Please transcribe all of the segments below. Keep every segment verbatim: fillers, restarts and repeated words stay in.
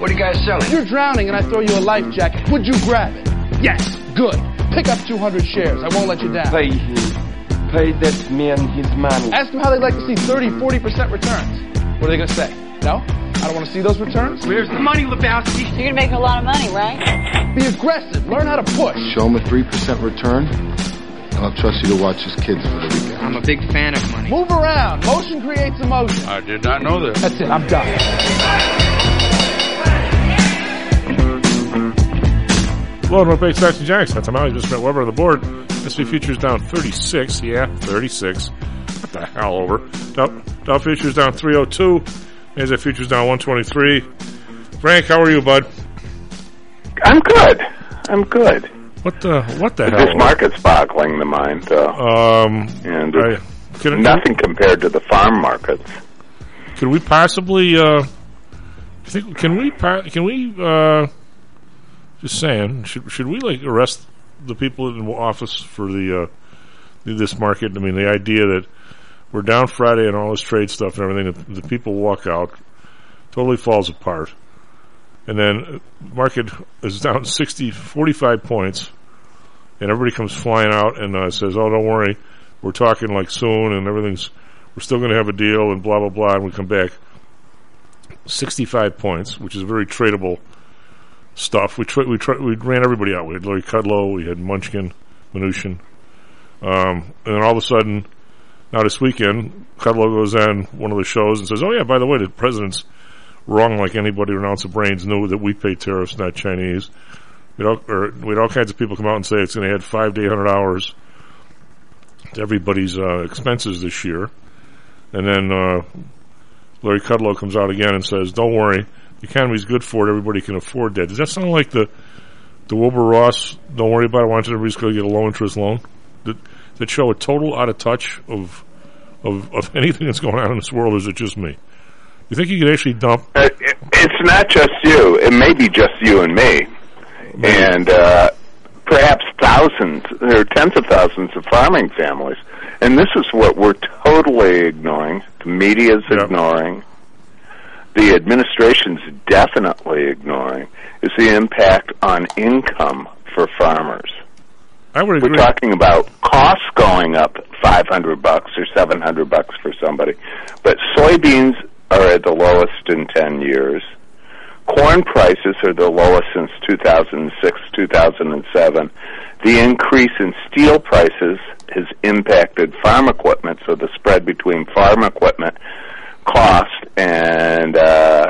What are you guys selling? If you're drowning and I throw you a life jacket, would you grab it? Yes. Good. Pick up two hundred shares. I won't let you down. Pay him. Pay that man his money. Ask them how they'd like to see thirty, forty percent returns. What are they going to say? No? I don't want to see those returns? Where's the money, Lebowski? You're going to make a lot of money, right? Be aggressive. Learn how to push. Show him a three percent return, and I'll trust you to watch his kids for the weekend. I'm a big fan of money. Move around. Motion creates emotion. I did not know that. That's it. I'm done. Hello, North Bay Stocks and Jacks. That's O'Malley. Just Brent Weber on the board. S and P futures down thirty-six. Yeah, thirty-six. What the hell over? Dow, Dow futures down three oh two. NASDAQ futures down one twenty-three. Frank, how are you, bud? I'm good. I'm good. What the what the this hell? This market's boggling the mind, though. Um, and I, can, nothing compared to the farm markets. Can we possibly? Uh, think? Can we? Can we? Uh, just saying. Should should we like arrest the people in office for the uh, this market? I mean, the idea that we're down Friday and all this trade stuff and everything, the, the people walk out, totally falls apart. And then market is down sixty, forty-five points, and everybody comes flying out and uh, says, oh, don't worry, we're talking like soon and everything's, we're still going to have a deal and blah, blah, blah, and we come back. sixty-five points, which is very tradable stuff. We tra- we tra- we ran everybody out. We had Larry Kudlow, we had Munchkin, Mnuchin. Um, and then all of a sudden, now this weekend, Kudlow goes on one of the shows and says, oh yeah, by the way, the president's wrong like anybody with an ounce of brains knew that we pay tariffs, not Chinese. We had all, or, we had all kinds of people come out and say it's going to add five to eight hundred hours to everybody's uh, expenses this year. And then uh, Larry Kudlow comes out again and says, don't worry, the economy's good for it, everybody can afford that. Does that sound like the the Wilbur Ross, don't worry about it, why don't everybody's going to get a low-interest loan? Did that show a total out of touch of, of, of anything that's going on in this world, or is it just me? You think you could actually dump? Uh, it, it's not just you. It may be just you and me. Maybe. And uh, perhaps thousands, or tens of thousands of farming families. And this is what we're totally ignoring. The media's yep. ignoring. The administration's definitely ignoring, is the impact on income for farmers. I would agree. We're talking about costs going up five hundred bucks or seven hundred bucks for somebody. But soybeans are at the lowest in ten years. Corn prices are the lowest since two thousand six, two thousand seven. The increase in steel prices has impacted farm equipment, so the spread between farm equipment cost and uh,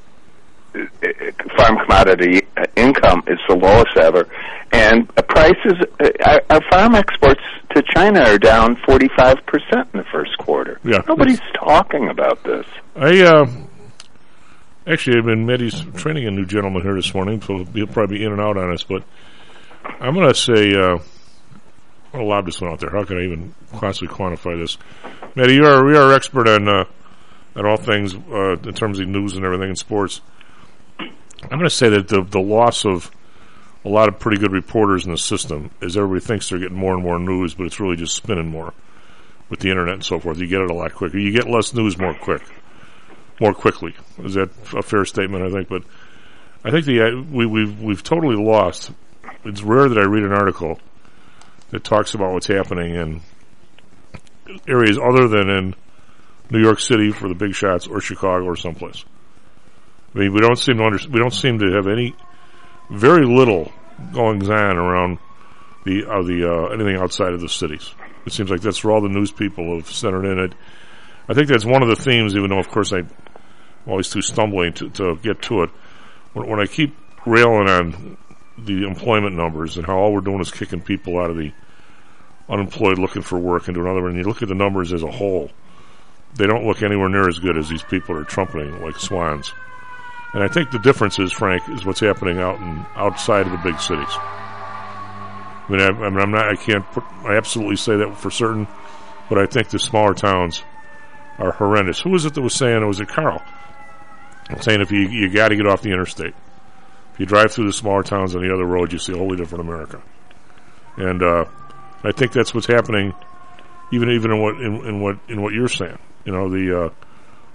farm commodity income is the lowest ever. And prices, uh, our farm exports to China are down forty-five percent in the first quarter. Yeah, Nobody's talking about this. I uh, actually, I've been Meddy's training a new gentleman here this morning, so he'll probably be in and out on us. But I'm going to say, uh, I'm going to lob this one out there. How can I even possibly quantify this? Meddy, you are we are expert on uh, on all things uh, in terms of news and everything in sports. I'm going to say that the the loss of a lot of pretty good reporters in the system is everybody thinks they're getting more and more news, but it's really just spinning more with the internet and so forth. You get it a lot quicker. You get less news more quick, more quickly. Is that a fair statement? I think, but I think the uh, we we've we've totally lost. It's rare that I read an article that talks about what's happening in areas other than in New York City for the big shots or Chicago or someplace. I mean, we don't seem to under, we don't seem to have any. Very little goings on around the uh, the uh, anything outside of the cities. It seems like that's where all the news people have centered in it. I think that's one of the themes, even though, of course, I'm always too stumbling to, to get to it. When, when I keep railing on the employment numbers and how all we're doing is kicking people out of the unemployed looking for work into another, and you look at the numbers as a whole, they don't look anywhere near as good as these people are trumpeting like swans. And I think the difference is, Frank, is what's happening out in outside of the big cities. I mean, I, I mean, I'm not. I can't. Put, I absolutely say that for certain, but I think the smaller towns are horrendous. Who was it that was saying? It was it Carl saying if you you got to get off the interstate. If you drive through the smaller towns on the other road, you see a wholly different America. And uh, I think that's what's happening, even even in what in, in what in what you're saying. You know, the uh,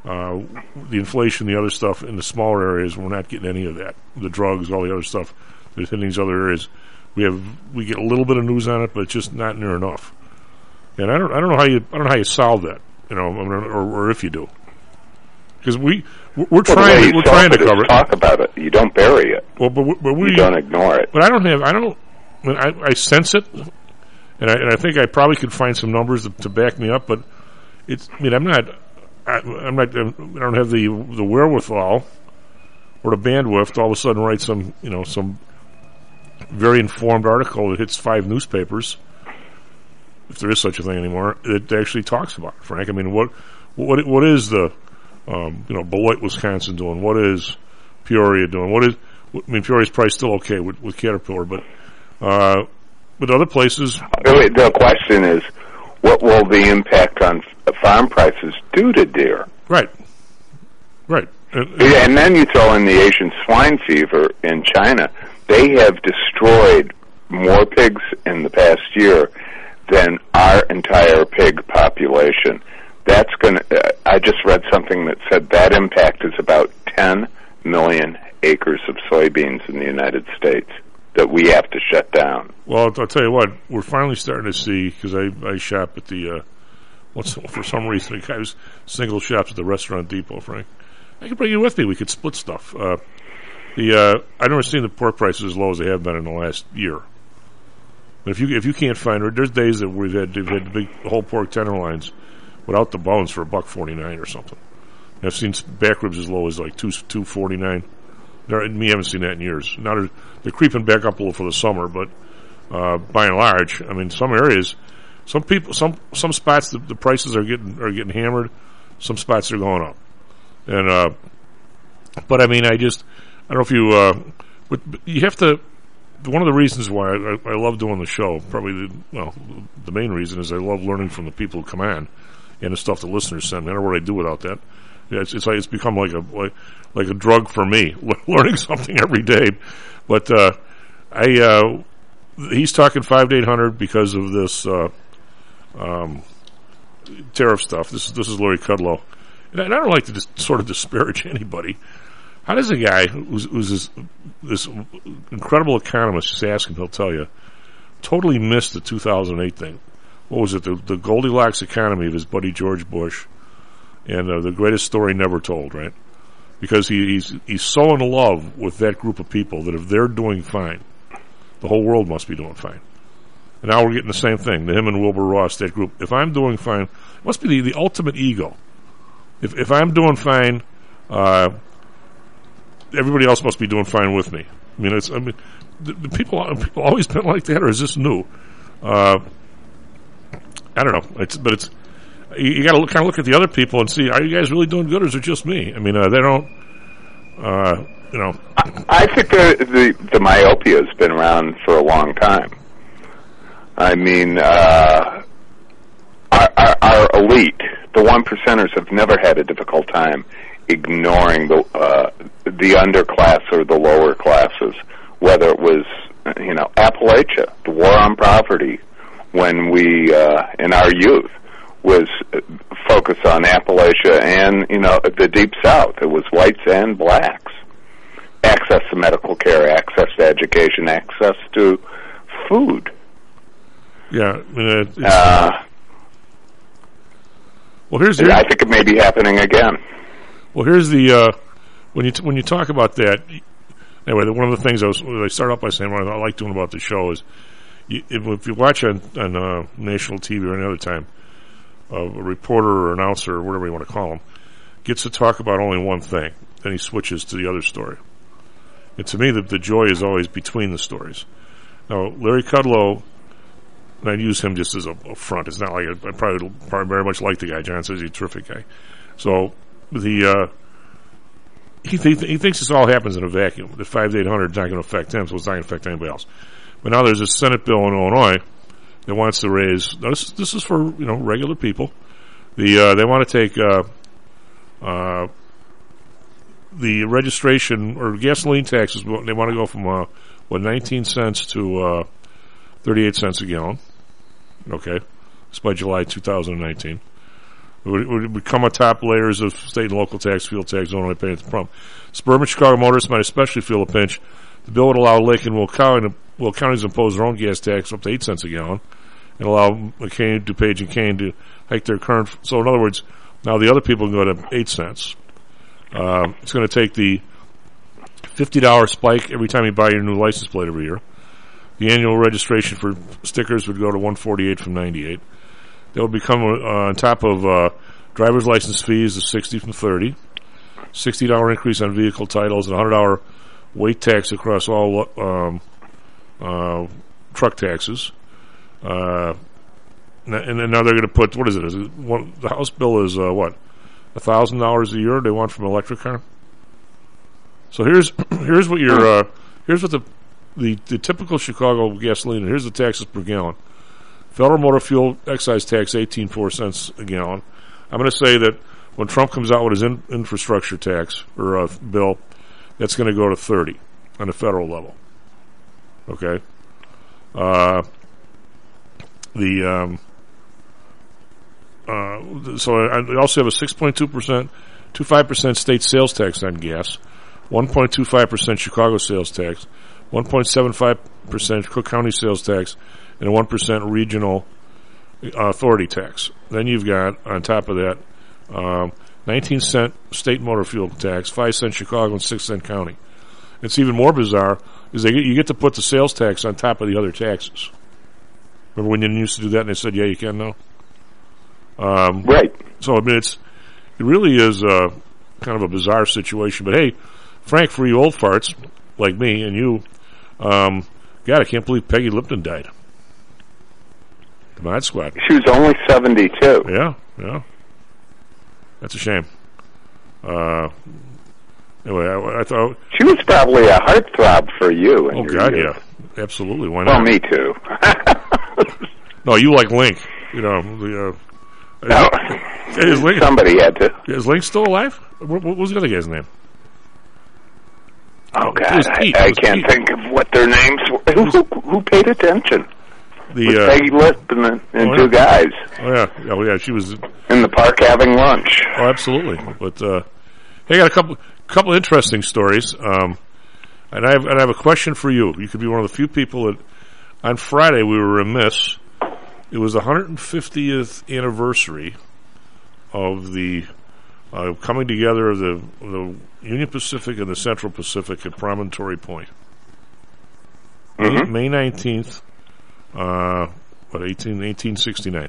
uh, the inflation, the other stuff in the smaller areas, we're not getting any of that. The drugs, all the other stuff that's hitting these other areas, we have we get a little bit of news on it, but it's just not near enough. And I don't I don't know how you I don't know how you solve that, you know, I mean, or, or if you do, because we we're, we're well, trying to, we're trying to cover it. Talk about it. You don't bury it. Well, but, but we you don't ignore it. But I don't have I don't I, mean, I, I sense it, and I, and I think I probably could find some numbers to, to back me up. But it's I mean I'm not I, I'm not I don't have the the wherewithal or the bandwidth to all of a sudden write some you know some very informed article that hits five newspapers, if there is such a thing anymore, that actually talks about it, Frank. I mean, what what what is the um, you know Beloit, Wisconsin doing? What is Peoria doing? What is I mean, Peoria's probably still okay with, with Caterpillar, but uh, but other places. The question is, what will the impact on farm prices do to deer? Right, right. And, and, and then you throw in the Asian swine fever in China. They have destroyed more pigs in the past year than our entire pig population. That's going to, uh, I just read something that said that impact is about ten million acres of soybeans in the United States that we have to shut down. Well, I'll tell you what, we're finally starting to see, because I, I shop at the, uh, what's, for some reason, the guy who's single shops at the Restaurant Depot, Frank. I could bring you with me. We could split stuff. Uh, the uh, I've never seen the pork prices as low as they have been in the last year. But if you if you can't find it, there's days that we've had we've had the big whole pork tenderloins without the bones for a buck forty nine or something. And I've seen back ribs as low as like two two forty nine. Me haven't seen that in years. Now they're, they're creeping back up a little for the summer, but uh, by and large, I mean, some areas, some people, some some spots, the, the prices are getting are getting hammered. Some spots are going up, and uh, but I mean, I just I don't know if you, uh, but, but you have to. One of the reasons why I, I love doing the show, probably the, well, the main reason is I love learning from the people who come on and the stuff the listeners send. I don't know what I do without that. Yeah, it's, it's like it's become like a like, like a drug for me, learning something every day. But uh, I uh, he's talking five to eight hundred because of this uh, um, tariff stuff. This is this is Larry Kudlow, and I, and I don't like to just sort of disparage anybody. How does a guy who's, who's this, this incredible economist, just ask him, he'll tell you, totally missed the two thousand eight thing? What was it? The, the Goldilocks economy of his buddy George Bush, and uh, the greatest story never told, right? Because he, he's he's so in love with that group of people that if they're doing fine, the whole world must be doing fine. And now we're getting the same thing. Him and Wilbur Ross, that group. If I'm doing fine, it must be the, the ultimate ego. If if I'm doing fine, uh, everybody else must be doing fine with me. I mean, it's I mean, the, the people people always been like that, or is this new? Uh, I don't know. It's but it's you, you got to kind of look at the other people and see, are you guys really doing good, or is it just me? I mean, uh, they don't. Uh, you know, I, I think the, the the myopia has been around for a long time. I mean, uh, our, our, our elite, the one percenters, have never had a difficult time ignoring the uh, the underclass or the lower classes, whether it was, you know, Appalachia, the war on poverty, when we, uh, in our youth, was focused on Appalachia and, you know, the Deep South. It was whites and blacks. Access to medical care, access to education, access to food. Yeah. I mean, it's, uh, well, here's, here's... I think it may be happening again. Well, here's the uh, when you t- when you talk about that. Anyway, one of the things I was I start off by saying what I like doing about the show is you, if, if you watch on on uh, national T V or any other time, uh, a reporter or announcer or whatever you want to call him gets to talk about only one thing, then he switches to the other story. And to me, the, the joy is always between the stories. Now, Larry Kudlow, and I use him just as a, a front. It's not like I, I probably probably very much like the guy. John says he's a terrific guy. So. The uh, he th- he thinks this all happens in a vacuum. The five to eight hundred is not going to affect him, so it's not going to affect anybody else. But now there's a Senate bill in Illinois that wants to raise. Now this this is for you know regular people. The uh, they want to take uh, uh, the registration or gasoline taxes. They want to go from uh, what nineteen cents to uh, thirty eight cents a gallon. Okay, it's by July two thousand nineteen. It would, it would become a top layers of state and local tax, fuel tax, Illinois paying at the pump. Suburban Chicago motorists might especially feel a pinch. The bill would allow Lake and Will, County, Will counties to impose their own gas tax up to eight cents a gallon, and allow McCain, DuPage, and Kane to hike their current. So, in other words, now the other people can go to eight cents. Uh, it's going to take the fifty dollars spike every time you buy your new license plate every year. The annual registration for stickers would go to one hundred forty-eight dollars from ninety-eight dollars. That would become uh, on top of uh, driver's license fees of sixty dollars from thirty dollars, sixty dollars increase on vehicle titles, and one hundred dollars weight tax across all um, uh, truck taxes. Uh, and then now they're going to put, what is it? Is it one, the House bill is uh, what? one thousand dollars a year they want from an electric car? So here's here's what your uh, here's what the, the the typical Chicago gasoline, and here's the taxes per gallon. Federal motor fuel excise tax eighteen point four cents a gallon. I'm going to say that when Trump comes out with his in, infrastructure tax or uh, bill, that's going to go to thirty on the federal level. Okay. Uh, the um, uh, so I, I also have a six point two percent, two point five percent state sales tax on gas, one point two five percent Chicago sales tax, one point seven five percent Cook County sales tax, and a one percent regional uh, authority tax. Then you've got, on top of that, um, nineteen cent state motor fuel tax, five cent Chicago, and six cent county. It's even more bizarre is they get, you get to put the sales tax on top of the other taxes. Remember when you used to do that and they said, yeah, you can now? Um, right. So, I mean, it's, it really is uh, kind of a bizarre situation. But, hey, Frank, for you old farts like me and you, um, God, I can't believe Peggy Lipton died. The Mod Squad. She was only seventy-two. Yeah, yeah. That's a shame. Uh, anyway, I, I thought... She was probably a heartthrob for you. Oh, God, youth. Yeah. Absolutely. Why not? Well, me too. No, you like Link. You know, the... Uh, no. Is Link, somebody had to. Is Link still alive? What, what was the other guy's name? Oh, God, I, I can't Pete. think of what their names were. Who, who paid attention? The uh, Peggy Lipton and, and oh, two yeah. guys. Oh, yeah. Oh, yeah, she was... in the park having lunch. Oh, absolutely. But, uh, hey, I got a couple couple interesting stories. Um, and I have and I have a question for you. You could be one of the few people that... On Friday, we were remiss. It was the one hundred fiftieth anniversary of the uh, coming together of the, the Union Pacific and the Central Pacific at Promontory Point. Mm-hmm. May nineteenth, uh, what, eighteen, eighteen sixty-nine.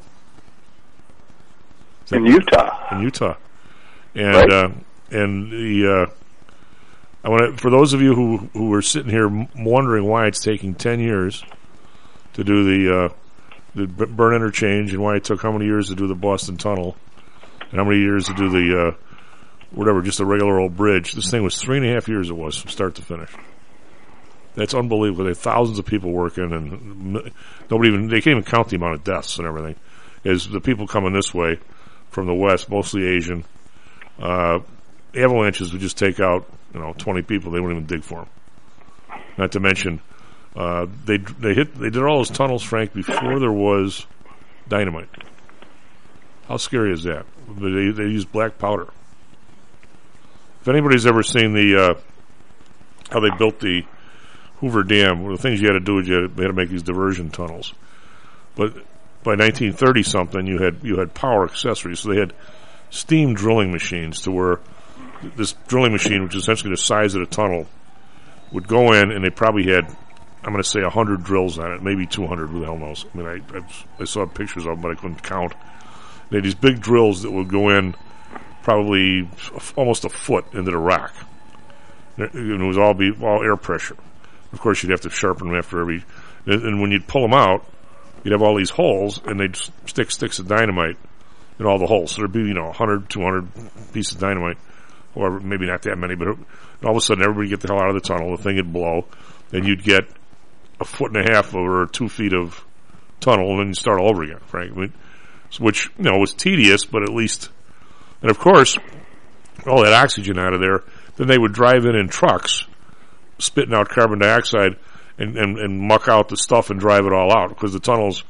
In Utah. In Utah. And, right. uh, and the, uh, I want to, for those of you who, who are sitting here wondering why it's taking ten years to do the, uh, the Byrne Interchange and why it took how many years to do the Boston Tunnel and how many years to do the, uh, whatever, just a regular old bridge. This thing was three and a half years it was from start to finish. That's unbelievable. There are thousands of people working and nobody even, they can't even count the amount of deaths and everything. Is the people coming this way from the west, mostly Asian, uh, avalanches would just take out, you know, twenty people. They wouldn't even dig for them. Not to mention, uh, they they hit they did all those tunnels, Frank, before there was dynamite. How scary is that? They they used black powder. If anybody's ever seen the uh, how they built the Hoover Dam, one of the things you had to do is you had to, they had to make these diversion tunnels. But by nineteen thirty something, you had you had power accessories. So they had steam drilling machines to where this drilling machine, which is essentially the size of the tunnel, would go in, and they probably had, I'm going to say, one hundred drills on it, maybe two hundred, who the hell knows. I mean, I, I, I saw pictures of them, but I couldn't count. They had these big drills that would go in probably almost a foot into the rock. And it was all be all air pressure. Of course, you'd have to sharpen them after every... And when you'd pull them out, you'd have all these holes, and they'd stick sticks of dynamite in all the holes. So there'd be, you know, one hundred, two hundred pieces of dynamite, or maybe not that many, but all of a sudden everybody get the hell out of the tunnel, the thing would blow, and you'd get a foot and a half or two feet of tunnel, and then you start all over again, frankly. Which, you know, was tedious, but at least... And of course, all that oxygen out of there, then they would drive in in trucks, spitting out carbon dioxide, and, and, and muck out the stuff and drive it all out, because the tunnels,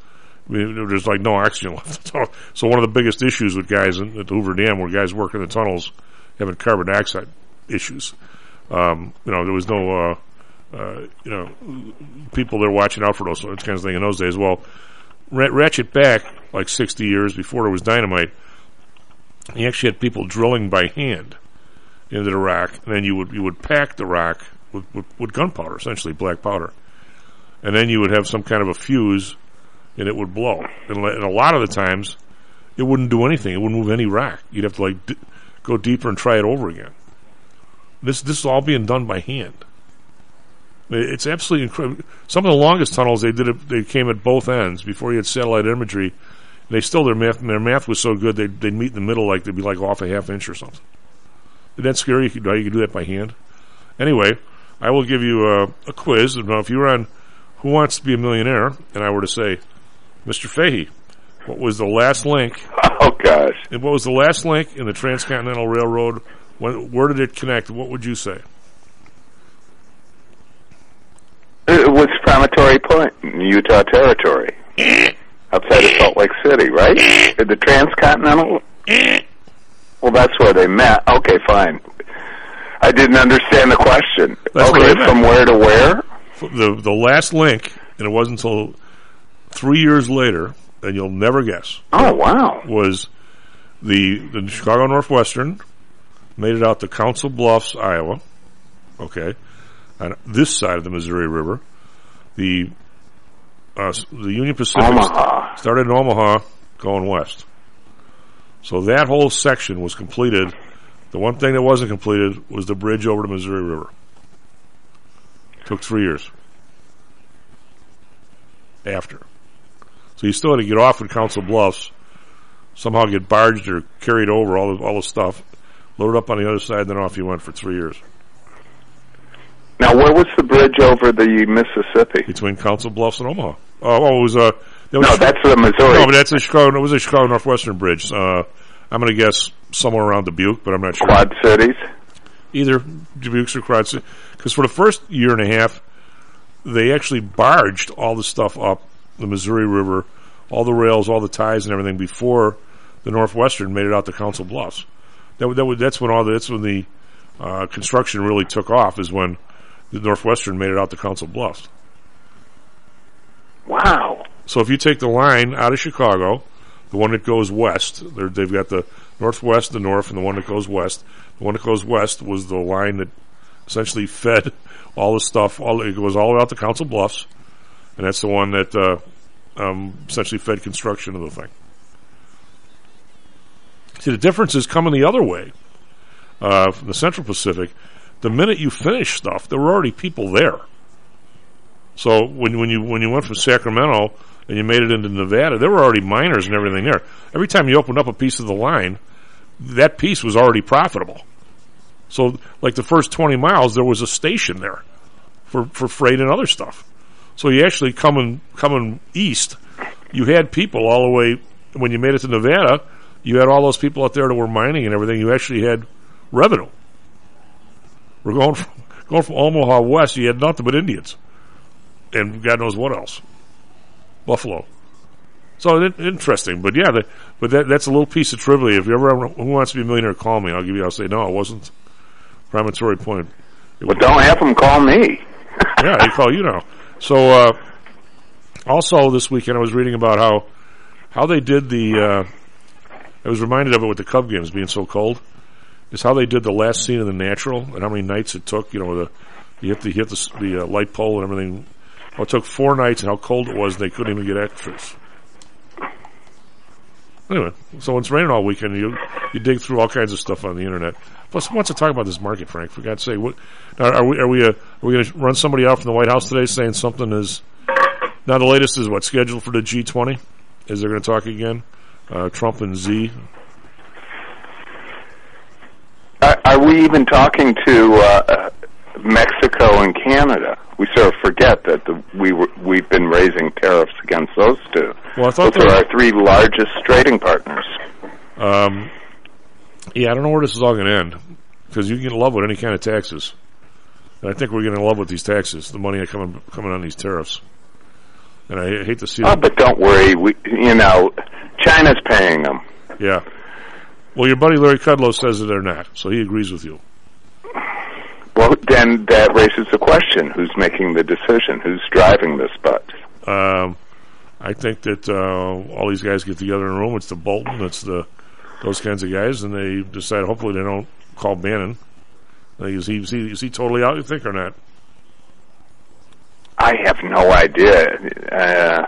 I mean, there's like no oxygen left in the tunnel. So one of the biggest issues with guys in, at the Hoover Dam were guys working in the tunnels having carbon dioxide issues. Um, you know, there was no, uh, uh, you know, people there watching out for those kinds of things in those days. Well, ratchet back like sixty years before there was dynamite, you actually had people drilling by hand into the rock, and then you would you would pack the rock with, with, with gunpowder, essentially black powder, and then you would have some kind of a fuse, and it would blow. And, and a lot of the times, it wouldn't do anything. It wouldn't move any rock. You'd have to like d- go deeper and try it over again. This this is all being done by hand. It's absolutely incredible. Some of the longest tunnels they did it, they came at both ends before you had satellite imagery. They still their math their math was so good they'd, they'd meet in the middle, like they'd be like off a half inch or something. Isn't that scary? You could, you could do that by hand. Anyway, I will give you a, a quiz. Now, if you were on Who Wants to Be a Millionaire, and I were to say, Mister Fahey, what was the last link? Oh gosh! And what was the last link in the Transcontinental Railroad? When, where did it connect? What would you say? It was Promontory Point, Utah Territory, outside of Salt Lake City, right? The Transcontinental. Well, that's where they met. Okay, fine. I didn't understand the question. That's okay, from where to where? The the last link, and it wasn't until three years later, and you'll never guess. Oh, wow. Was the the Chicago Northwestern made it out to Council Bluffs, Iowa. Okay. On this side of the Missouri River. The uh, the Union Pacific Omaha. started in Omaha, going west. So that whole section was completed. The one thing that wasn't completed was the bridge over the Missouri River. Took three years. After. So you still had to get off at Council Bluffs, somehow get barged or carried over all the, all the stuff, load it up on the other side, and then off you went for three years. Now, where was the bridge over the Mississippi? Between Council Bluffs and Omaha. Oh, oh it was uh, no, that's the Missouri. No, but that's a Chicago. It was a Chicago Northwestern bridge. Uh, I'm going to guess somewhere around Dubuque, but I'm not sure. Quad Cities. Either Dubuque or Quad Cities, because for the first year and a half, they actually barged all the stuff up the Missouri River, all the rails, all the ties, and everything before the Northwestern made it out to Council Bluffs. That, that that's when all the, that's when the uh, construction really took off. Is when the Northwestern made it out to Council Bluffs. Wow. So if you take the line out of Chicago, the one that goes west, they've got the northwest, the north, and the one that goes west. The one that goes west was the line that essentially fed all the stuff. All it goes all the way out to Council Bluffs, and that's the one that uh, um, essentially fed construction of the thing. See, the difference is coming the other way uh, from the Central Pacific. The minute you finish stuff, there were already people there. So when when you when you went from Sacramento and you made it into Nevada, there were already miners and everything there. Every time you opened up a piece of the line, that piece was already profitable. So like the first twenty miles, there was a station there for, for freight and other stuff. So you actually coming coming east, you had people all the way. When you made it to Nevada, you had all those people out there that were mining and everything. You actually had revenue. We're going from, going from Omaha west, you had nothing but Indians. And God knows what else. Buffalo. So it, interesting. But yeah, the, but that, that's a little piece of trivia. If you ever Who Wants to Be a Millionaire, call me. I'll give you, I'll say, no, it wasn't Promontory Point. It but don't have them call me. Yeah, they call you now. So, uh, also this weekend I was reading about how, how they did the, uh, I was reminded of it with the Cub games being so cold. Is how they did the last scene of The Natural and how many nights it took. You know, the you hit the hit the, the uh, light pole and everything. Well, it took four nights and how cold it was. And they couldn't even get extras. Anyway, so when it's raining all weekend, you you dig through all kinds of stuff on the internet. Plus, who wants to talk about this market, Frank? For God's sake, what now, are we are we uh, are we going to run somebody out from the White House today saying something is now the latest is what scheduled for the G twenty? Is they're going to talk again? Uh, Trump and Z. Are, are we even talking to uh, Mexico and Canada? We sort of forget that the, we were, we've been raising tariffs against those two. Well, I thought those are our three largest trading partners. Um, yeah, I don't know where this is all going to end because you get in love with any kind of taxes, and I think we're getting in love with these taxes, the money coming coming on these tariffs. And I hate to see Oh, them. but don't worry. We, you know, China's paying them. Yeah. Well, your buddy Larry Kudlow says that they're not, so he agrees with you. Well, then that raises the question: who's making the decision? Who's driving this bus? Um, I think that uh, all these guys get together in a room. It's the Bolton, it's the those kinds of guys, and they decide. Hopefully, they don't call Bannon. Like, is he is he is he totally out? You think or not? I have no idea. Uh,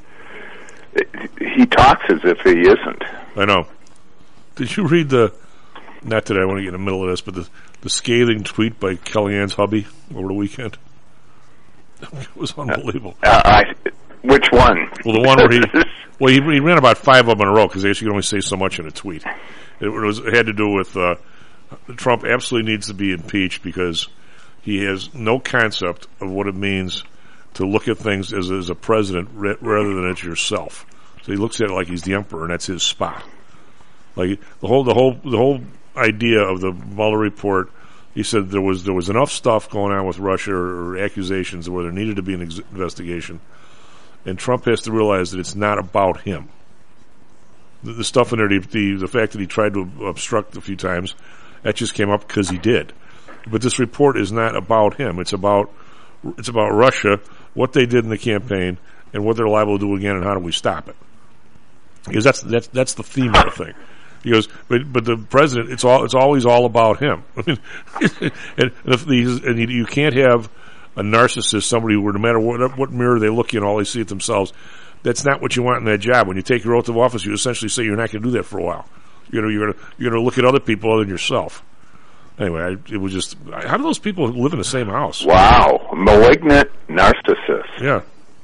he talks as if he isn't. I know. Did you read the? Not that I want to get in the middle of this, but the the scathing tweet by Kellyanne's hubby over the weekend. It was unbelievable. Uh, I, which one? Well, the one where he well he, he ran about five of them in a row because I guess you can only say so much in a tweet. It was it had to do with uh, Trump absolutely needs to be impeached because he has no concept of what it means to look at things as as a president ra- rather than as yourself. So he looks at it like he's the emperor and that's his spot. Like the whole the whole the whole idea of the Mueller report, he said there was there was enough stuff going on with Russia or, or accusations where there needed to be an ex- investigation, and Trump has to realize that it's not about him. The, the stuff in there, the, the the fact that he tried to obstruct a few times, that just came up because he did. But this report is not about him. It's about it's about Russia, what they did in the campaign, and what they're liable to do again, and how do we stop it? Because that's that's that's the theme of the thing. He goes, but but the president, it's all it's always all about him. I mean, and if these and you, you can't have a narcissist, somebody where no matter what what mirror they look in, all they see it themselves. That's not what you want in that job. When you take your oath of office, you essentially say you're not going to do that for a while. You know, you're going to you're going to look at other people other than yourself. Anyway, I, it was just how do those people live in the same house? Wow, malignant narcissist. Yeah.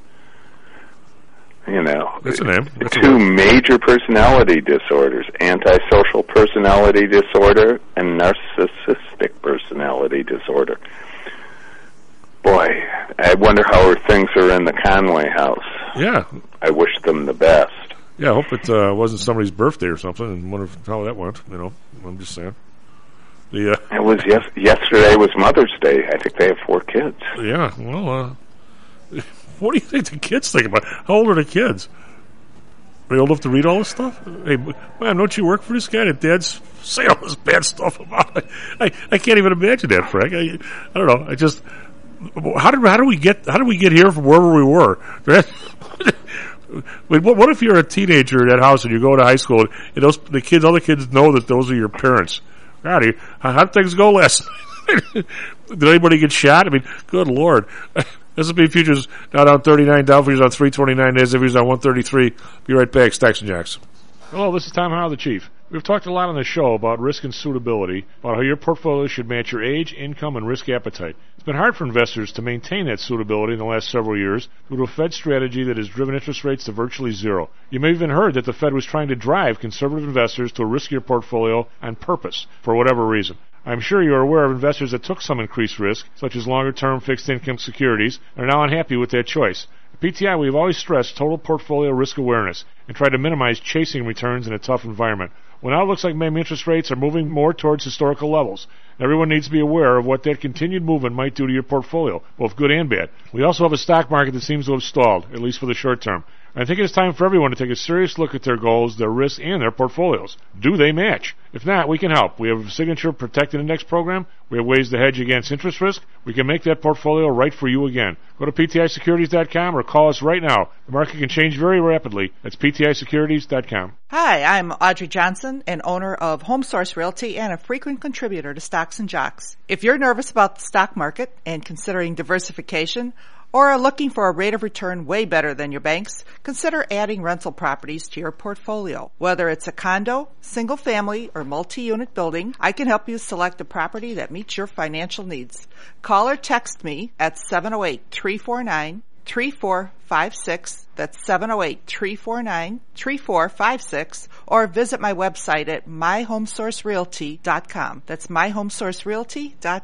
You know, that's a name. That's two a major personality disorders: antisocial personality disorder and narcissistic personality disorder. Boy, I wonder how things are in the Conway house. Yeah, I wish them the best. Yeah, I hope it uh, wasn't somebody's birthday or something, and wonder if, how that went. You know, I'm just saying. The uh, it was yes. Yesterday was Mother's Day. I think they have four kids. Yeah, well. Uh, What do you think the kids think about? How old are the kids? Are they old enough to read all this stuff? Hey, man, don't you work for this guy that Dad's saying all this bad stuff about? I, I can't even imagine that, Frank. I, I don't know. I just how did how do we get how did we get here from wherever we were? Wait, what, what if you're a teenager in that house and you go to high school and those the kids, other kids know that those are your parents? God, how, how did things go last night? Did anybody get shot? I mean, good Lord. S and P futures now down thirty-nine, Dow futures on three twenty-nine, NASDAQ futures on one thirty-three. Be right back, Stacks and Jacks. Hello, this is Tom Howell, the Chief. We've talked a lot on the show about risk and suitability, about how your portfolio should match your age, income, and risk appetite. It's been hard for investors to maintain that suitability in the last several years due to a Fed strategy that has driven interest rates to virtually zero. You may have even heard that the Fed was trying to drive conservative investors to a riskier portfolio on purpose, for whatever reason. I'm sure you are aware of investors that took some increased risk, such as longer-term fixed-income securities, and are now unhappy with that choice. At P T I, we have always stressed total portfolio risk awareness and tried to minimize chasing returns in a tough environment. Well, now it looks like maybe interest rates are moving more towards historical levels. Everyone needs to be aware of what that continued movement might do to your portfolio, both good and bad. We also have a stock market that seems to have stalled, at least for the short term. I think it is time for everyone to take a serious look at their goals, their risks, and their portfolios. Do they match? If not, we can help. We have a Signature Protected Index program. We have ways to hedge against interest risk. We can make that portfolio right for you again. Go to P T I securities dot com or call us right now. The market can change very rapidly. That's P T I securities dot com. Hi, I'm Audrey Johnson, an owner of Home Source Realty and a frequent contributor to Stocks and Jocks. If you're nervous about the stock market and considering diversification, or are looking for a rate of return way better than your banks, consider adding rental properties to your portfolio. Whether it's a condo, single family, or multi-unit building, I can help you select a property that meets your financial needs. Call or text me at seven oh eight, three four nine, three four five six. That's seven oh eight, three four nine, three four five six. Or visit my website at my home source realty dot com. That's my home source realty dot com.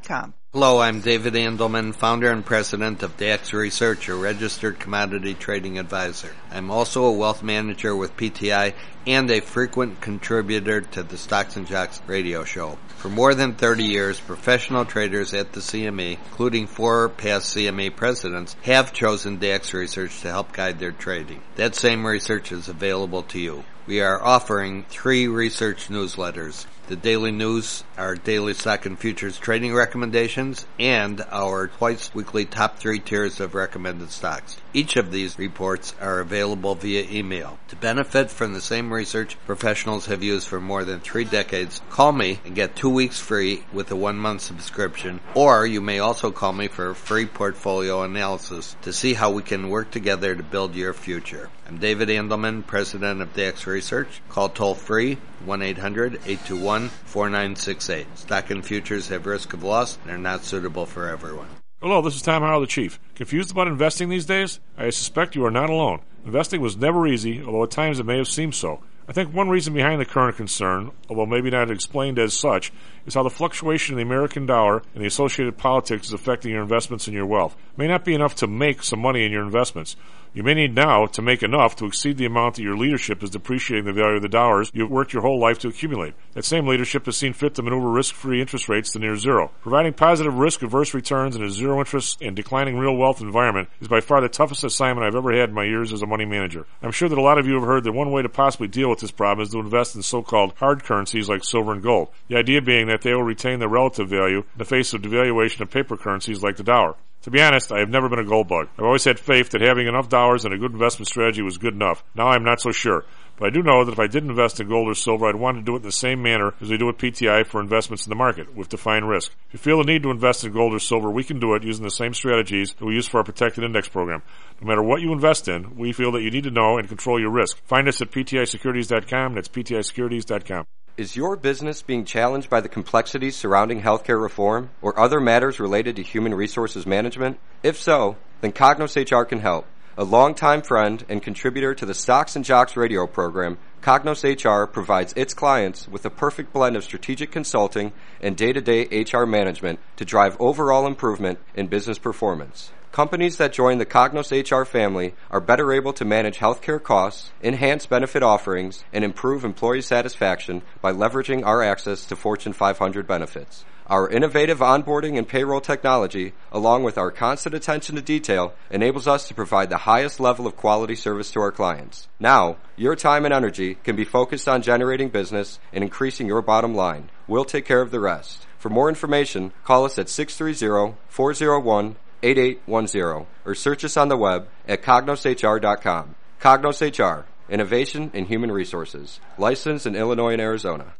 Hello, I'm David Andelman, founder and president of DAX Research, a registered commodity trading advisor. I'm also a wealth manager with P T I and a frequent contributor to the Stocks and Jocks radio show. For more than thirty years, professional traders at the C M E, including four past C M E presidents, have chosen DAX Research to help guide their trading. That same research is available to you. We are offering three research newsletters: the Daily News, our daily stock and futures trading recommendations, and our twice-weekly top three tiers of recommended stocks. Each of these reports are available via email. To benefit from the same research professionals have used for more than three decades, call me and get two weeks free with a one-month subscription, or you may also call me for a free portfolio analysis to see how we can work together to build your future. I'm David Andelman, president of DAX Research. Call toll-free one eight hundred eight two one four nine six eight. Stock and futures have risk of loss and are not suitable for everyone. Hello, this is Tom Howell, the Chief. Confused about investing these days? I suspect you are not alone. Investing was never easy, although at times it may have seemed so. I think one reason behind the current concern, although maybe not explained as such, is how the fluctuation in the American dollar and the associated politics is affecting your investments and your wealth. It may not be enough to make some money in your investments. You may need now to make enough to exceed the amount that your leadership is depreciating the value of the dollars you've worked your whole life to accumulate. That same leadership has seen fit to maneuver risk-free interest rates to near zero. Providing positive risk-averse returns in a zero-interest and declining real wealth environment is by far the toughest assignment I've ever had in my years as a money manager. I'm sure that a lot of you have heard that one way to possibly deal with this problem is to invest in so-called hard currencies like silver and gold. The idea being that they will retain their relative value in the face of devaluation of paper currencies like the dollar. To be honest, I have never been a gold bug. I've always had faith that having enough dollars and a good investment strategy was good enough. Now I'm not so sure. But I do know that if I did invest in gold or silver, I'd want to do it in the same manner as we do with P T I for investments in the market, with defined risk. If you feel the need to invest in gold or silver, we can do it using the same strategies that we use for our protected index program. No matter what you invest in, we feel that you need to know and control your risk. Find us at P T I securities dot com. That's P T I securities dot com. Is your business being challenged by the complexities surrounding healthcare reform or other matters related to human resources management? If so, then Cognos H R can help. A longtime friend and contributor to the Stocks and Jocks radio program, Cognos H R provides its clients with a perfect blend of strategic consulting and day-to-day H R management to drive overall improvement in business performance. Companies that join the Cognos H R family are better able to manage healthcare costs, enhance benefit offerings, and improve employee satisfaction by leveraging our access to Fortune five hundred benefits. Our innovative onboarding and payroll technology, along with our constant attention to detail, enables us to provide the highest level of quality service to our clients. Now, your time and energy can be focused on generating business and increasing your bottom line. We'll take care of the rest. For more information, call us at six three zero, four zero one, eight eight one zero or search us on the web at cognos H R dot com. Cognos H R, innovation in human resources. Licensed in Illinois and Arizona.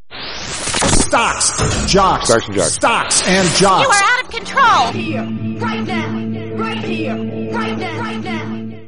Stocks, jocks, Stocks and jocks. Stocks and jocks. You are out of control. Here, right now, right here, right now, right now.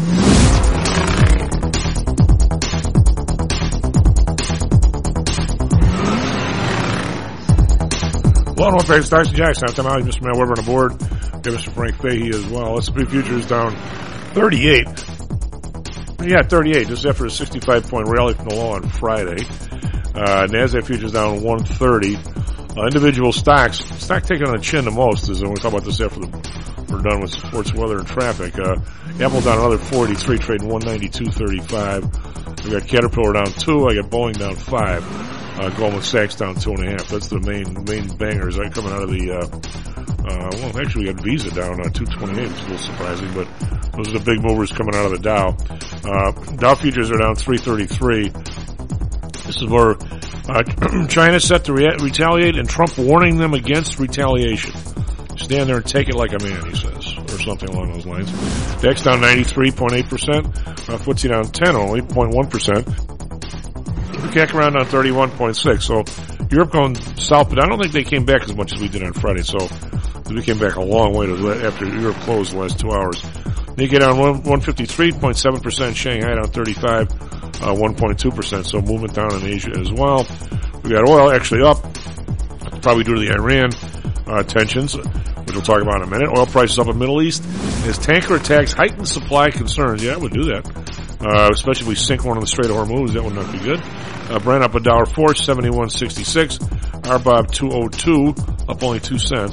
Well, welcome back to Stocks and Jocks. I'm Tom Howell, Mister Matt Weber on the board. We have Mister Frank Fahey as well. S and P futures down thirty-eight. Yeah, thirty-eight, just after a sixty-five point rally from the low on Friday. Uh, NASDAQ futures down one thirty. Uh, individual stocks, stock taking on the chin the most is, and we'll talk about this after the, we're done with sports, weather, and traffic. Uh, Apple down another forty-three, trading one ninety-two thirty-five. We got Caterpillar down two. I got Boeing down five. Uh, Goldman Sachs down two and a half. That's the main, main bangers right coming out of the, uh, uh, well, actually we got Visa down uh, two twenty-eight, which is a little surprising, but those are the big movers coming out of the Dow. Uh, Dow futures are down three thirty-three. This is where uh, China set to re- retaliate and Trump warning them against retaliation. Stand there and take it like a man, he says, or something along those lines. D A X down ninety-three point eight percent. Uh, F T S E down ten only, zero point one percent. C A C around down thirty-one point six. So Europe going south, but I don't think they came back as much as we did on Friday. So we came back a long way to after Europe closed the last two hours. Nikkei down one fifty-three point seven percent. Shanghai down thirty-five, uh, one point two percent. So movement down in Asia as well. We got oil actually up, probably due to the Iran uh, tensions, which we'll talk about in a minute. Oil prices up in the Middle East as tanker attacks heighten supply concerns. Yeah, it would do that. Uh, especially if we sink one on the Strait of Hormuz, that would not be good. Uh, Brent up a dollar four, seventy-one sixty-six. R B O B two oh two, up only two cents.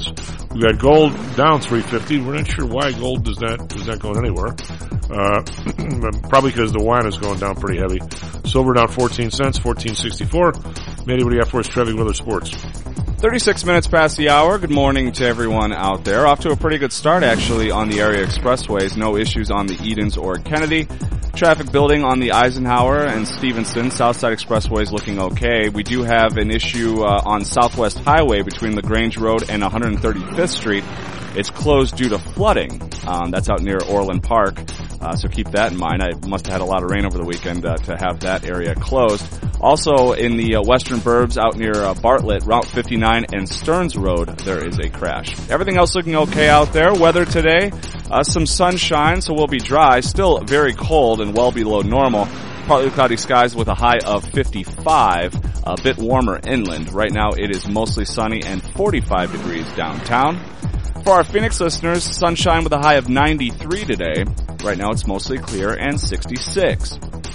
We got gold down three fifty. We're not sure why gold is not is not going anywhere. Uh, probably because the wine is going down pretty heavy. Silver down fourteen cents, fourteen sixty-four. Manny, what do you got for us? Traffic, weather, sports. thirty-six minutes past the hour. Good morning to everyone out there. Off to a pretty good start, actually, on the area expressways. No issues on the Edens or Kennedy. Traffic building on the Eisenhower and Stevenson. Southside Expressway is looking okay. We do have an issue uh, on Southwest Highway between LaGrange Road and one hundred thirty-fifth Street. It's closed due to flooding. Um, that's out near Orland Park. Uh, so keep that in mind. I must have had a lot of rain over the weekend uh, to have that area closed. Also in the uh, western burbs out near uh, Bartlett, Route fifty-nine and Stearns Road, there is a crash. Everything else looking okay out there. Weather today, uh, some sunshine, so we'll be dry. Still very cold and well below normal. Partly cloudy skies with a high of fifty-five, a bit warmer inland. Right now it is mostly sunny and forty-five degrees downtown. For our Phoenix listeners, sunshine with a high of ninety-three today. Right now it's mostly clear and sixty-six.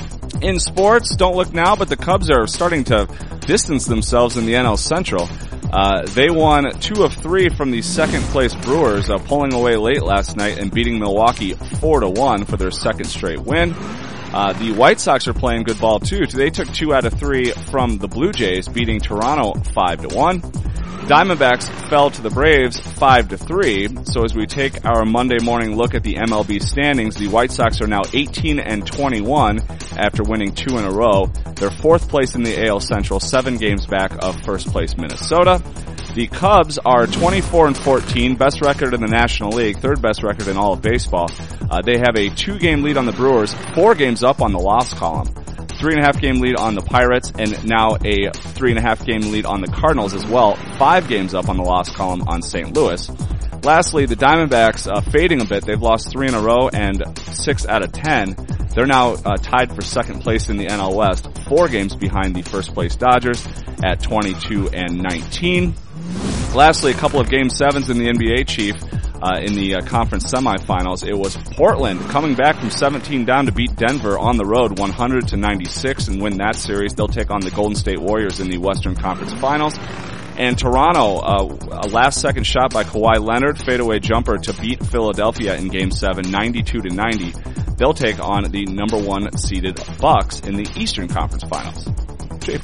In sports, don't look now, but the Cubs are starting to distance themselves in the N L Central. Uh, they won two of three from the second place Brewers, uh, pulling away late last night and beating Milwaukee four to one for their second straight win. Uh, the White Sox are playing good ball too. They took two out of three from the Blue Jays, beating Toronto five to one. Diamondbacks fell to the Braves five to three. So as we take our Monday morning look at the M L B standings, the White Sox are now eighteen and twenty-one after winning two in a row. They're fourth place in the A L Central, seven games back of first place Minnesota. The Cubs are twenty-four and fourteen, best record in the National League, third best record in all of baseball. Uh, they have a two-game lead on the Brewers, four games up on the loss column. Three and a half game lead on the Pirates, and now a three and a half game lead on the Cardinals as well. Five games up on the loss column on Saint Louis. Lastly, the Diamondbacks uh, fading a bit. They've lost three in a row and six out of ten. They're now uh, tied for second place in the N L West, four games behind the first place Dodgers at twenty-two and nineteen. Lastly, a couple of game sevens in the N B A, Chief. Uh, in the uh, conference semifinals, it was Portland coming back from seventeen down to beat Denver on the road one hundred to ninety-six and win that series. They'll take on the Golden State Warriors in the Western Conference Finals. And Toronto, uh, a last-second shot by Kawhi Leonard, fadeaway jumper to beat Philadelphia in Game seven, ninety-two to ninety. They'll take on the number one seeded Bucks in the Eastern Conference Finals. Chief.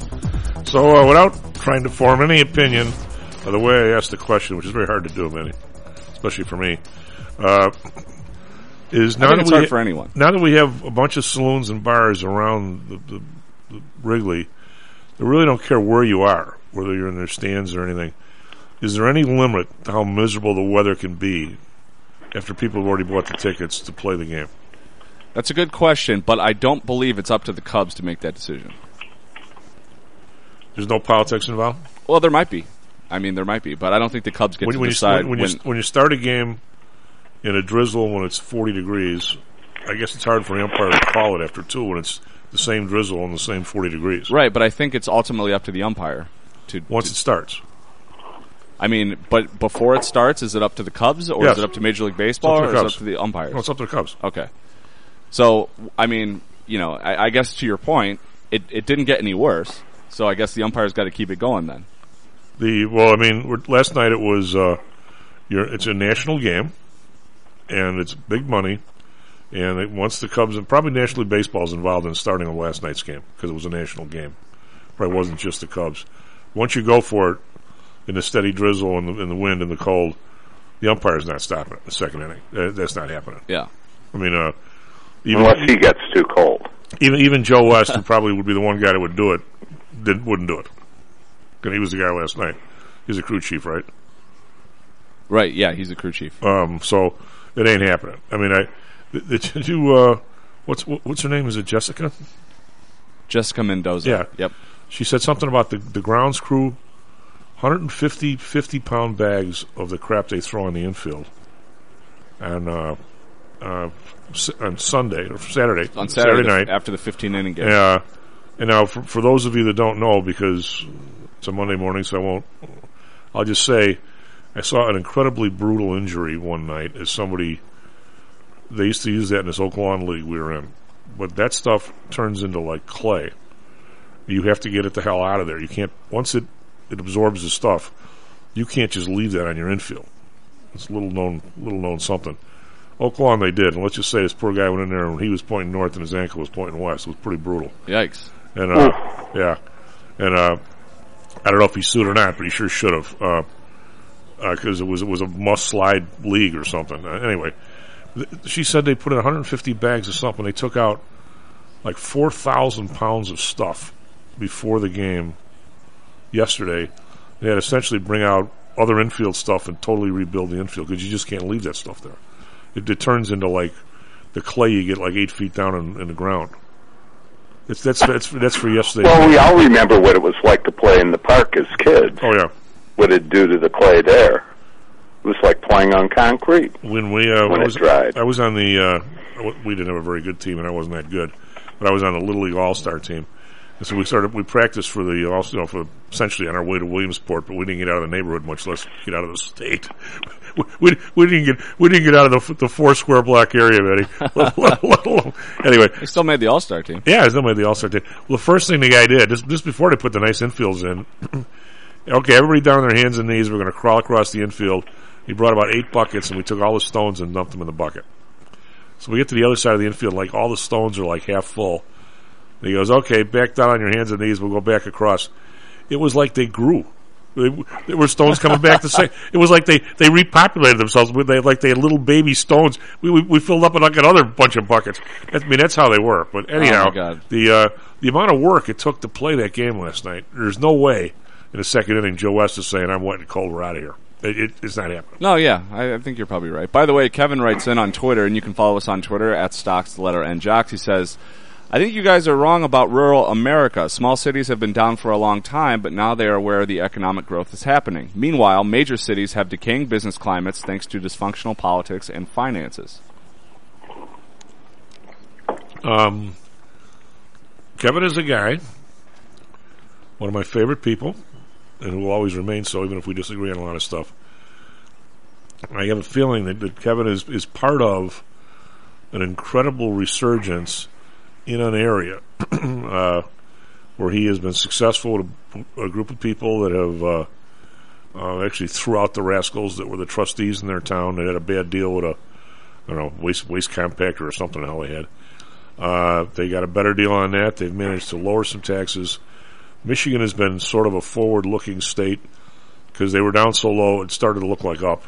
So uh, without trying to form any opinion of the way I asked the question, which is very hard to do, Manny, especially for me, uh, is now I think that it's we hard ha- for anyone. Now that we have a bunch of saloons and bars around the, the, the Wrigley, they really don't care where you are, whether you're in their stands or anything. Is there any limit to how miserable the weather can be after people have already bought the tickets to play the game? That's a good question, but I don't believe it's up to the Cubs to make that decision. There's no politics involved? Well, there might be. I mean, there might be, but I don't think the Cubs get when, to when decide you, when, when, when, you, when you start a game in a drizzle when it's forty degrees, I guess it's hard for the umpire to call it after two when it's the same drizzle and the same forty degrees. Right, but I think it's ultimately up to the umpire. to Once to, it starts. I mean, but before it starts, is it up to the Cubs or Yes. is it up to Major League Baseball or is it Cubs. up to the umpires? No, it's up to the Cubs. Okay. So, I mean, you know, I, I guess to your point, it, it didn't get any worse, so I guess the umpire's got to keep it going then. The well, I mean, we're, last night it was uh, you're, it's a national game, and it's big money. And it, once the Cubs and probably National League Baseball is involved in starting on last night's game because it was a national game. Probably wasn't just the Cubs. Once you go for it in the steady drizzle and the, and the wind and the cold, the umpire's not stopping it in the second inning. That, that's not happening. Yeah. I mean, uh, even, unless he gets too cold. Even even Joe West, who probably would be the one guy that would do it, didn't wouldn't do it. Because he was the guy last night. He's a crew chief, right? Right. Yeah, he's a crew chief. Um, so it ain't happening. I mean, I did you uh, what's what's her name? Is it Jessica? Jessica Mendoza. Yeah. Yep. She said something about the the grounds crew, one hundred fifty fifty-pound bags of the crap they throw in the infield, and uh, uh, on Sunday or Saturday, on Saturday, Saturday night after the fifteen inning game. Yeah. And now, for, for those of you that don't know, because it's a Monday morning, so I won't. I'll just say, I saw an incredibly brutal injury one night as somebody. They used to use that in this Oak Lawn League we were in, but that stuff turns into like clay. You have to get it the hell out of there. You can't once it it absorbs the stuff. You can't just leave that on your infield. It's a little known, little known something. Oak Lawn they did, and let's just say this poor guy went in there and he was pointing north and his ankle was pointing west. It was pretty brutal. Yikes. And uh, yeah, and uh, I don't know if he sued or not, but he sure should have, because uh, uh, it was it was a must slide league or something. Uh, anyway, th- she said they put in one hundred fifty bags of something. They took out like four thousand pounds of stuff before the game yesterday. They had to essentially bring out other infield stuff and totally rebuild the infield because you just can't leave that stuff there. It, it turns into like the clay you get like eight feet down in, in the ground. It's that's that's that's for yesterday. Well, we all remember what it was like to play in the park as kids. Oh yeah, what it do to the clay there? It was like playing on concrete when we uh, when I it was, dried. I was on the uh, we didn't have a very good team and I wasn't that good, but I was on the Little League All Star team. And so we started. We practiced for the also, you know, for essentially on our way to Williamsport, but we didn't get out of the neighborhood, much less get out of the state. we, we, we didn't get we didn't get out of the the four square block area, Eddie. Anyway, they still made the All Star team. Yeah, they still made the All Star team. Well, the first thing the guy did, just just before they put the nice infields in, okay, everybody down on their hands and knees. We're going to crawl across the infield. He brought about eight buckets, and we took all the stones and dumped them in the bucket. So we get to the other side of the infield, like all the stones are like half full. And he goes, okay, back down on your hands and knees. We'll go back across. It was like they grew. They, there were stones coming back the same. It was like they, they repopulated themselves. They like they had little baby stones. We we, we filled up like another bunch of buckets. That's, I mean, that's how they were. But anyhow, oh my God. the uh, the amount of work it took to play that game last night. There's no way in the second inning Joe West is saying, "I'm wet and cold. We're out of here." It, it, it's not happening. No, yeah, I, I think you're probably right. By the way, Kevin writes in on Twitter, and you can follow us on Twitter at Stocks, the letter N Jocks. He says, I think you guys are wrong about rural America. Small cities have been down for a long time, but now they are where the economic growth is happening. Meanwhile, major cities have decaying business climates thanks to dysfunctional politics and finances. Um, Kevin is a guy, one of my favorite people, and who will always remain so, even if we disagree on a lot of stuff. I have a feeling that, that Kevin is, is part of an incredible resurgence in an area uh, where he has been successful with a, a group of people that have uh, uh, actually threw out the rascals that were the trustees in their town. They had a bad deal with a, I don't know, waste waste compactor or something the hell they had. Uh, they got a better deal on that. They've managed to lower some taxes. Michigan has been sort of a forward-looking state because they were down so low it started to look like up.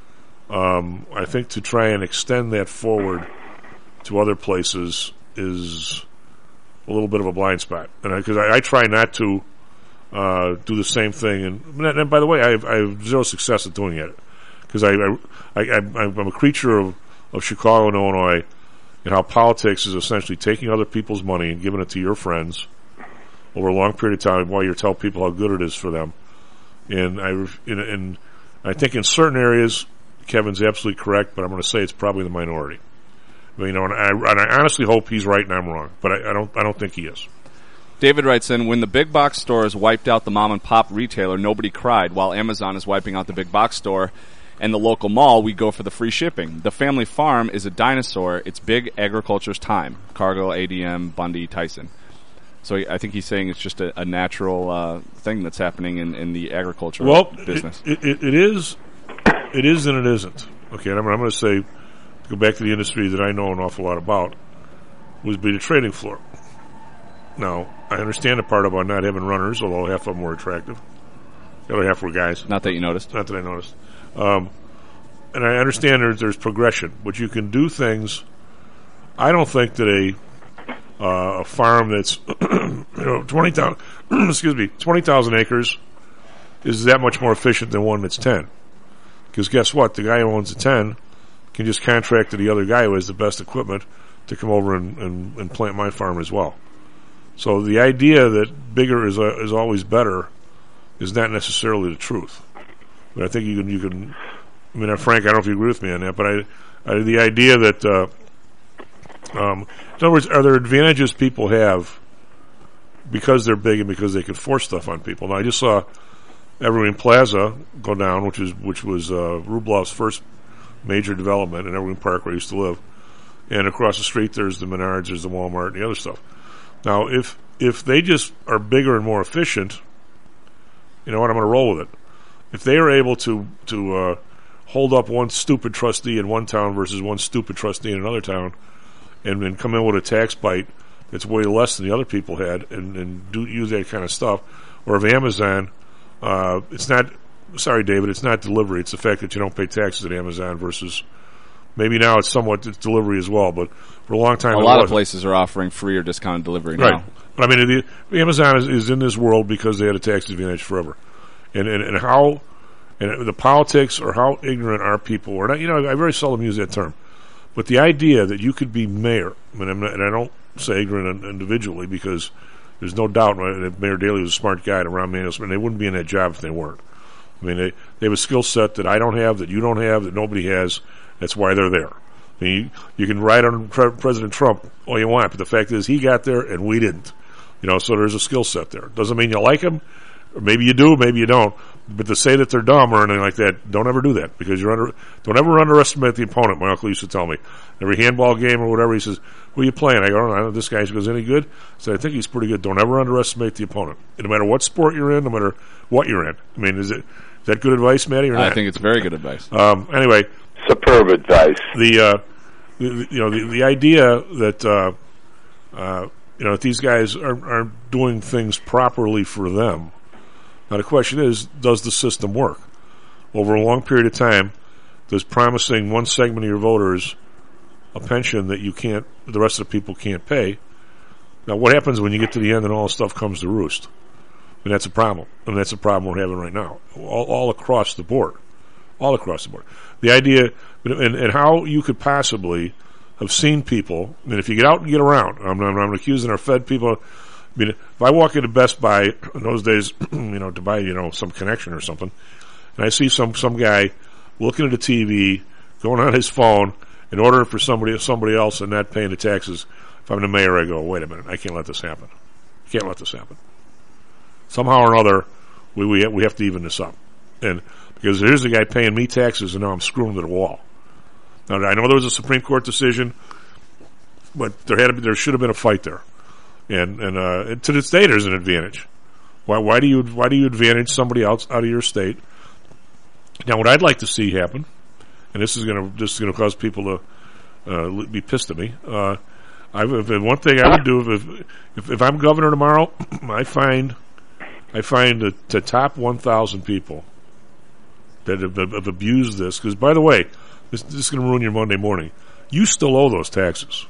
Um, I think to try and extend that forward to other places is a little bit of a blind spot, and because I, I, I try not to uh, do the same thing. And, and by the way, I have, I have zero success at doing it because I, I, I, I'm a creature of, of Chicago and Illinois, and how politics is essentially taking other people's money and giving it to your friends over a long period of time while you tell people how good it is for them. And I, and, and I think in certain areas, Kevin's absolutely correct, but I'm going to say it's probably the minority. But, you know, and I, and I honestly hope he's right and I'm wrong, but I, I don't. I don't think he is. David writes in, when the big box stores wiped out the mom and pop retailer, nobody cried. While Amazon is wiping out the big box store and the local mall, we go for the free shipping. The family farm is a dinosaur. It's big agriculture's time. Cargill, A D M, Bundy, Tyson. So I think he's saying it's just a, a natural uh, thing that's happening in, in the agricultural well, business. It, it, it is, it is, and it isn't. Okay, and I'm, I'm going to say, go back to the industry that I know an awful lot about, would be the trading floor. Now, I understand the part about not having runners, although half of them were attractive. The other half were guys. Not that you noticed. Not that I noticed. Um, and I understand there's, there's progression, but you can do things. I don't think that a uh, a farm that's you know twenty thousand excuse me twenty thousand acres is that much more efficient than one that's ten. Because guess what? The guy who owns the ten can just contract to the other guy who has the best equipment to come over and, and, and plant my farm as well. So the idea that bigger is uh, is always better is not necessarily the truth. But I think you can you can. I mean, Frank, I don't know if you agree with me on that, but I, I the idea that uh, um, in other words, are there advantages people have because they're big and because they can force stuff on people? Now, I just saw Evergreen Plaza go down, which is which was uh, Rubloff's first major development in Evergreen Park where I used to live, and across the street there's the Menards, there's the Walmart, and the other stuff. Now, if if they just are bigger and more efficient, you know what, I'm going to roll with it. If they are able to to uh, hold up one stupid trustee in one town versus one stupid trustee in another town, and then come in with a tax bite that's way less than the other people had, and, and do use that kind of stuff. Or if Amazon, uh, it's not. Sorry, David, it's not delivery. It's the fact that you don't pay taxes at Amazon versus maybe now it's somewhat it's delivery as well. But for a long time, a it lot wasn't. of places are offering free or discounted delivery Right. now. But I mean, the, Amazon is, is in this world because they had a tax advantage forever, and and, and how and the politics or how ignorant are people? Or not, you know, I very seldom use that term, but the idea that you could be mayor, I mean, I'm not, and I don't say ignorant individually because there's no doubt that Mayor Daley was a smart guy and Rahm Emanuel, and they wouldn't be in that job if they weren't. I mean, they they have a skill set that I don't have, that you don't have, that nobody has. That's why they're there. I mean, you, you can ride on Pre- President Trump all you want, but the fact is he got there and we didn't. You know, so there's a skill set there. Doesn't mean you like him, or maybe you do, maybe you don't. But to say that they're dumb or anything like that, don't ever do that because you're under. Don't ever underestimate the opponent. My uncle used to tell me every handball game or whatever. He says, "Who are you playing?" I go, "I don't know. This guy goes any good." I said, "I think he's pretty good." Don't ever underestimate the opponent. No matter what sport you're in, no matter what you're in. I mean, is it is that good advice, Matty, or not? I think it's very good advice. Um, anyway, superb advice. The, uh, the you know the the idea that uh, uh, you know that these guys are are doing things properly for them. Now the question is, does the system work? Over a long period of time, does promising one segment of your voters a pension that you can't, the rest of the people can't pay? Now what happens when you get to the end and all this stuff comes to roost? And that's a problem. And that's a problem we're having right now. All, all across the board. All across the board. The idea, and, and how you could possibly have seen people, and if you get out and get around, I'm not, I'm not accusing our Fed people. I mean, if I walk into Best Buy in those days, you know, to buy, you know, some connection or something, and I see some, some guy looking at the T V, going on his phone, and ordering for somebody somebody else and not paying the taxes, if I'm the mayor, I go, wait a minute, I can't let this happen. I can't let this happen. Somehow or another, we we we have to even this up. And because here's the guy paying me taxes, and now I'm screwing to the wall. Now, I know there was a Supreme Court decision, but there had to be, there should have been a fight there. And and uh, to this day, there's an advantage. Why why do you why do you advantage somebody else out of your state? Now, what I'd like to see happen, and this is going to this is going to cause people to uh, be pissed at me. Uh, I've one thing I would do if if, if I'm governor tomorrow, I find I find the, the top one thousand people that have, have abused this. Because by the way, this, this is going to ruin your Monday morning. You still owe those taxes.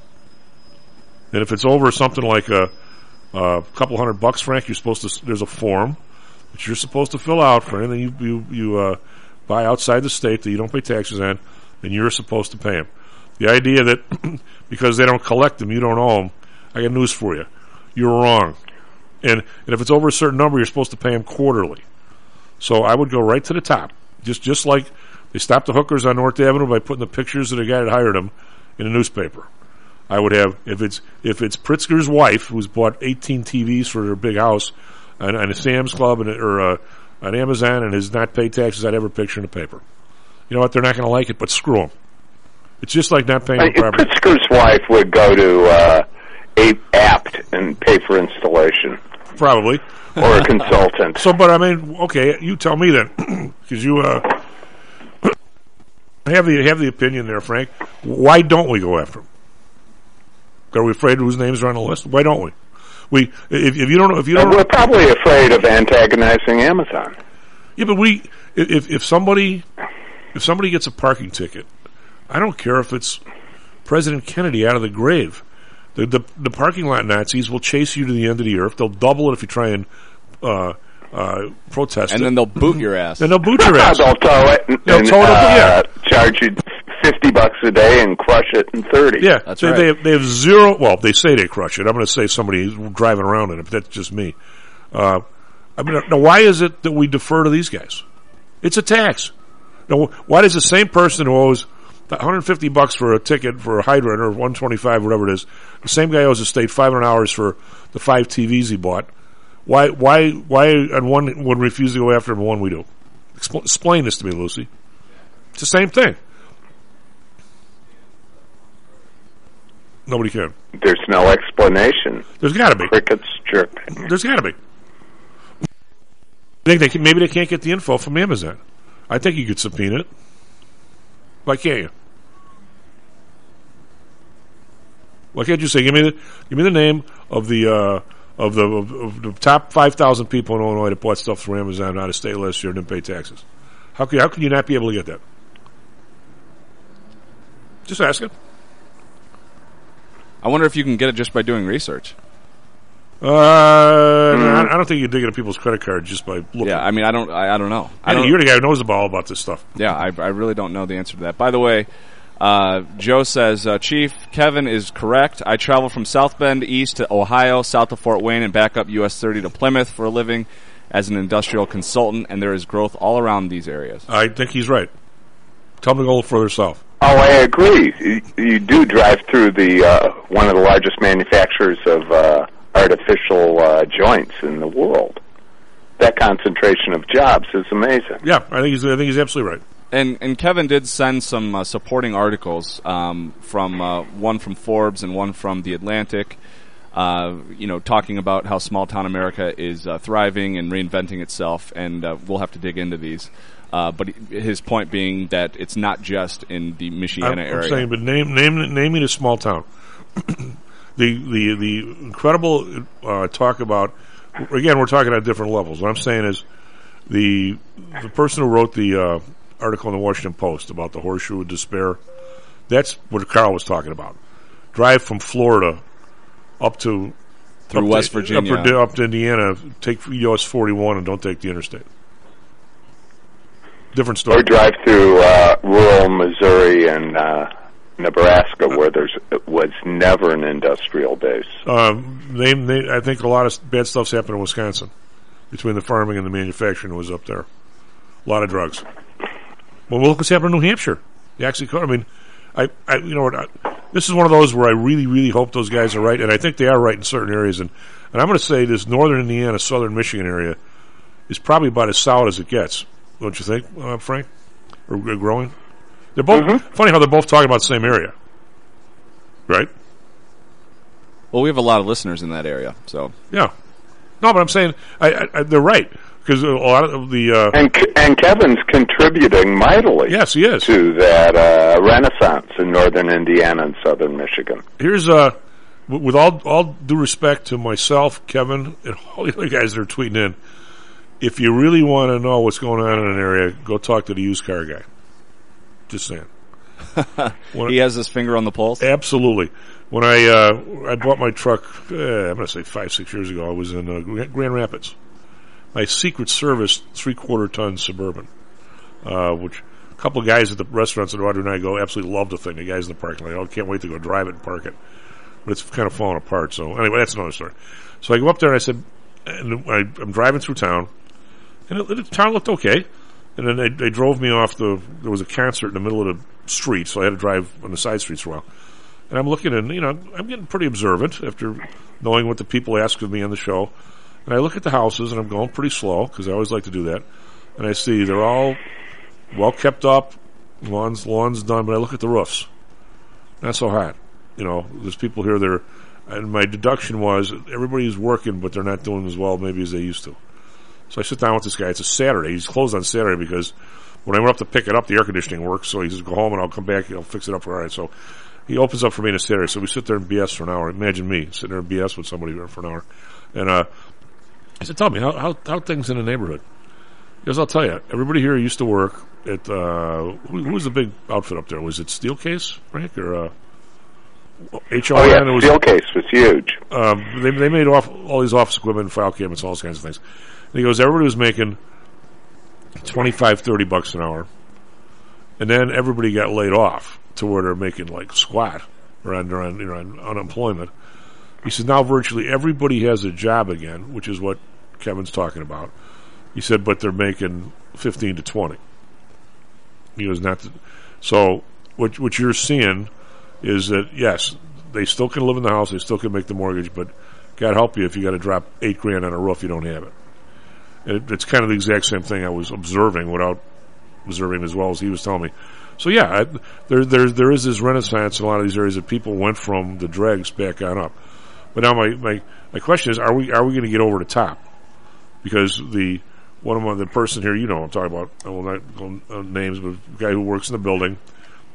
And if it's over something like a, a couple hundred bucks, Frank, you're supposed to. There's a form that you're supposed to fill out for anything you you, you uh, buy outside the state that you don't pay taxes on, and you're supposed to pay them. The idea that because they don't collect them, you don't owe them. I got news for you. You're wrong. And and if it's over a certain number, you're supposed to pay them quarterly. So I would go right to the top, just just like they stopped the hookers on North Avenue by putting the pictures of the guy that hired them in a newspaper. I would have, if it's if it's Pritzker's wife, who's bought eighteen T Vs for her big house, and, and a Sam's Club and or uh, an Amazon, and has not paid taxes, I'd have her picture in the paper. You know what? They're not going to like it, but screw them. It's just like not paying uh, for property. Pritzker's wife would go to uh, Apt and pay for installation, probably, or a consultant. So, but I mean, okay, you tell me then, because you uh, have the have the opinion there, Frank. Why don't we go after them? Are we afraid whose names are on the list? Why don't we? We if, if you don't if you don't, we're probably afraid of antagonizing Amazon. Yeah, but we if if somebody if somebody gets a parking ticket, I don't care if it's President Kennedy out of the grave. The the, the parking lot Nazis will chase you to the end of the earth. They'll double it if you try and uh, uh, protest, and it. then they'll boot your ass. Then they'll boot your ass. They'll tow it and, they'll and tow it, uh, yeah. charge you fifty bucks a day and crush it in thirty. Yeah, that's they, right. They have, they have zero. Well, they say they crush it. I'm going to say somebody driving around in it, but that's just me. Uh, I mean, now why is it that we defer to these guys? It's a tax. Now, why does the same person who owes one hundred fifty bucks for a ticket for a hydrant or one twenty-five, whatever it is, the same guy owes the state five hundred dollars for the five T Vs he bought? Why, why, why? And one would refuse to go after him, and one we do. Expl- explain this to me, Lucy. It's the same thing. Nobody can. There's no explanation. There's got to be. Crickets chirping. There's got to be. I think they can, maybe they can't get the info from Amazon. I think you could subpoena it. Why can't you? Why can't you say, give me the, give me the name of the, uh, of the, of, of the top five thousand people in Illinois that bought stuff from Amazon out of state last year and didn't pay taxes? How can, how can you not be able to get that? Just asking. I wonder if you can get it just by doing research. Uh, mm. I don't think you can dig into people's credit cards just by looking. Yeah, I mean, I don't, I, I don't know. I don't, don't, you're the guy who knows all about this stuff. Yeah, I, I really don't know the answer to that. By the way, uh, Joe says, uh, Chief, Kevin is correct. I travel from South Bend east to Ohio, south of Fort Wayne, and back up U S thirty to Plymouth for a living as an industrial consultant, and there is growth all around these areas. I think he's right. Tell him to go a little further south. Oh, I agree. You, you do drive through the uh, one of the largest manufacturers of uh, artificial uh, joints in the world. That concentration of jobs is amazing. Yeah, I think he's. I think he's absolutely right. And and Kevin did send some uh, supporting articles um, from uh, one from Forbes and one from The Atlantic. Uh, you know, talking about how small town America is uh, thriving and reinventing itself, and uh, we'll have to dig into these. Uh, but his point being that it's not just in the Michiana I'm, area. I'm saying, but name name name me a small town. the the the incredible uh, talk about, again, we're talking at different levels. What I'm saying is the the person who wrote the uh, article in the Washington Post about the horseshoe of despair. That's what Carl was talking about. Drive from Florida up to through up West to, Virginia, up to, up to Indiana. Take U S forty-one and don't take the interstate. Different story. Or drive through uh, rural Missouri and uh, Nebraska, where there was never an industrial base. Um, they, they, I think a lot of bad stuff's happened in Wisconsin between the farming and the manufacturing was up there. A lot of drugs. Well, look what's happening in New Hampshire. You actually, I mean, I, I you know what? I, this is one of those where I really, really hope those guys are right, and I think they are right in certain areas. And, and I'm going to say this northern Indiana, southern Michigan area is probably about as solid as it gets. Don't you think, uh, Frank? Or uh, growing? They're both mm-hmm. funny how they're both talking about the same area, right? Well, we have a lot of listeners in that area, so yeah. No, but I'm saying I, I, I, they're right because a lot of the uh, and and Kevin's contributing mightily. Yes, he is to that uh, renaissance in northern Indiana and southern Michigan. Here's uh, w- with all all due respect to myself, Kevin, and all the other guys that are tweeting in. If you really want to know what's going on in an area, go talk to the used car guy. Just saying. He has his finger on the pulse? Absolutely. When I uh, I bought my truck, uh, I'm going to say five, six years ago, I was in uh, Grand Rapids. My Secret Service three-quarter ton Suburban, uh, which a couple of guys at the restaurants that Audrey and I go absolutely love the thing. The guys in the parking lot, I can't wait to go drive it and park it. But it's kind of falling apart. So anyway, that's another story. So I go up there and I said, and I, I'm driving through town. And it, the town looked okay. And then they, they drove me off the, there was a concert in the middle of the street, so I had to drive on the side streets for a while. And I'm looking and, you know, I'm getting pretty observant after knowing what the people ask of me on the show. And I look at the houses and I'm going pretty slow, because I always like to do that. And I see they're all well kept up, lawns, lawns done, but I look at the roofs. Not so hot. You know, there's people here that are, and my deduction was everybody's working, but they're not doing as well maybe as they used to. So I sit down with this guy. It's a Saturday. He's closed on Saturday because when I went up to pick it up, the air conditioning works. So he says, go home and I'll come back. I'll fix it up. All right. So he opens up for me on a Saturday. So we sit there and B S for an hour. Imagine me sitting there and B S with somebody for an hour. And uh, I said, tell me, how, how how things in the neighborhood? Because I'll tell you, everybody here used to work at, uh, who, who was the big outfit up there? Was it Steelcase, Frank? Or uh, H O N? Oh, yeah, was, Steelcase was huge. Um, they, they made off, all these office equipment, file cabinets, all those kinds of things. And he goes, everybody was making twenty-five, thirty bucks an hour. And then everybody got laid off to where they're making like squat or on, or on, you know, on unemployment. He says, now virtually everybody has a job again, which is what Kevin's talking about. He said, but they're making fifteen to twenty. He goes, not to, so what, what you're seeing is that, yes, they still can live in the house, they still can make the mortgage, but God help you if you got to drop eight grand on a roof, you don't have it. It, it's kind of the exact same thing I was observing without observing as well as he was telling me. So yeah, I, there, there, there is this renaissance in a lot of these areas that people went from the dregs back on up. But now my, my, my question is, are we, are we going to get over the top? Because the, one of my, the person here, you know, I'm talking about, I will not go uh, names, but the guy who works in the building,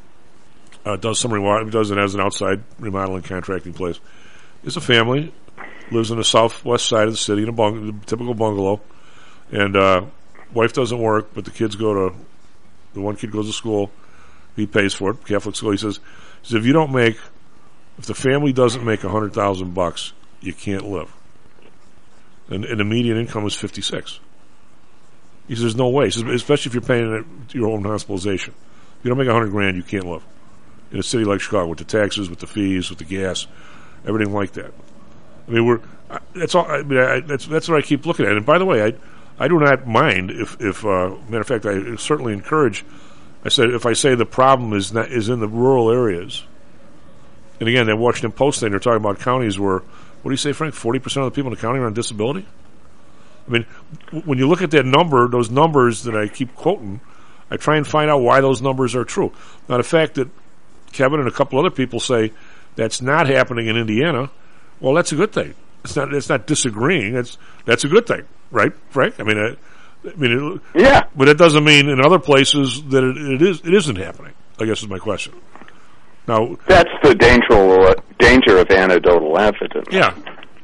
uh, does some remo- does it as an outside remodeling contracting place. It's a family, lives on the southwest side of the city in a bung- typical bungalow, and uh, wife doesn't work, but the kids go to, the one kid goes to school, he pays for it, Catholic school. He says, he says if you don't make, if the family doesn't make a hundred thousand bucks, you can't live. And, and the median income is fifty-six. He says, there's no way. He says, especially if you're paying your own hospitalization. If you don't make a hundred grand, you can't live. In a city like Chicago, with the taxes, with the fees, with the gas, everything like that. I mean, we're, I, that's all, I mean, I, that's, that's what I keep looking at. And by the way, I, I do not mind if, if, uh, matter of fact, I certainly encourage, I said, if I say the problem is not, is in the rural areas, and again, that Washington Post thing, they're talking about counties where, what do you say, Frank? forty percent of the people in the county are on disability? I mean, w- when you look at that number, those numbers that I keep quoting, I try and find out why those numbers are true. Now, the fact that Kevin and a couple other people say that's not happening in Indiana, well, that's a good thing. It's not, it's not disagreeing. It's, that's a good thing, right, Frank? I mean, I, I mean, it, yeah. But it doesn't mean in other places that it, it is, it isn't happening, I guess is my question. Now, that's the danger, danger of anecdotal evidence. Yeah.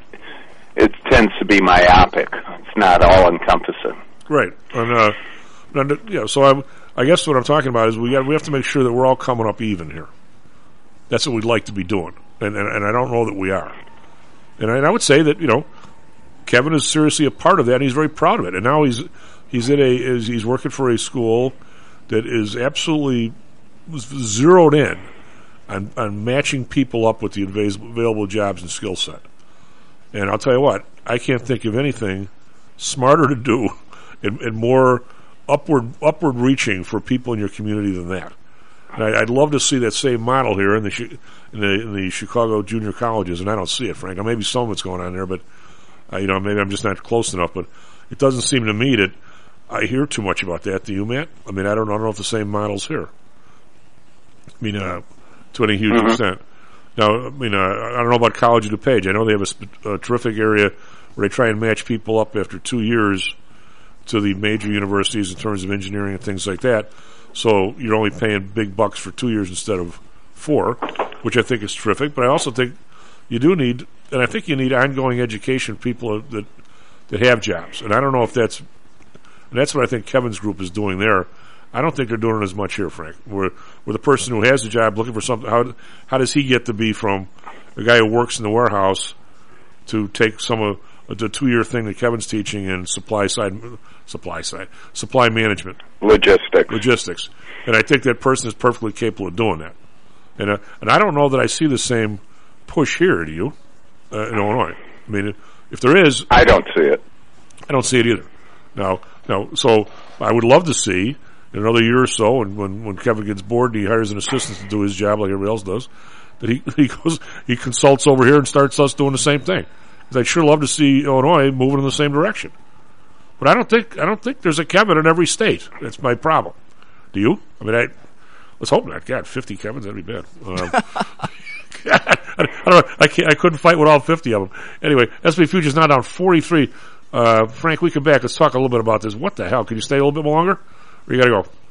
It tends to be myopic. It's not all-encompassing. Right. And, uh, and, yeah, so I'm, I guess what I'm talking about is we got, we have to make sure that we're all coming up even here. That's what we'd like to be doing. And, and, and I don't know that we are. And I, and I would say that, you know, Kevin is seriously a part of that, and he's very proud of it. And now he's he's at a is, he's working for a school that is absolutely zeroed in on, on matching people up with the available jobs and skill set. And I'll tell you what, I can't think of anything smarter to do and, and more upward upward reaching for people in your community than that. And I, I'd love to see that same model here in the in the in the Chicago junior colleges, and I don't see it, Frank. Maybe some of it's going on there, but uh, you know, maybe I'm just not close enough. But it doesn't seem to me that I hear too much about that. Do you, Matt? I mean, I don't, I don't know if the same model's here. I mean, uh, to any huge mm-hmm. extent. Now, I mean, uh, I don't know about College of DuPage. I know they have a, sp- a terrific area where they try and match people up after two years to the major universities in terms of engineering and things like that. So you're only paying big bucks for two years instead of four, which I think is terrific. But I also think you do need, and I think you need ongoing education for people that that have jobs. And I don't know if that's, and that's what I think Kevin's group is doing there. I don't think they're doing it as much here, Frank. Where, where the person who has a job looking for something, how how does he get to be from a guy who works in the warehouse to take some of the two-year thing that Kevin's teaching in supply side, supply side, supply management, logistics, logistics, and I think that person is perfectly capable of doing that. And uh, and I don't know that I see the same push here. Do you, uh, in Illinois? I mean, if there is, I don't see it. I don't see it either. Now, now, so I would love to see in another year or so, and when when Kevin gets bored, and he hires an assistant to do his job like everybody else does, that he he goes he consults over here and starts us doing the same thing. I'd sure love to see Illinois moving in the same direction, but I don't think I don't think there's a Kevin in every state. That's my problem. Do you? I mean, I let's hope not. God, fifty Kevins, that'd be bad. Um, God, I, I don't know. I can't. I couldn't fight with all fifty of them. Anyway, S and P Futures now down forty-three. Uh, Frank, we come back. Let's talk a little bit about this. What the hell? Can you stay a little bit longer, or you got to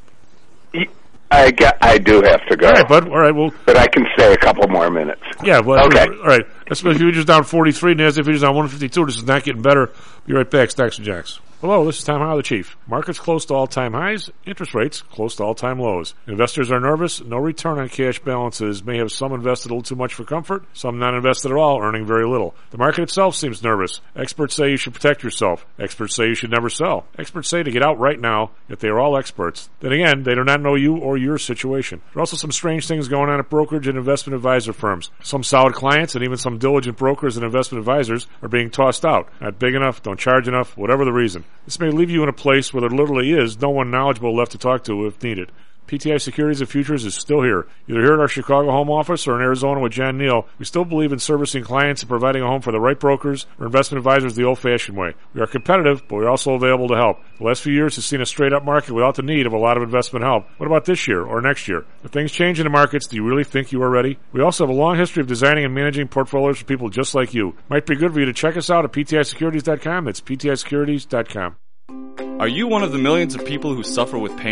go? I got, I do have to go. All right, bud. All right, well, but I can stay a couple more minutes. Yeah. Well, okay. All right. S and P Futures down forty-three. NASDAQ Futures down one fifty-two. This is not getting better. Be right back. Stacks and Jacks. Hello, this is Tom Howell, the Chief. Markets close to all-time highs, interest rates close to all-time lows. Investors are nervous. No return on cash balances may have some invested a little too much for comfort, some not invested at all, earning very little. The market itself seems nervous. Experts say you should protect yourself. Experts say you should never sell. Experts say to get out right now, if they are all experts. Then again, they do not know you or your situation. There are also some strange things going on at brokerage and investment advisor firms. Some solid clients and even some diligent brokers and investment advisors are being tossed out. Not big enough, don't charge enough, whatever the reason. This may leave you in a place where there literally is no one knowledgeable left to talk to if needed. P T I Securities and Futures is still here. Either here at our Chicago home office or in Arizona with John Neal, we still believe in servicing clients and providing a home for the right brokers or investment advisors the old-fashioned way. We are competitive, but we're also available to help. The last few years has seen a straight-up market without the need of a lot of investment help. What about this year or next year? If things change in the markets, do you really think you are ready? We also have a long history of designing and managing portfolios for people just like you. Might be good for you to check us out at P T I securities dot com. That's P T I securities dot com. Are you one of the millions of people who suffer with pain?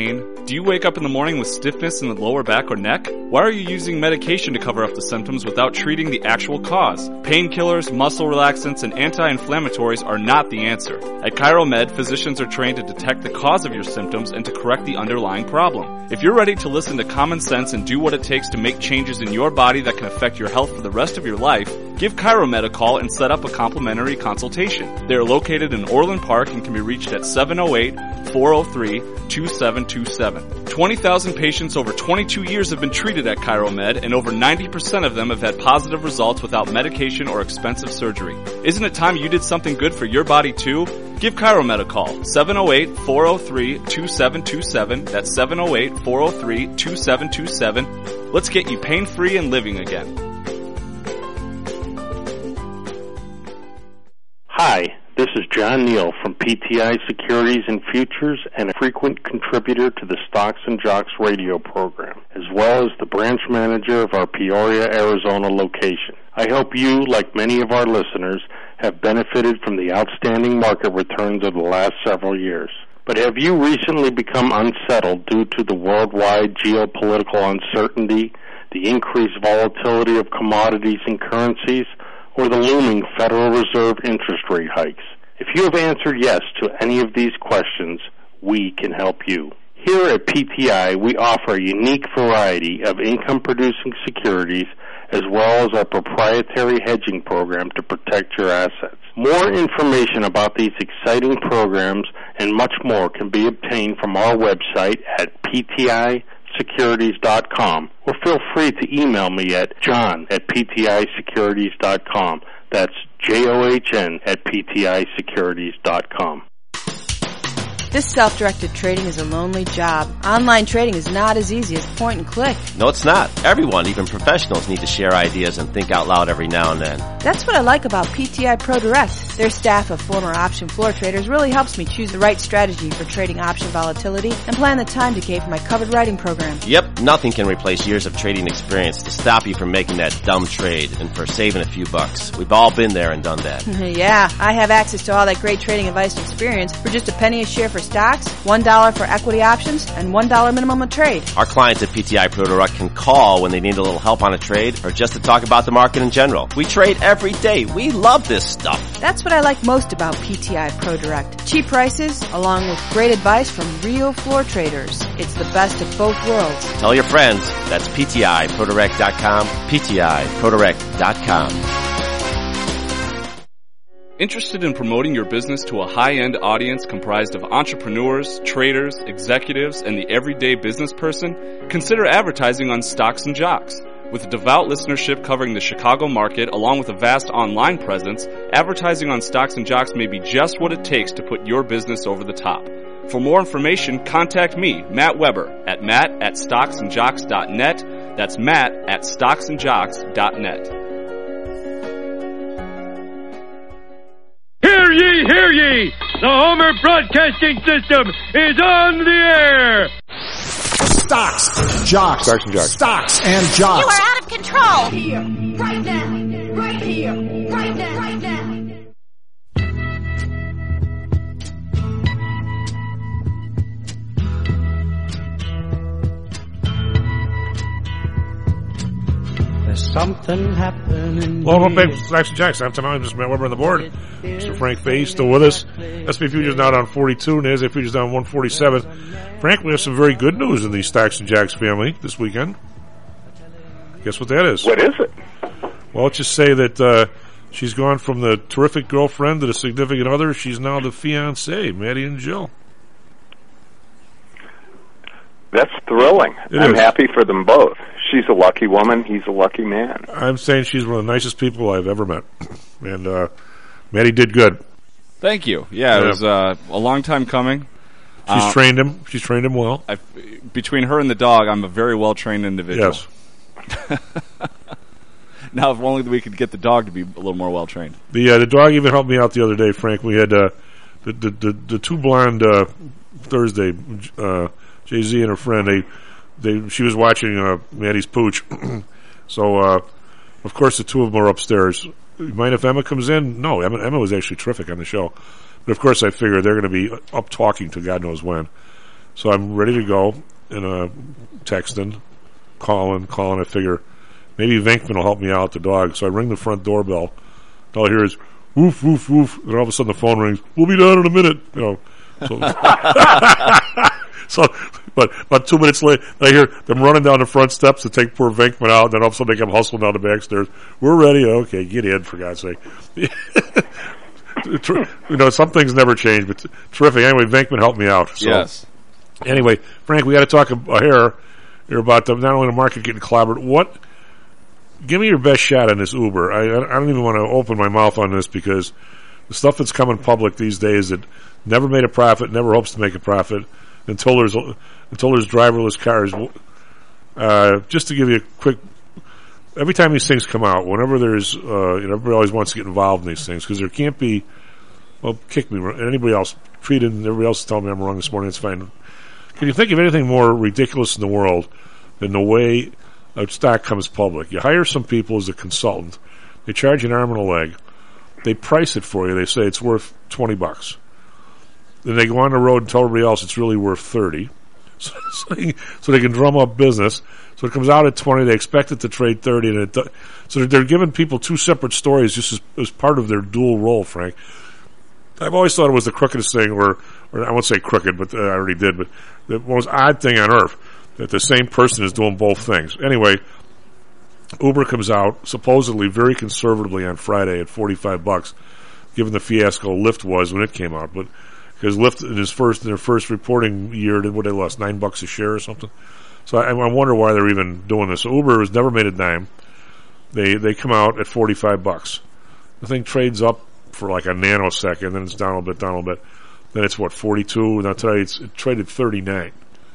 Do you wake up in the morning with stiffness in the lower back or neck? Why are you using medication to cover up the symptoms without treating the actual cause? Painkillers, muscle relaxants, and anti-inflammatories are not the answer. At ChiroMed, physicians are trained to detect the cause of your symptoms and to correct the underlying problem. If you're ready to listen to common sense and do what it takes to make changes in your body that can affect your health for the rest of your life, give ChiroMed a call and set up a complimentary consultation. They are located in Orland Park and can be reached at seven oh eight, four oh three, two seven two seven. twenty thousand patients over twenty-two years have been treated at ChiroMed, and over ninety percent of them have had positive results without medication or expensive surgery. Isn't it time you did something good for your body too? Give ChiroMed a call, seven oh eight, four oh three, two seven two seven. That's seven oh eight, four oh three, two seven two seven. Let's get you pain-free and living again. Hi, this is John Neal from P T I Securities and Futures and a frequent contributor to the Stocks and Jocks radio program, as well as the branch manager of our Peoria, Arizona location. I hope you, like many of our listeners, have benefited from the outstanding market returns of the last several years. But have you recently become unsettled due to the worldwide geopolitical uncertainty, the increased volatility of commodities and currencies, or the looming Federal Reserve interest rate hikes? If you have answered yes to any of these questions, we can help you. Here at P T I, we offer a unique variety of income-producing securities as well as our proprietary hedging program to protect your assets. More information about these exciting programs and much more can be obtained from our website at P T I securities dot com, or feel free to email me at john at P T I securities dot com. That's J O H N at P T I securities dot com. This self-directed trading is a lonely job. Online trading is not as easy as point and click. No, it's not. Everyone, even professionals, need to share ideas and think out loud every now and then. That's what I like about P T I Pro Direct. Their staff of former option floor traders really helps me choose the right strategy for trading option volatility and plan the time decay for my covered writing program. Yep, nothing can replace years of trading experience to stop you from making that dumb trade and for saving a few bucks. We've all been there and done that. Yeah, I have access to all that great trading advice and experience for just a penny a share for stocks, one dollar for equity options, and one dollar minimum a trade. Our clients at P T I Pro Direct can call when they need a little help on a trade or just to talk about the market in general. We trade every day. We love this stuff. That's what I like most about P T I Pro Direct. Cheap prices, along with great advice from real floor traders. It's the best of both worlds. Tell your friends. That's P T I Pro Direct dot com, P T I Pro Direct dot com. Interested in promoting your business to a high-end audience comprised of entrepreneurs, traders, executives, and the everyday business person? Consider advertising on Stocks and Jocks. With a devout listenership covering the Chicago market along with a vast online presence, advertising on Stocks and Jocks may be just what it takes to put your business over the top. For more information, contact me, Matt Weber, at matt at stocks and jocks dot net. That's matt at stocks and jocks dot net. Hear ye, hear ye! The Homer Broadcasting System is on the air! Stocks, jocks, Stocks and Jocks. Stocks and jocks. You are out of control! Here, right now, right here, right now, right now. There's something happening. Welcome back to Stocks and Jocks. I'm tonight. I'm just Matt Weber on the board. Mister Frank Fahey still with us. S and P Futures now down forty-two, and NASDAQ Futures down one forty-seven. Frank, we have some very good news in the Stocks and Jocks family this weekend. Guess what that is? What is it? Well, let's just say that uh, she's gone from the terrific girlfriend to the significant other. She's now the fiancée, Maddie and Jill. That's thrilling. It I'm is. happy for them both. She's a lucky woman. He's a lucky man. I'm saying she's one of the nicest people I've ever met. And uh, Maddie did good. Thank you. Yeah, Yeah. it was uh, a long time coming. She's Uh, trained him. She's trained him well. I've, between her and the dog, I'm a very well-trained individual. Yes. Now, if only we could get the dog to be a little more well-trained. The uh, the dog even helped me out the other day, Frank. We had uh, the, the the the two blonde uh, Thursday, uh, Jay Z and her friend. They they she was watching uh, Maddie's pooch, so uh, of course the two of them are upstairs. You mind if Emma comes in? No, Emma, Emma was actually terrific on the show, but of course I figure they're going to be up talking to God knows when. So I'm ready to go. and uh, texting, calling, calling. I figure maybe Venkman will help me out, the dog. So I ring the front doorbell. All I hear is woof, woof, woof. And all of a sudden the phone rings. We'll be down in a minute. You know. So, so but about two minutes later, I hear them running down the front steps to take poor Venkman out. And then all of a sudden they come hustling down the back stairs. We're ready. Okay, get in, for God's sake. You know, some things never change, but terrific. Anyway, Venkman helped me out. So. Yes. Anyway, Frank, we got to talk a, a hair here about the, not only the market getting clobbered. What? Give me your best shot on this Uber. I, I don't even want to open my mouth on this because the stuff that's coming public these days that never made a profit, never hopes to make a profit until there's until there's driverless cars. Uh, just to give you a quick, every time these things come out, whenever there's, uh, you know, everybody always wants to get involved in these things because there can't be. Well, kick me. Anybody else treated? Everybody else is telling me I'm wrong this morning. It's fine. Can you think of anything more ridiculous in the world than the way a stock comes public? You hire some people as a consultant. They charge you an arm and a leg. They price it for you. They say it's worth twenty bucks. Then they go on the road and tell everybody else it's really worth thirty. So, so, they, so they can drum up business. So it comes out at twenty. They expect it to trade thirty. And it do, so they're, they're giving people two separate stories just as, as part of their dual role, Frank. I've always thought it was the crookedest thing, or, or I won't say crooked, but uh, I already did, but the most odd thing on earth, that the same person is doing both things. Anyway, Uber comes out supposedly very conservatively on Friday at forty-five bucks, given the fiasco Lyft was when it came out. But because Lyft in his first in their first reporting year did what they lost nine bucks a share or something. So I, I wonder why they're even doing this. So Uber has never made a dime. They they come out at forty-five bucks. The thing trades up for like a nanosecond, then it's down a little bit, down a little bit. Then it's what, forty-two? Now today it's it traded thirty-nine.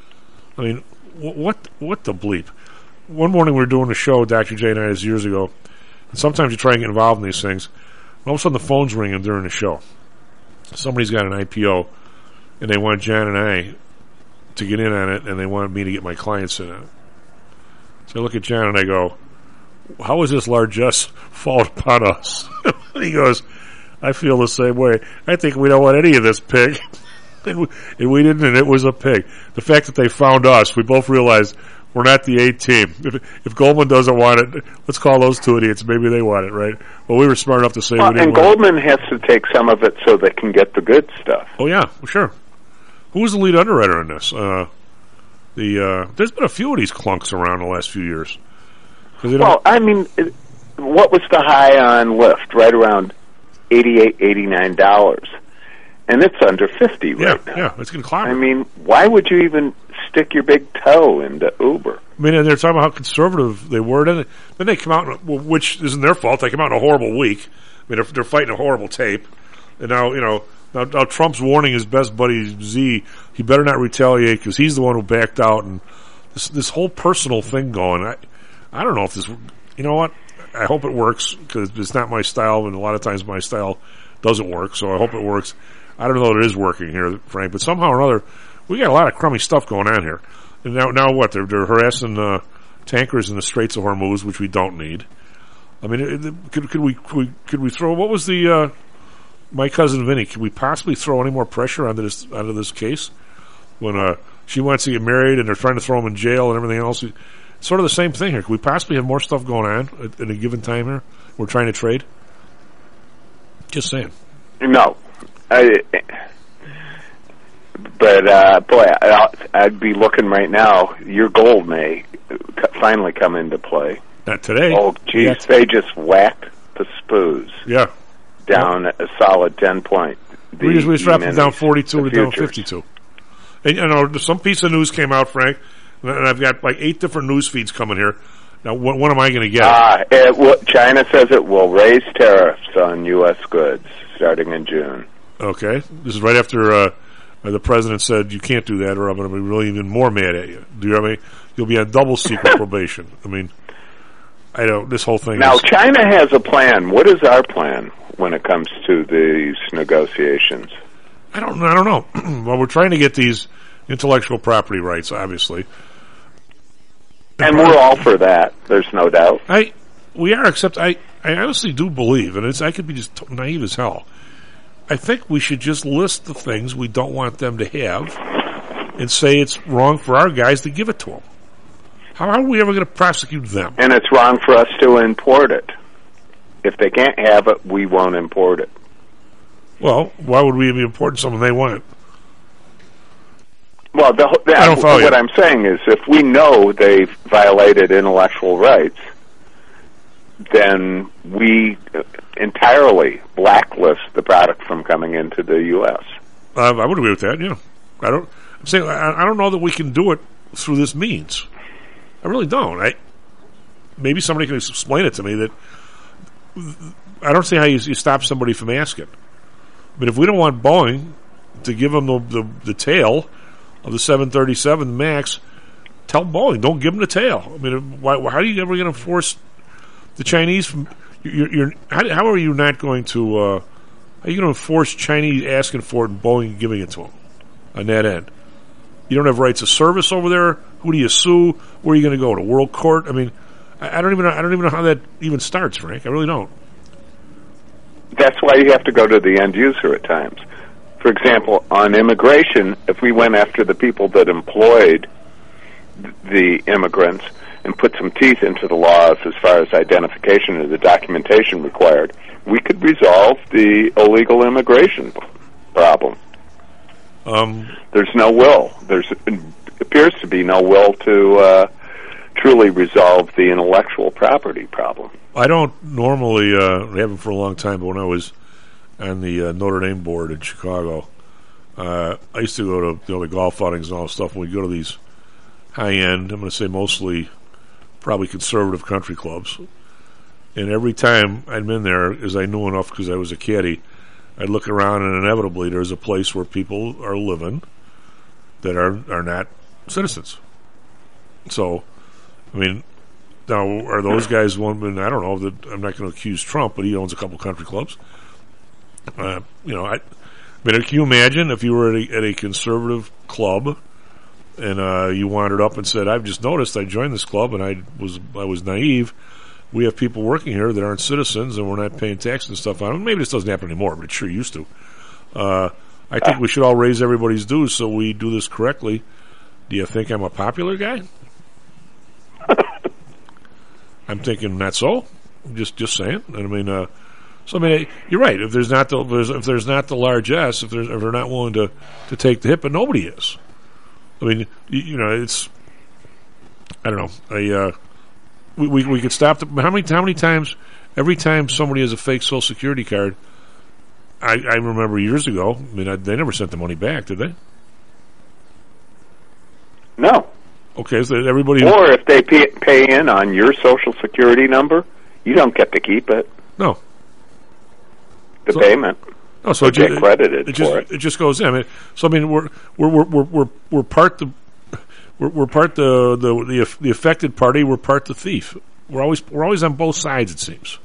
I mean, wh- what what the bleep? One morning we were doing a show, Doctor J and I, this years ago, and sometimes you try and get involved in these things, and all of a sudden the phone's ringing during the show. Somebody's got an I P O, and they want John and I to get in on it, and they wanted me to get my clients in on it. So I look at John and I go, how is this largesse fall upon us? He goes, I feel the same way. I think we don't want any of this pig. and, we, and we didn't, and it was a pig. The fact that they found us, we both realized we're not the A team. If, if Goldman doesn't want it, let's call those two idiots. Maybe they want it, right? Well, we were smart enough to say well, we didn't and want Goldman it. has to take some of it so they can get the good stuff. Oh, yeah, well, sure. Who was the lead underwriter in this? Uh, the uh, There's been a few of these clunks around the last few years. Well, I mean, it, what was the high on Lyft? Right around eighty-eight, eighty-nine dollars, and it's under fifty yeah, right now. Yeah, it's getting clobbered. I mean, why would you even stick your big toe into Uber? I mean, and they're talking about how conservative they were. Then, then they come out, which isn't their fault. They come out in a horrible week. I mean, they're, they're fighting a horrible tape, and now you know now, now Trump's warning his best buddy Z. He better not retaliate because he's the one who backed out, and this this whole personal thing going. I I don't know if this. You know what? I hope it works because it's not my style, and a lot of times my style doesn't work. So I hope it works. I don't know that it is working here, Frank, but somehow or another, we got a lot of crummy stuff going on here. And now, now what? They're, they're harassing uh, tankers in the Straits of Hormuz, which we don't need. I mean, it, it, could, could we could we could we throw? What was the uh, my cousin Vinny? Could we possibly throw any more pressure onto this onto this case when uh, she wants to get married and they're trying to throw him in jail and everything else? Sort of the same thing here. Could we possibly have more stuff going on at, at a given time here? We're trying to trade. Just saying. No, I, but uh, boy, I, I'd be looking right now. Your gold may finally come into play. Not today. Oh, geez, Yet. They just whacked the spoos. Yeah, down yeah. a solid ten point. The we just we just dropped them down forty-two to down futures. fifty-two. And you know, some piece of news came out, Frank, and I've got like eight different news feeds coming here. Now, what, what am I going to get? Ah, it will, China says it will raise tariffs on U S goods starting in June. Okay, this is right after uh, the president said you can't do that, or I'm going to be really even more mad at you. Do you know what I mean? You'll be on double secret probation. I mean, I don't. This whole thing. Now, is, China has a plan. What is our plan when it comes to these negotiations? I don't. I don't know. Well, we're trying to get these intellectual property rights, obviously. And we're all for that. There's no doubt. I, we are, except I, I honestly do believe, and it's, I could be just naive as hell. I think we should just list the things we don't want them to have, and say it's wrong for our guys to give it to them. How are we ever going to prosecute them? And it's wrong for us to import it. If they can't have it, we won't import it. Well, why would we be importing something they want? Well, the, the, I don't follow what you. I'm saying is if we know they've violated intellectual rights, then we entirely blacklist the product from coming into the U S Uh, I would agree with that, yeah. I don't, I'm saying I, I don't know that we can do it through this means. I really don't. I, maybe somebody can explain it to me that I don't see how you, you stop somebody from asking. But if we don't want Boeing to give them the, the, the tail of the seven thirty-seven MAX, tell Boeing, don't give them the tail. I mean, why, how are you ever going to force the Chinese from... You're, you're, how, how are you not going to... Uh, how are you going to force Chinese asking for it and Boeing giving it to them on that end? You don't have rights of service over there. Who do you sue? Where are you going to go? To World Court? I mean, I, I don't even know, I don't even know how that even starts, Frank. I really don't. That's why you have to go to the end user at times. For example, on immigration, if we went after the people that employed the immigrants and put some teeth into the laws as far as identification or the documentation required, we could resolve the illegal immigration problem. Um, There's no will. There's appears to be no will to uh, truly resolve the intellectual property problem. I don't normally, uh, I haven't for a long time, but when I was on the uh, Notre Dame board in Chicago, uh, I used to go to you know, the golf outings and all that stuff, and we'd go to these high-end, I'm going to say mostly probably conservative country clubs. And every time I'd been there, as I knew enough because I was a caddy, I'd look around and inevitably there's a place where people are living that are, are not citizens. So, I mean, now are those guys one? I don't know. That I'm not going to accuse Trump, but he owns a couple country clubs. Uh, you know, I, I mean, can you imagine if you were at a, at a conservative club and uh, you wandered up and said, "I've just noticed I joined this club and I was I was naive. We have people working here that aren't citizens and we're not paying tax and stuff on them." Maybe this doesn't happen anymore, but it sure used to. Uh, I think we should all raise everybody's dues so we do this correctly. Do you think I'm a popular guy? I'm thinking not so. Just, just saying. I mean, uh, so I mean, you're right. If there's not the, if there's, if there's not the largesse, if there's, if they're not willing to, to take the hit, but nobody is. I mean, you, you know, it's, I don't know. I, uh, we, we, we could stop the, how many, how many times, every time somebody has a fake Social Security card, I, I remember years ago, I mean, I, they never sent the money back, did they? No. Okay, so everybody... Or if they pay, pay in on your Social Security number, you don't get to keep it. No. The so, payment. No, so you it, get credited it, it just, for it. It just goes in. I mean, so I mean, we're we're we're we're we're, we're part the we're, we're part the, the the the affected party. We're part the thief. We're always we're always on both sides. It seems.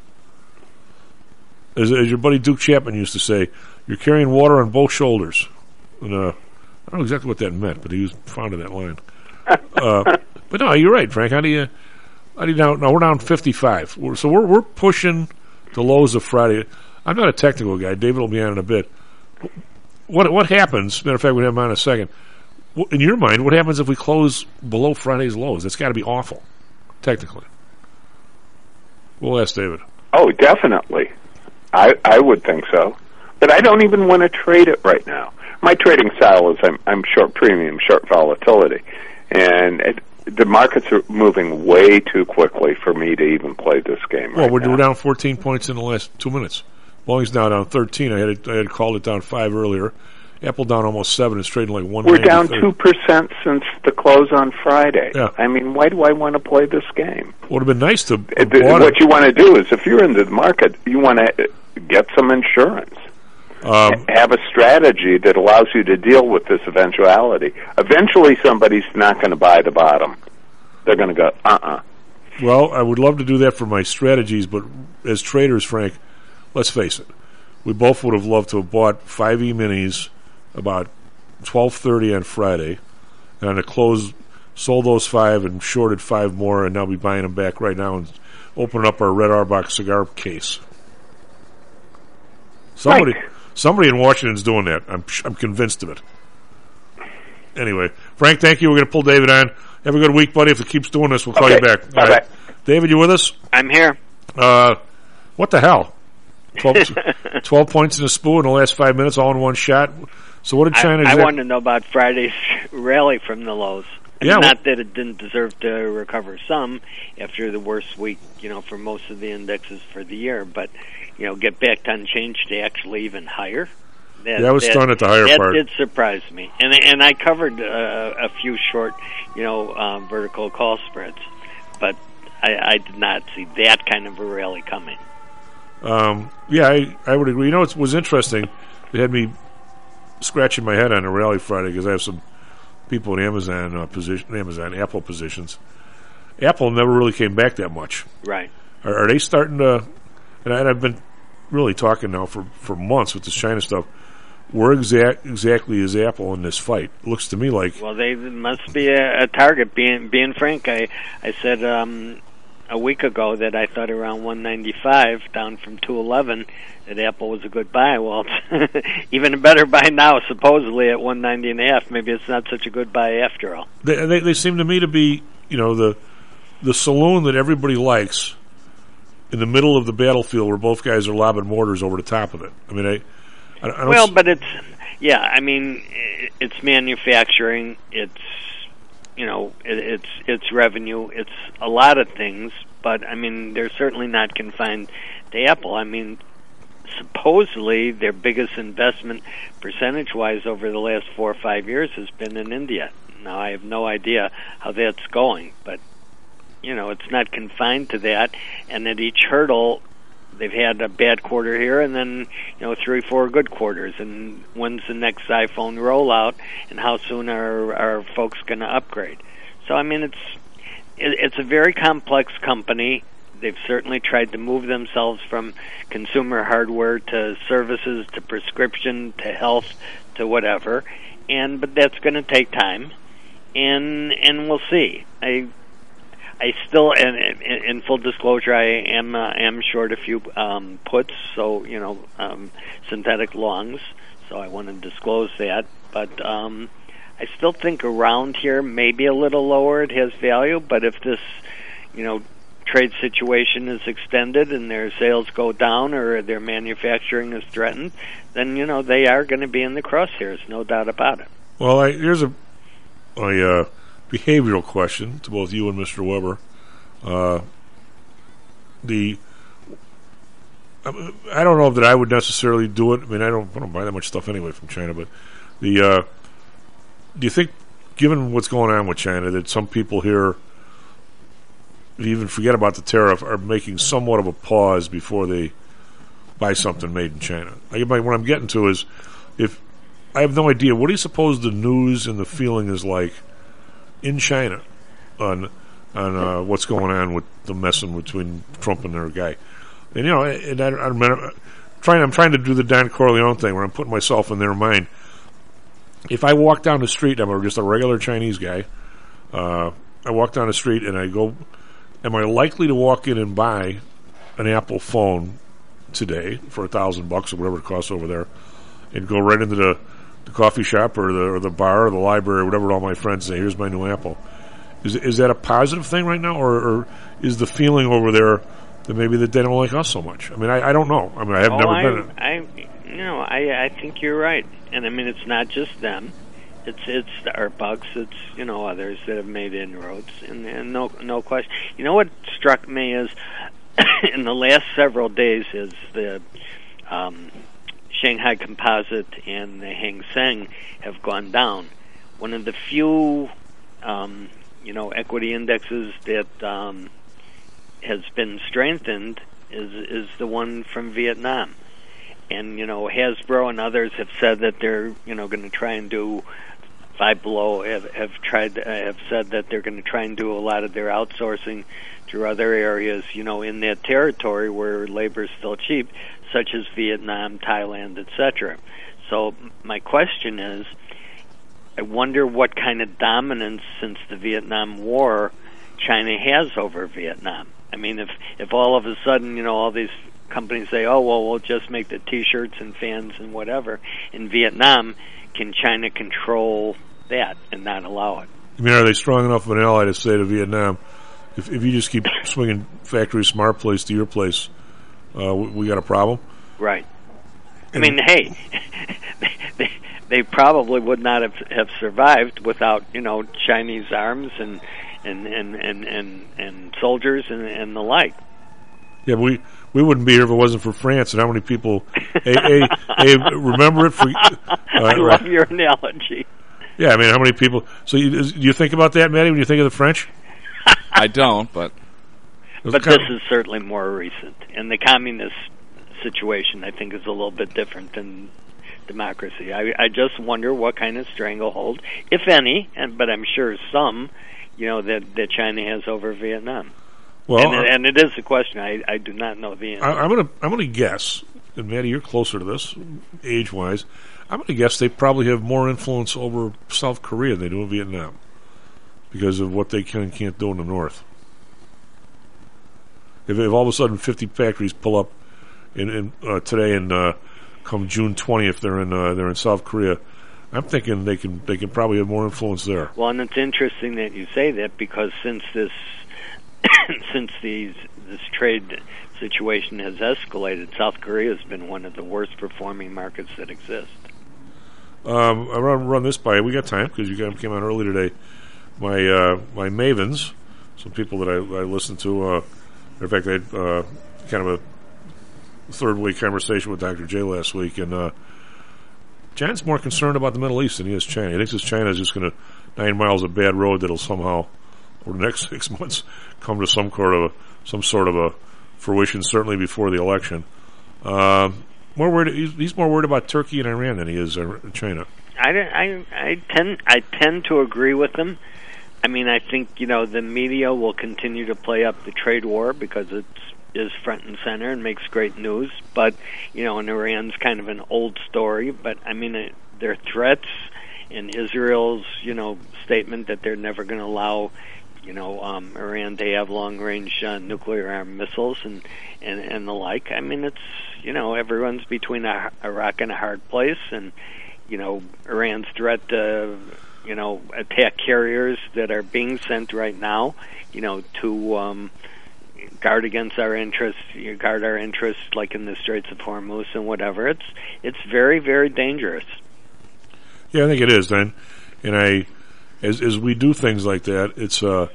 As, as your buddy Duke Chapman used to say, you're carrying water on both shoulders. And, uh, I don't know exactly what that meant, but he was fond of that line. uh, but no, you're right, Frank. How do you? How do you now? No, we're down fifty-five. We're, so we're we're pushing the lows of Friday. I'm not a technical guy. David will be on in a bit. What what happens? Matter of fact, we have him on in a second. In your mind, what happens if we close below Friday's lows? That's got to be awful, technically. We'll ask David. Oh, definitely. I I would think so, but I don't even want to trade it right now. My trading style is I'm I'm short premium, short volatility, and it, the markets are moving way too quickly for me to even play this game. Well, right we're, now. we're down fourteen points in the last two minutes. Boeing's now down thirteen. I had it, I had called it down five earlier. Apple down almost seven. It's trading like one. We're down two percent since the close on Friday. Yeah. I mean, why do I want to play this game? Would have been nice to. It, what you want to do is, if you're into the market, you want to get some insurance. Um, have a strategy that allows you to deal with this eventuality. Eventually, somebody's not going to buy the bottom. They're going to go, uh-uh. Well, I would love to do that for my strategies, but as traders, Frank, let's face it. We both would have loved to have bought five E-minis about twelve thirty on Friday, and on the close, sold those five and shorted five more, and now be buying them back right now and opening up our Red Auerbach cigar case. Somebody... Right. Somebody in Washington's doing that. I'm I'm convinced of it. Anyway, Frank, thank you. We're going to pull David on. Have a good week, buddy. If it keeps doing this, we'll call okay. you back. Bye-bye. Right. David, you with us? I'm here. Uh, what the hell? twelve, twelve points in a spoon in the last five minutes, all in one shot. So what did China I, I exact- wanted to know about Friday's rally from the lows. I Yeah, mean, not well- that it didn't deserve to recover some after the worst week, you know, for most of the indexes for the year, but, you know, get back to unchanged to actually even higher. That, Yeah, I was that, stunned at the higher that part. That did surprise me. And, and I covered uh, a few short, you know, um, vertical call spreads, but I, I did not see that kind of a rally coming. Um, yeah, I, I would agree. You know, it was interesting. It had me scratching my head on a rally Friday because I have some people in Amazon uh, position, Amazon Apple positions. Apple never really came back that much. Right. Are, are they starting to? And, I, and I've been really talking now for, for months with this China stuff. Where exact exactly is Apple in this fight? It looks to me like Well, they must be a, a target. Being being frank, I I said um, a week ago that I thought around one ninety-five, down from two eleven, that Apple was a good buy. Well, it's even a better buy now, supposedly at one ninety and a half. Maybe it's not such a good buy after all. they, they they seem to me to be, you know, the the saloon that everybody likes in the middle of the battlefield where both guys are lobbing mortars over the top of it. I mean, I, I, I don't well, s- but it's yeah. I mean, i- it's manufacturing. It's you know, it, it's it's revenue. It's a lot of things. But I mean, they're certainly not confined to Apple. I mean, supposedly their biggest investment percentage-wise over the last four or five years has been in India. Now, I have no idea how that's going, but you know, it's not confined to that. And at each hurdle, they've had a bad quarter here, and then you know, three, four good quarters. And when's the next iPhone rollout, and how soon are are folks going to upgrade? So, I mean, it's it, it's a very complex company. They've certainly tried to move themselves from consumer hardware to services to prescription to health to whatever, and but that's going to take time, and and we'll see. I I still, and in, in full disclosure, I am uh, am short a few um, puts, so you know, um, synthetic longs. So I want to disclose that, but um, I still think around here, maybe a little lower, it has value. But if this, you know, trade situation is extended and their sales go down or their manufacturing is threatened, then you know they are going to be in the crosshairs, no doubt about it. Well, I, here's a a uh, behavioral question to both you and Mister Weber. Uh, the I don't know that I would necessarily do it. I mean, I don't, I don't buy that much stuff anyway from China. But the uh, do you think, given what's going on with China, that some people here, even forget about the tariff, are making somewhat of a pause before they buy something made in China? I, what I'm getting to is, if I have no idea, what do you suppose the news and the feeling is like in China on on uh, what's going on with the messing between Trump and their guy? And you know, and I, I'm trying. I'm trying to do the Don Corleone thing, where I'm putting myself in their mind. If I walk down the street, I'm just a regular Chinese guy. Uh, I walk down the street and I go. Am I likely to walk in and buy an Apple phone today for a thousand bucks or whatever it costs over there, and go right into the, the coffee shop or the or the bar or the library or whatever? All my friends say, "Here's my new Apple." Is is that a positive thing right now, or, or is the feeling over there that maybe that they don't like us so much? I mean, I, I don't know. I mean, I have oh, never I, been. In. I, you know, I I think you're right, and I mean it's not just them. It's it's the Starbucks. It's you know others that have made inroads, and, and no no question. You know what struck me is in the last several days is the um, Shanghai Composite and the Hang Seng have gone down. One of the few um, you know equity indexes that um, has been strengthened is is the one from Vietnam, and you know Hasbro and others have said that they're you know going to try and do. Five Below have, have tried uh, have said that they're going to try and do a lot of their outsourcing to other areas, you know, in that territory where labor is still cheap, such as Vietnam, Thailand, et cetera. So my question is, I wonder what kind of dominance since the Vietnam War China has over Vietnam. I mean, if if all of a sudden, you know, all these companies say, oh, well, we'll just make the T-shirts and fans and whatever in Vietnam, can China control that and not allow it. I mean, are they strong enough of an ally to say to Vietnam, if, if you just keep swinging factory smart place to your place, uh, we, we got a problem? Right. I mean, hey, they, they probably would not have, have survived without, you know, Chinese arms and and and and, and, and soldiers and, and the like. Yeah, but we we wouldn't be here if it wasn't for France. And how many people? hey, hey, hey, remember it for? Uh, I love your analogy. Yeah, I mean, how many people? So you, do you think about that, Matty, when you think of the French? I don't, but but this is certainly more recent, and the communist situation, I think, is a little bit different than democracy. I, I just wonder what kind of stranglehold, if any, and but I'm sure some, you know, that, that China has over Vietnam. Well, and, uh, and it is a question. I, I do not know the answer. I, I'm gonna I'm gonna guess, and Matty, you're closer to this age wise. I'm gonna guess they probably have more influence over South Korea than they do in Vietnam because of what they can and can't do in the North. If, if all of a sudden fifty factories pull up in, in uh, today and uh, come June twentieth, they're in uh, they're in South Korea. I'm thinking they can they can probably have more influence there. Well, and it's interesting that you say that because since this since these this trade situation has escalated, South Korea has been one of the worst performing markets that exist. Um, I run run this by you. We got time because you guys came on early today. My uh, my mavens, some people that I, I listened to. Uh, in fact, I had uh, kind of a third way conversation with Doctor J last week, and uh, John's more concerned about the Middle East than he is China. He thinks this China is just going to nine miles of bad road that'll somehow, over the next six months, come to some sort of a, some sort of a fruition. Certainly before the election. Um, more worried. He's, he's more worried about Turkey and Iran than he is uh, China. I, I, I tend I tend to agree with him. I mean, I think, you know, the media will continue to play up the trade war because it's is front and center and makes great news. But, you know, and Iran's kind of an old story. But, I mean, it, their threats and Israel's, you know, statement that they're never going to allow, you know, um, Iran to have long-range uh, nuclear-armed missiles and, and, and the like. I mean, it's, you know, everyone's between a, a rock and a hard place. And, you know, Iran's threat to, you know, attack carriers that are being sent right now, you know, to um, guard against our interests, you guard our interests, like in the Straits of Hormuz and whatever. It's it's very, very dangerous. Yeah, I think it is, then. And I, as as we do things like that, it's uh,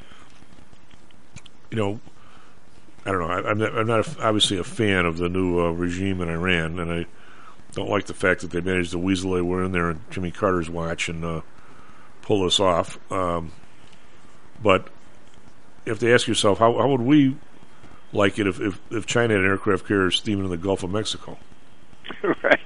you know, I don't know. I, I'm not, I'm not a, obviously a fan of the new uh, regime in Iran, and I don't like the fact that they managed to weasel their way in there and Jimmy Carter's watch and uh, pull us off. Um, but you have to ask yourself, how, how would we like it if, if, if China had an aircraft carrier steaming in the Gulf of Mexico? Right.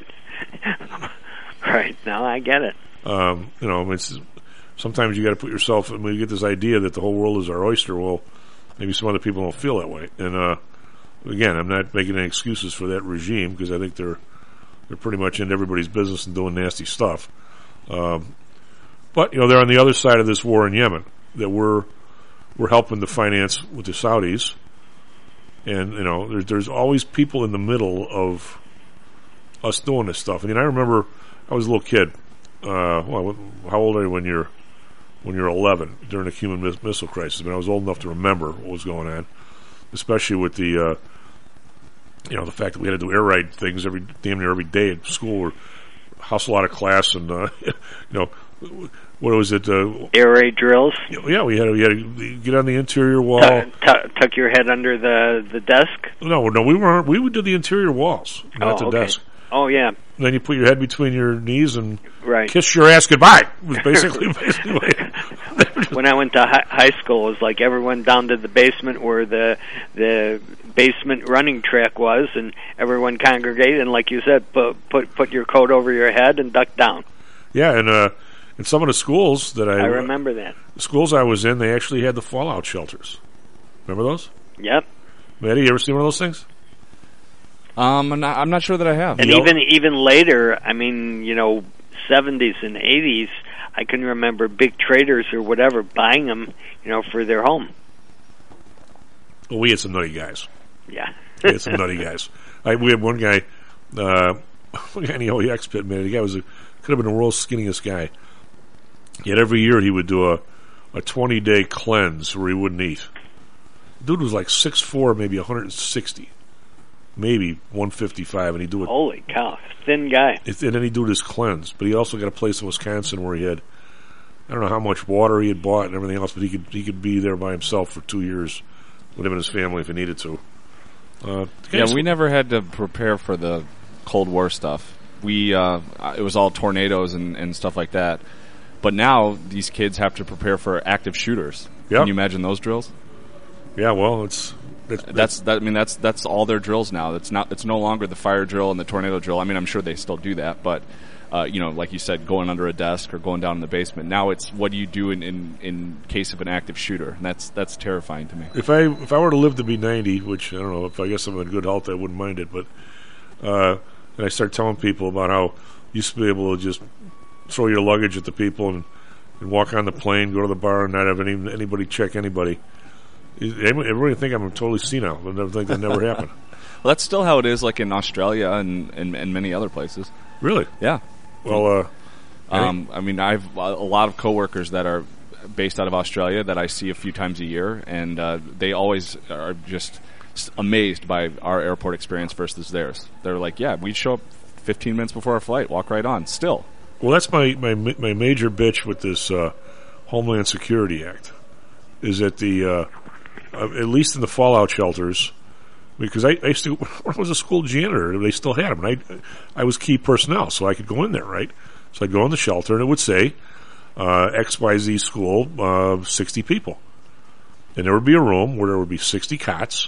Right. Now I get it. Um, you know, it's sometimes you got to put yourself. I mean, you get this idea that the whole world is our oyster. Well, maybe some other people don't feel that way. And uh, again, I'm not making any excuses for that regime because I think they're they're pretty much into everybody's business and doing nasty stuff. Um, but you know, they're on the other side of this war in Yemen that we're we're helping to finance with the Saudis. And you know, there's there's always people in the middle of us doing this stuff. I mean, I remember I was a little kid. Uh, well, how old are you when you're when you're eleven during the Cuban miss- Missile Crisis? I mean, I was old enough to remember what was going on, especially with the uh, you know the fact that we had to do air raid things every damn near every day at school, or hustle out of class, and uh, you know what was it? Uh, air raid drills. Yeah, we had to, we had to get on the interior wall. T- t- tuck your head under the, the desk. No, no, we weren't. We would do the interior walls, not oh, the okay. desk. Oh yeah. And then you put your head between your knees and right. kiss your ass goodbye. It was basically, basically when I went to hi- high school, it was like everyone down to the basement where the the basement running track was, and everyone congregated. And like you said, put put put your coat over your head and duck down. Yeah, and uh, in some of the schools that I I remember that the schools I was in, they actually had the fallout shelters. Remember those? Yep. Maddie, you ever seen one of those things? Um, I'm not, I'm not sure that I have. And you even know? even later, I mean, you know, seventies and eighties, I can remember big traders or whatever buying them, you know, for their home. Well, we had some nutty guys. Yeah. we had some nutty guys. I, we had one guy, uh, one guy in the O E X pit, man. The guy was a, could have been the world's skinniest guy. Yet every year he would do a, a twenty-day cleanse where he wouldn't eat. Dude was like six foot four, maybe one hundred sixty, maybe one fifty-five, and he'd do it. Holy cow, thin guy. And then he'd do this cleanse. But he also got a place in Wisconsin where he had, I don't know how much water he had bought and everything else, but he could he could be there by himself for two years with him and his family if he needed to. Uh, yeah, we never had to prepare for the Cold War stuff. We uh, it was all tornadoes and, and stuff like that. But now these kids have to prepare for active shooters. Yeah. Can you imagine those drills? Yeah, well, it's it's, that's that. I mean, that's that's all their drills now. It's not. It's no longer the fire drill and the tornado drill. I mean, I'm sure they still do that, but uh, you know, like you said, going under a desk or going down in the basement. Now it's what do you do in, in, in case of an active shooter? And that's that's terrifying to me. If I if I were to live to be ninety, which I don't know, if I guess I'm in good health, I wouldn't mind it. But uh, and I start telling people about how you used to be able to just throw your luggage at the people and, and walk on the plane, go to the bar, and not have any anybody check anybody. Everybody think I'm totally senile. I never think that never happened. Well, that's still how it is, like in Australia and, and, and many other places. Really? Yeah. Well, uh, um, I mean, I've a lot of coworkers that are based out of Australia that I see a few times a year, and uh, they always are just amazed by our airport experience versus theirs. They're like, "Yeah, we show up fifteen minutes before our flight, walk right on." Still. Well, that's my my my major bitch with this uh, Homeland Security Act, is that the uh, uh, at least in the fallout shelters, because I, I used to, when I was a school janitor, they still had them, and I I was key personnel, so I could go in there, right? So I'd go in the shelter, and it would say uh, X Y Z school, uh, sixty people, and there would be a room where there would be sixty cots.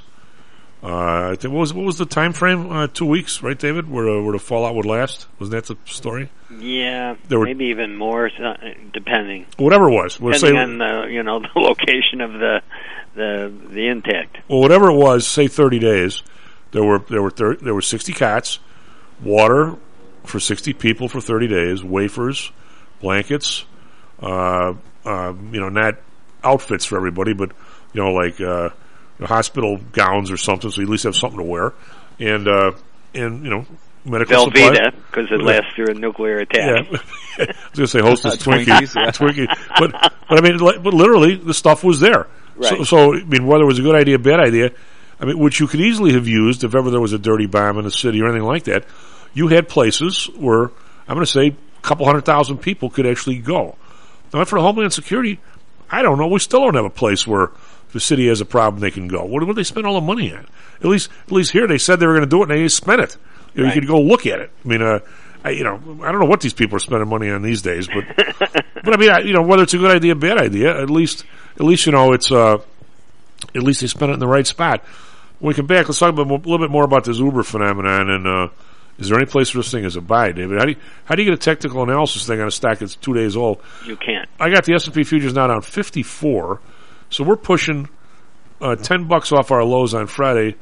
Uh, I think what was what was the time frame? Uh, two weeks, right, David? Where uh, where the fallout would last? Wasn't that the story? Yeah, there were, maybe even more, uh, depending. Whatever it was, we'll depending say, on the you know the location of the the the intake. Well, whatever it was, say thirty days. There were there were thirty, there were sixty cots, water for sixty people for thirty days, wafers, blankets, uh, uh, you know, not outfits for everybody, but you know, like. Uh, hospital gowns or something, so you at least have something to wear, and uh, and you know, medical supplies. Velveeta, because it lasts through a nuclear attack. Yeah. I was going to say Hostess Twinkies, Twinkies, yeah. Twinkie, but but I mean, like, but literally, the stuff was there. Right. So, so I mean, whether it was a good idea, bad idea, I mean, which you could easily have used if ever there was a dirty bomb in the city or anything like that. You had places where I'm going to say a couple hundred thousand people could actually go. Now, for Homeland Security, I don't know. We still don't have a place where the city has a problem, they can go. What do they spend all the money on? At least, at least here they said they were going to do it, and they spent it. You, know, right. You could go look at it. I mean, uh, I, you know, I don't know what these people are spending money on these days, but, but I mean, I, you know, whether it's a good idea, bad idea, at least, at least you know, it's uh, at least they spent it in the right spot. When we come back, let's talk about, a little bit more about this Uber phenomenon, and uh, is there any place where this thing is a buy, David? How do you, how do you get a technical analysis thing on a stock that's two days old? You can't. I got the S and P futures now down fifty-four. So we're pushing uh, ten bucks off our lows on Friday.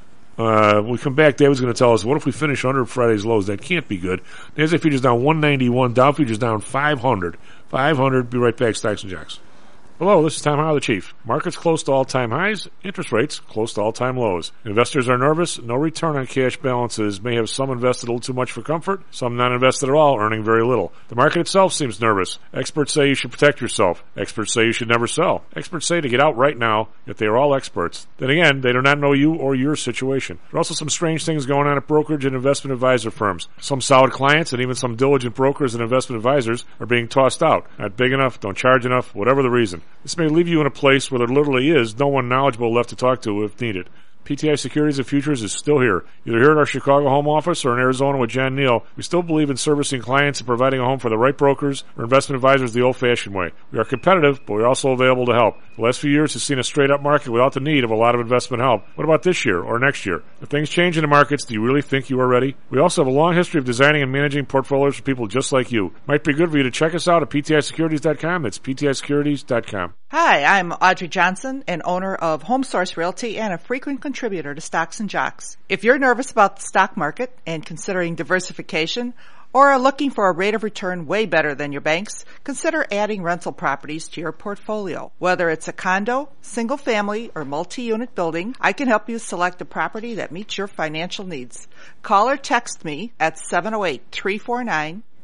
Uh, when we come back, David's going to tell us, what if we finish under Friday's lows? That can't be good. NASDAQ futures down one ninety-one. Dow futures down five hundred. five hundred. Be right back, Stocks and Jocks. Hello, this is Tom Howell, the Chief. Markets close to all-time highs, interest rates close to all-time lows. Investors are nervous. No return on cash balances. May have some invested a little too much for comfort, some not invested at all, earning very little. The market itself seems nervous. Experts say you should protect yourself. Experts say you should never sell. Experts say to get out right now, yet they are all experts. Then again, they do not know you or your situation. There are also some strange things going on at brokerage and investment advisor firms. Some solid clients and even some diligent brokers and investment advisors are being tossed out. Not big enough, don't charge enough, whatever the reason. This may leave you in a place where there literally is no one knowledgeable left to talk to if needed. P T I Securities and Futures is still here. Either here at our Chicago home office or in Arizona with John Neal, we still believe in servicing clients and providing a home for the right brokers or investment advisors the old-fashioned way. We are competitive, but we're also available to help. The last few years has seen a straight-up market without the need of a lot of investment help. What about this year or next year? If things change in the markets, do you really think you are ready? We also have a long history of designing and managing portfolios for people just like you. Might be good for you to check us out at P T I securities dot com. That's P T I securities dot com. Hi, I'm Audrey Johnson, an owner of Home Source Realty and a frequent contributor to Stocks and Jocks. If you're nervous about the stock market and considering diversification or are looking for a rate of return way better than your banks, consider adding rental properties to your portfolio. Whether it's a condo, single family, or multi-unit building, I can help you select a property that meets your financial needs. Call or text me at seven oh eight, three four nine,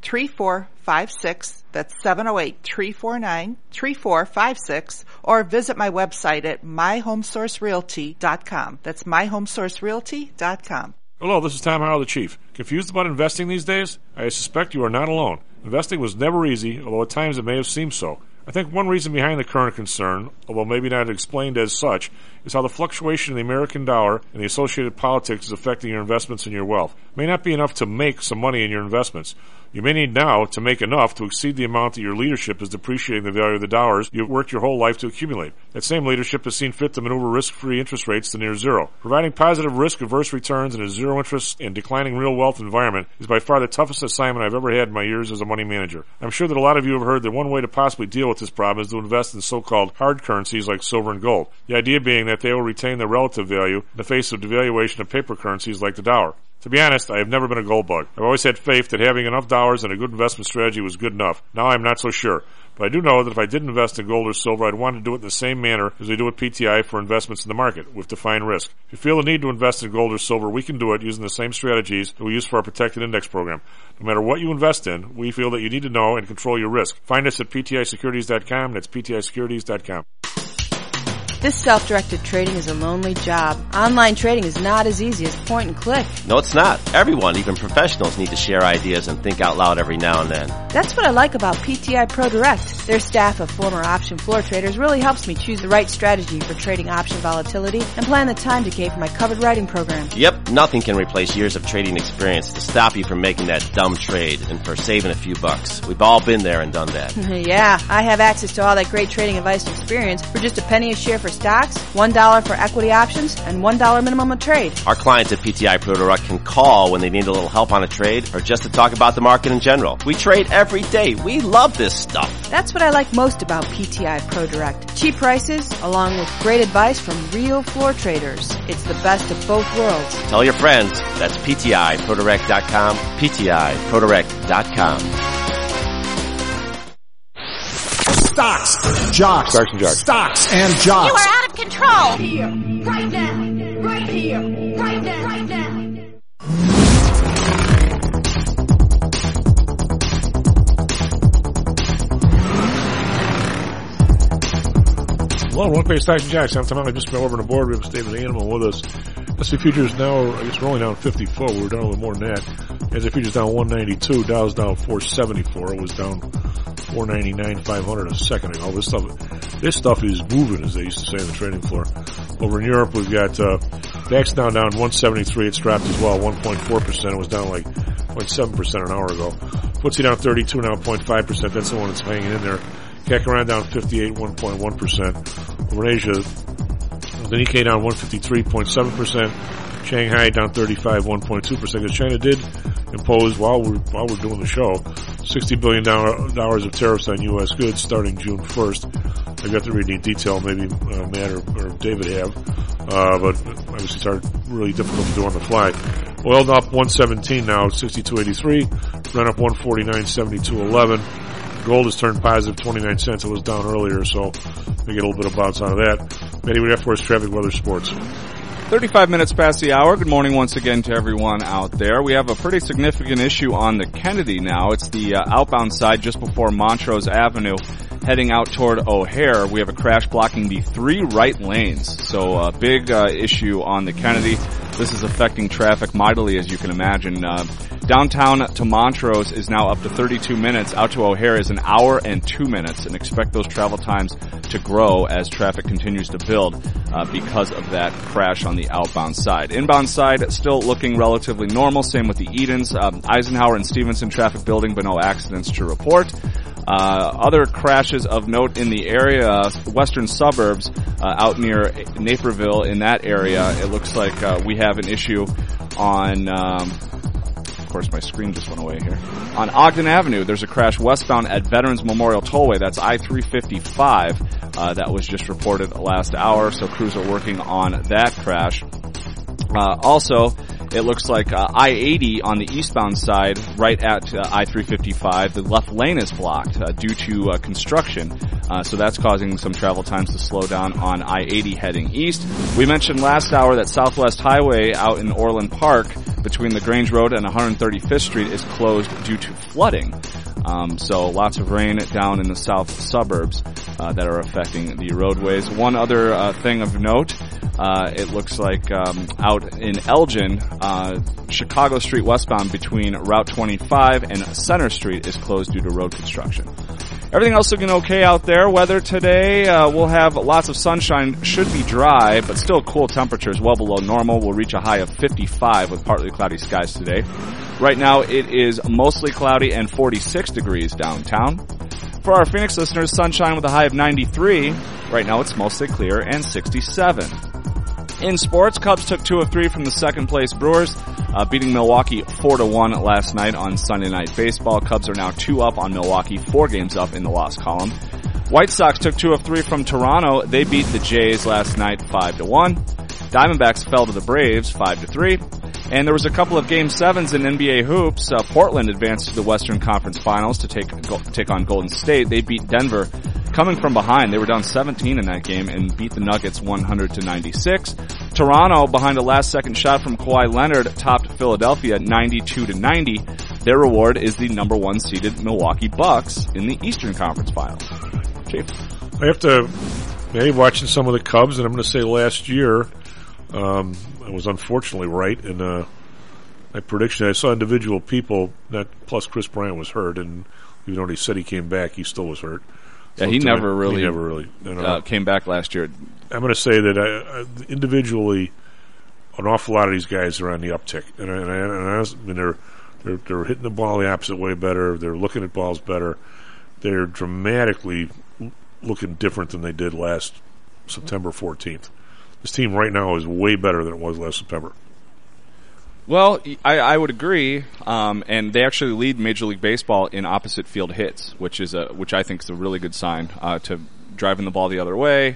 three four five six. That's seven oh eight, three four nine, three four five six. Or visit my website at my home source realty dot com. That's my home source realty dot com. Hello, this is Tom Howell, the Chief. Confused about investing these days? I suspect you are not alone. Investing was never easy, although at times it may have seemed so. I think one reason behind the current concern, although maybe not explained as such, is how the fluctuation in the American dollar and the associated politics is affecting your investments and your wealth. It may not be enough to make some money in your investments. You may need now to make enough to exceed the amount that your leadership is depreciating the value of the dollars you've worked your whole life to accumulate. That same leadership has seen fit to maneuver risk-free interest rates to near zero. Providing positive risk-averse returns in a zero-interest and declining real wealth environment is by far the toughest assignment I've ever had in my years as a money manager. I'm sure that a lot of you have heard that one way to possibly deal with this problem is to invest in so-called hard currencies like silver and gold. The idea being that they will retain their relative value in the face of devaluation of paper currencies like the dollar. To be honest, I have never been a gold bug. I've always had faith that having enough dollars and a good investment strategy was good enough. Now I'm not so sure. But I do know that if I did invest in gold or silver, I'd want to do it in the same manner as we do at P T I for investments in the market, with defined risk. If you feel the need to invest in gold or silver, we can do it using the same strategies that we use for our protected index program. No matter what you invest in, we feel that you need to know and control your risk. Find us at P T I securities dot com. That's P T I securities dot com. This self-directed trading is a lonely job. Online trading is not as easy as point and click. No, it's not. Everyone, even professionals, need to share ideas and think out loud every now and then. That's what I like about P T I Pro Direct. Their staff of former option floor traders really helps me choose the right strategy for trading option volatility and plan the time decay for my covered writing program. Yep, nothing can replace years of trading experience to stop you from making that dumb trade and for saving a few bucks. We've all been there and done that. Yeah, I have access to all that great trading advice and experience for just a penny a share for stocks, one dollar for equity options, and one dollar minimum a trade. Our clients at P T I Pro Direct can call when they need a little help on a trade or just to talk about the market in general. We trade every day. We love this stuff. That's what I like most about P T I Pro Direct. Cheap prices, along with great advice from real floor traders. It's the best of both worlds. Tell your friends. That's P T I Pro Direct dot com, P T I Pro Direct dot com. Stocks, jocks, Stocks and jocks. Stocks and jocks. You are out of control. Right here, right now, right here, right now, right now. Hello, one page Stocks and Jocks. I'm Tom. I just went over the board. We have a David Animal with us. S and P futures now, I guess we're only down fifty-four. We're down a little more than that. S and P futures down one ninety-two. Dow's down four seventy-four. It was down four ninety-nine, five hundred a second ago. This stuff, this stuff is moving, as they used to say on the trading floor. Over in Europe, we've got, uh, DAX now down one seventy-three. It's dropped as well, one point four percent. It was down like zero point seven percent an hour ago. F T S E down thirty-two, now zero point five percent. That's the one that's hanging in there. C A C around down fifty-eight, one point one percent. Over in Asia, the Nikkei down one fifty-three point seven percent. Shanghai down thirty-five, one point two percent. Because China did impose, while we're, while we're doing the show, sixty billion dollars of tariffs on U S goods starting June first. I got to read any detail, maybe uh, Matt or, or David have. Uh, but obviously it's hard, really difficult to do on the fly. Oil up one seventeen now, sixty-two eighty-three. Brent up one forty-nine, seventy-two eleven. Gold has turned positive twenty-nine cents. It was down earlier, so we get a little bit of bounce out of that. Matty, what do you have for us? Traffic, weather, sports. thirty-five minutes past the hour. Good morning once again to everyone out there. We have a pretty significant issue on the Kennedy now. It's the uh, outbound side just before Montrose Avenue, heading out toward O'Hare. We have a crash blocking the three right lanes. So a big uh, issue on the Kennedy. This is affecting traffic mightily, as you can imagine. Uh, downtown to Montrose is now up to thirty-two minutes. Out to O'Hare is an hour and two minutes, and expect those travel times to grow as traffic continues to build uh, because of that crash on the outbound side. Inbound side still looking relatively normal. Same with the Edens. Um, Eisenhower and Stevenson traffic building, but no accidents to report. Uh, other crashes of note in the area, uh, western suburbs, uh, out near Naperville, in that area, it looks like uh, we have an issue on, um, of course my screen just went away here, on Ogden Avenue. There's a crash westbound at Veterans Memorial Tollway. That's I three fifty-five. Uh, that was just reported last hour, so crews are working on that crash. Uh, also, It looks like uh, I eighty on the eastbound side, right at uh, I three fifty-five, the left lane is blocked uh, due to uh, construction. Uh, so that's causing some travel times to slow down on I eighty heading east. We mentioned last hour that Southwest Highway out in Orland Park between the Grange Road and one hundred thirty-fifth Street is closed due to flooding. Um, so lots of rain down in the south suburbs uh, that are affecting the roadways. One other uh, thing of note, uh, it looks like um, out in Elgin, uh, Chicago Street westbound between Route twenty-five and Center Street is closed due to road construction. Everything else looking okay out there. Weather today, uh, we'll have lots of sunshine, should be dry, but still cool temperatures well below normal. We'll reach a high of fifty-five with partly cloudy skies today. Right now it is mostly cloudy and forty-six degrees downtown. For our Phoenix listeners, sunshine with a high of ninety-three. Right now it's mostly clear and sixty-seven. In sports, Cubs took two of three from the second place Brewers, uh, beating Milwaukee four to one last night on Sunday Night Baseball. Cubs are now two up on Milwaukee, four games up in the loss column. White Sox took two of three from Toronto. They beat the Jays last night five to one. Diamondbacks fell to the Braves five to three. And there was a couple of game sevens in N B A hoops. Uh, Portland advanced to the Western Conference Finals to take go, take on Golden State. They beat Denver coming from behind. They were down seventeen in that game and beat the Nuggets one hundred to ninety-six. Toronto, behind a last-second shot from Kawhi Leonard, topped Philadelphia ninety-two to ninety. Their reward is the number one seeded Milwaukee Bucks in the Eastern Conference Finals. Chief, I have to, maybe watching some of the Cubs, and I'm going to say last year, um, I was unfortunately right in uh, my prediction. I saw individual people, that plus Chris Bryant was hurt, and even though he said he came back, he still was hurt. Yeah, So he tonight, never really, he never really you know, uh, came back last year. I'm going to say that I, I, individually, an awful lot of these guys are on the uptick, and, I, and, I, and I, I mean, they're they're they're hitting the ball the opposite way better. They're looking at balls better. They're dramatically looking different than they did last September fourteenth. This team right now is way better than it was last September. Well, I, I would agree, um, and they actually lead Major League Baseball in opposite field hits, which is a which I think is a really good sign uh, to driving the ball the other way.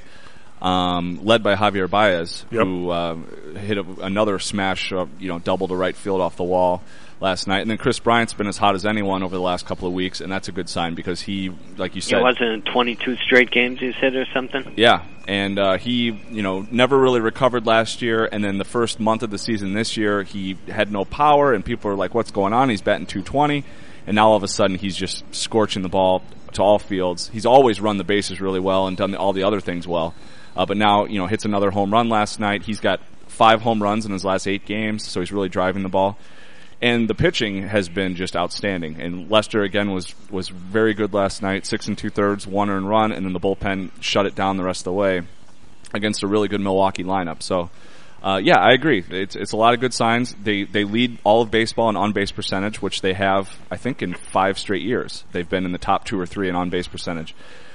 Um, led by Javier Baez, yep. who uh, hit a, another smash, uh, you know, double to right field off the wall last night. And then Chris Bryant's been as hot as anyone over the last couple of weeks, and that's a good sign because he, like you said, it wasn't twenty-two straight games you said or something. Yeah, and uh, he, you know, never really recovered last year. And then the first month of the season this year, he had no power, and people were like, "What's going on?" He's batting two twenty, and now all of a sudden he's just scorching the ball to all fields. He's always run the bases really well and done all the other things well. Uh, but now, you know, hits another home run last night. He's got five home runs in his last eight games, so he's really driving the ball. And the pitching has been just outstanding. And Lester, again, was, was very good last night. Six and two-thirds, one earned run, and then the bullpen shut it down the rest of the way against a really good Milwaukee lineup. So, uh, yeah, I agree. It's, it's a lot of good signs. They, they lead all of baseball in on-base percentage, which they have, I think, in five straight years. They've been in the top two or three in on-base percentage.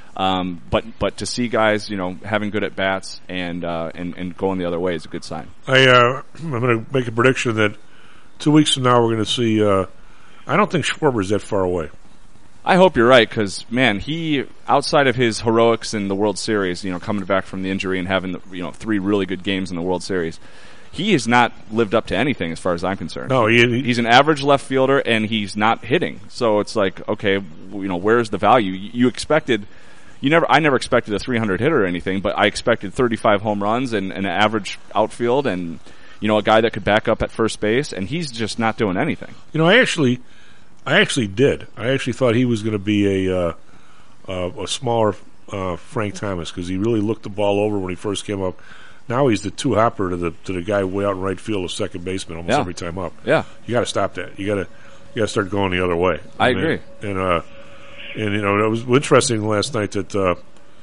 Um, but but to see guys, you know, having good at bats and uh, and and going the other way is a good sign. I uh, I'm going to make a prediction that two weeks from now we're going to see. Uh, I don't think Schwarber's that far away. I hope you're right because man, he outside of his heroics in the World Series, you know, coming back from the injury and having you know three really good games in the World Series, he has not lived up to anything as far as I'm concerned. No, he, he, he's an average left fielder and he's not hitting. So it's like, okay, you know, where's the value? You expected. You never, I never expected a three hundred hitter or anything, but I expected thirty-five home runs and, and an average outfield and, you know, a guy that could back up at first base, and he's just not doing anything. You know, I actually, I actually did. I actually thought he was going to be a, uh, uh, a smaller uh, Frank Thomas because he really looked the ball over when he first came up. Now he's the two hopper to the to the guy way out in right field, of second baseman, almost yeah. every time up. Yeah, you got to stop that. You got to, you got to start going the other way. I and, agree. And uh. And, you know, it was interesting last night that uh,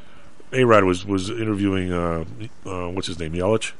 A-Rod was, was interviewing, uh, uh, what's his name, Yelich?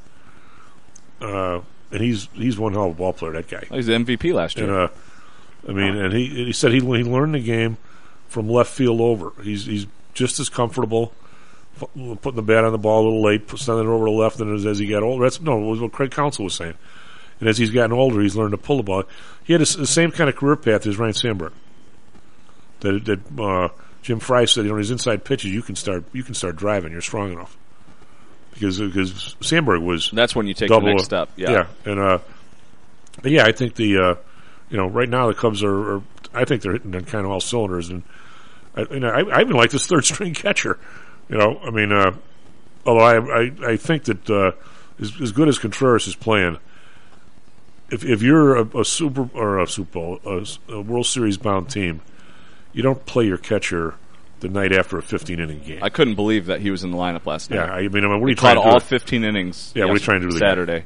Uh, and he's he's one hell of a ball player, that guy. Oh, he's the M V P last year. And, uh, I mean, and he he said he he learned the game from left field over. He's he's just as comfortable putting the bat on the ball a little late, sending it over to left, and as, as he got older. That's, no, it was what Craig Counsell was saying. And as he's gotten older, he's learned to pull the ball. He had a, the same kind of career path as Ryan Sandberg. That that uh, Jim Fry said, you know, his inside pitches, you can start you can start driving. You're strong enough because because Sandberg was that's when you take double, the next step. Yeah, yeah, and uh, but yeah, I think the uh, you know right now the Cubs are, are I think they're hitting on kind of all cylinders, and I, you know, I, I even like this third string catcher. You know, I mean, uh, although I, I I think that uh, as, as good as Contreras is playing, if if you're a, a super or a Super Bowl a, a World Series bound team, you don't play your catcher the night after a fifteen inning game. I couldn't believe that he was in the lineup last night. Yeah, I mean, I mean what are he you trying to do? all fifteen innings. Yeah, what are you trying to do Saturday?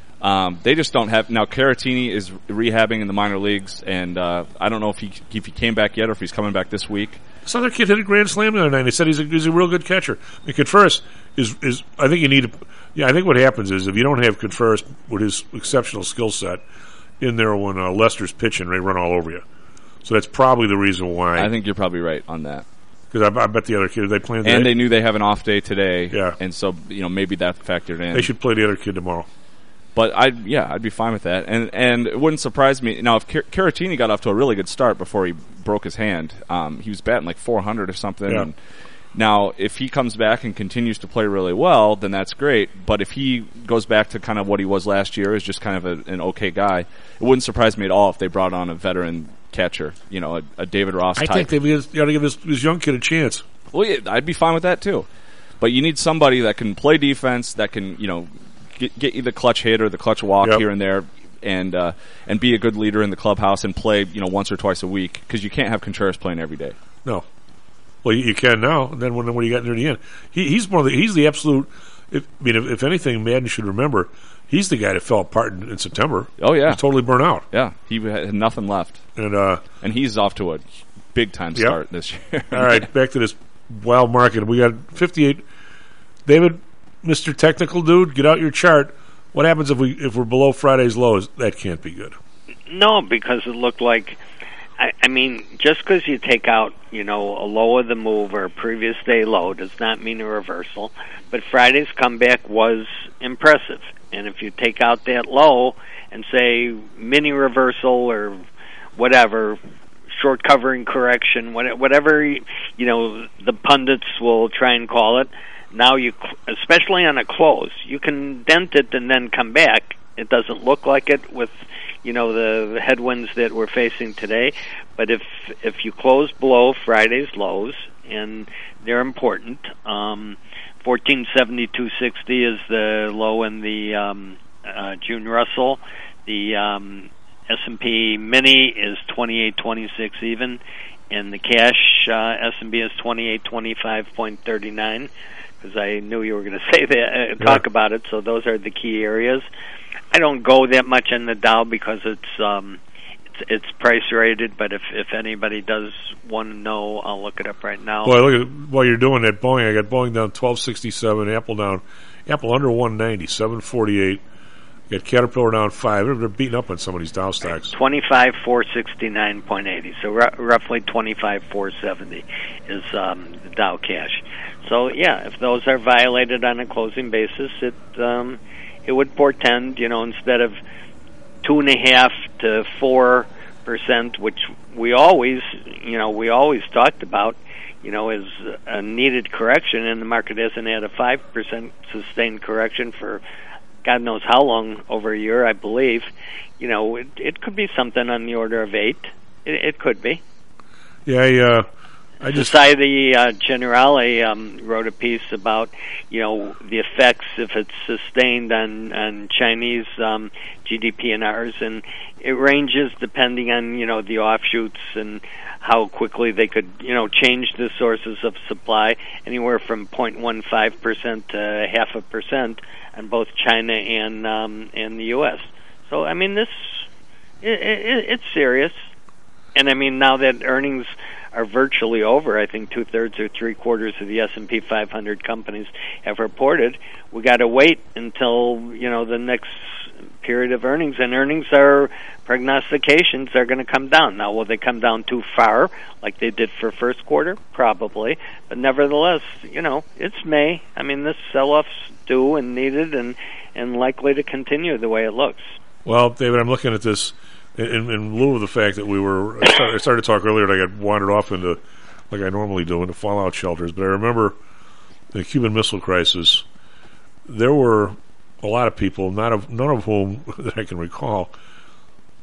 Um, they just don't have now. Caratini is rehabbing in the minor leagues, and uh, I don't know if he if he came back yet or if he's coming back this week. This other kid hit a grand slam the other night. They said he's a, he's a real good catcher. I mean, Contreras is is. I think you need to. Yeah, I think what happens is if you don't have Contreras with his exceptional skill set in there when uh, Lester's pitching, they run all over you. So that's probably the reason why. I think you're probably right on that. Because I, I bet the other kid they planned. And they knew they have an off day today. Yeah, and so you know maybe that factored in. They should play the other kid tomorrow. But I, yeah, I'd be fine with that, and and it wouldn't surprise me. Now, if Car- Caratini got off to a really good start before he broke his hand, um, he was batting like four hundred or something. Yeah. And now, if he comes back and continues to play really well, then that's great. But if he goes back to kind of what he was last year, is just kind of a, an okay guy, it wouldn't surprise me at all if they brought on a veteran catcher, you know, a, a David Ross I type. think they've got to give this, this young kid a chance. Well, yeah, I'd be fine with that too. But you need somebody that can play defense, that can, you know, get, get you the clutch hit or the clutch walk Yep. here and there, and uh, and be a good leader in the clubhouse and play, you know, once or twice a week, because you can't have Contreras playing every day. No. Well, you, you can now. And then when when you got near the end, he, he's one of the he's the absolute. If, I mean, if, if anything, Madden should remember he's the guy that fell apart in, in September. Oh yeah, he's totally burnt out. Yeah, he had nothing left, and uh, and he's off to a big time Yep. start this year. All right, back to this wild market. We got fifty-eight. David, Mister Technical Dude, get out your chart. What happens if we if we're below Friday's lows? That can't be good. No, because it looked like, I, I mean, just because you take out, you know, a low of the move or a previous day low does not mean a reversal. But Friday's comeback was impressive. And if you take out that low and say mini reversal or whatever, short covering correction, whatever, you know, the pundits will try and call it, now you, especially on a close, you can dent it and then come back. It doesn't look like it with, you know, the headwinds that we're facing today. But if if you close below Friday's lows, and they're important, um, fourteen seventy-two sixty is the low in the um, uh, June Russell. The um, S and P Mini is twenty-eight twenty-six even, and the cash uh, S and P is twenty-eight twenty-five point three nine. Because I knew you were going to say that, uh, talk Yeah. about it. So those are the key areas. I don't go that much in the Dow because it's um, it's, it's price rated. But if if anybody does want to know, I'll look it up right now. Boy, look at while you're doing that Boeing. I got Boeing down twelve sixty-seven, Apple down, Apple under one ninety, seven forty-eight. Got Caterpillar down five. They're, they're beating up on some of these Dow stocks. twenty-five four sixty-nine point eight zero. So r- roughly twenty-five four seventy is um, the Dow cash. So yeah, if those are violated on a closing basis, it um, it would portend, you know, instead of two and a half to four percent, which we always, you know, we always talked about, you know, is a needed correction, and the market hasn't had a five percent sustained correction for God knows how long, over a year, I believe. You know, it, it could be something on the order of eight. It, it could be. Yeah, I, uh, I just Society uh, Generale um, wrote a piece about, you know, the effects if it's sustained on on Chinese um, G D P and ours, and it ranges depending on, you know, the offshoots and how quickly they could, you know, change the sources of supply, anywhere from zero point one five percent to half a percent on both China and um, and the U S. So I mean, this it, it, it's serious, and I mean now that earnings are virtually over, I think two thirds or three quarters of the S and P five hundred companies have reported. We got to wait until, you know, the next period of earnings, and earnings are prognostications are going to come down. Now, will they come down too far like they did for first quarter? Probably, but nevertheless, you know, it's May. I mean, this sell-off's due and needed, and and likely to continue the way it looks. Well, David, I'm looking at this in, in lieu of the fact that we were. I started, I started to talk earlier, and I got wandered off into, like I normally do, into fallout shelters. But I remember the Cuban Missile Crisis. There were a lot of people, not of none of whom that I can recall,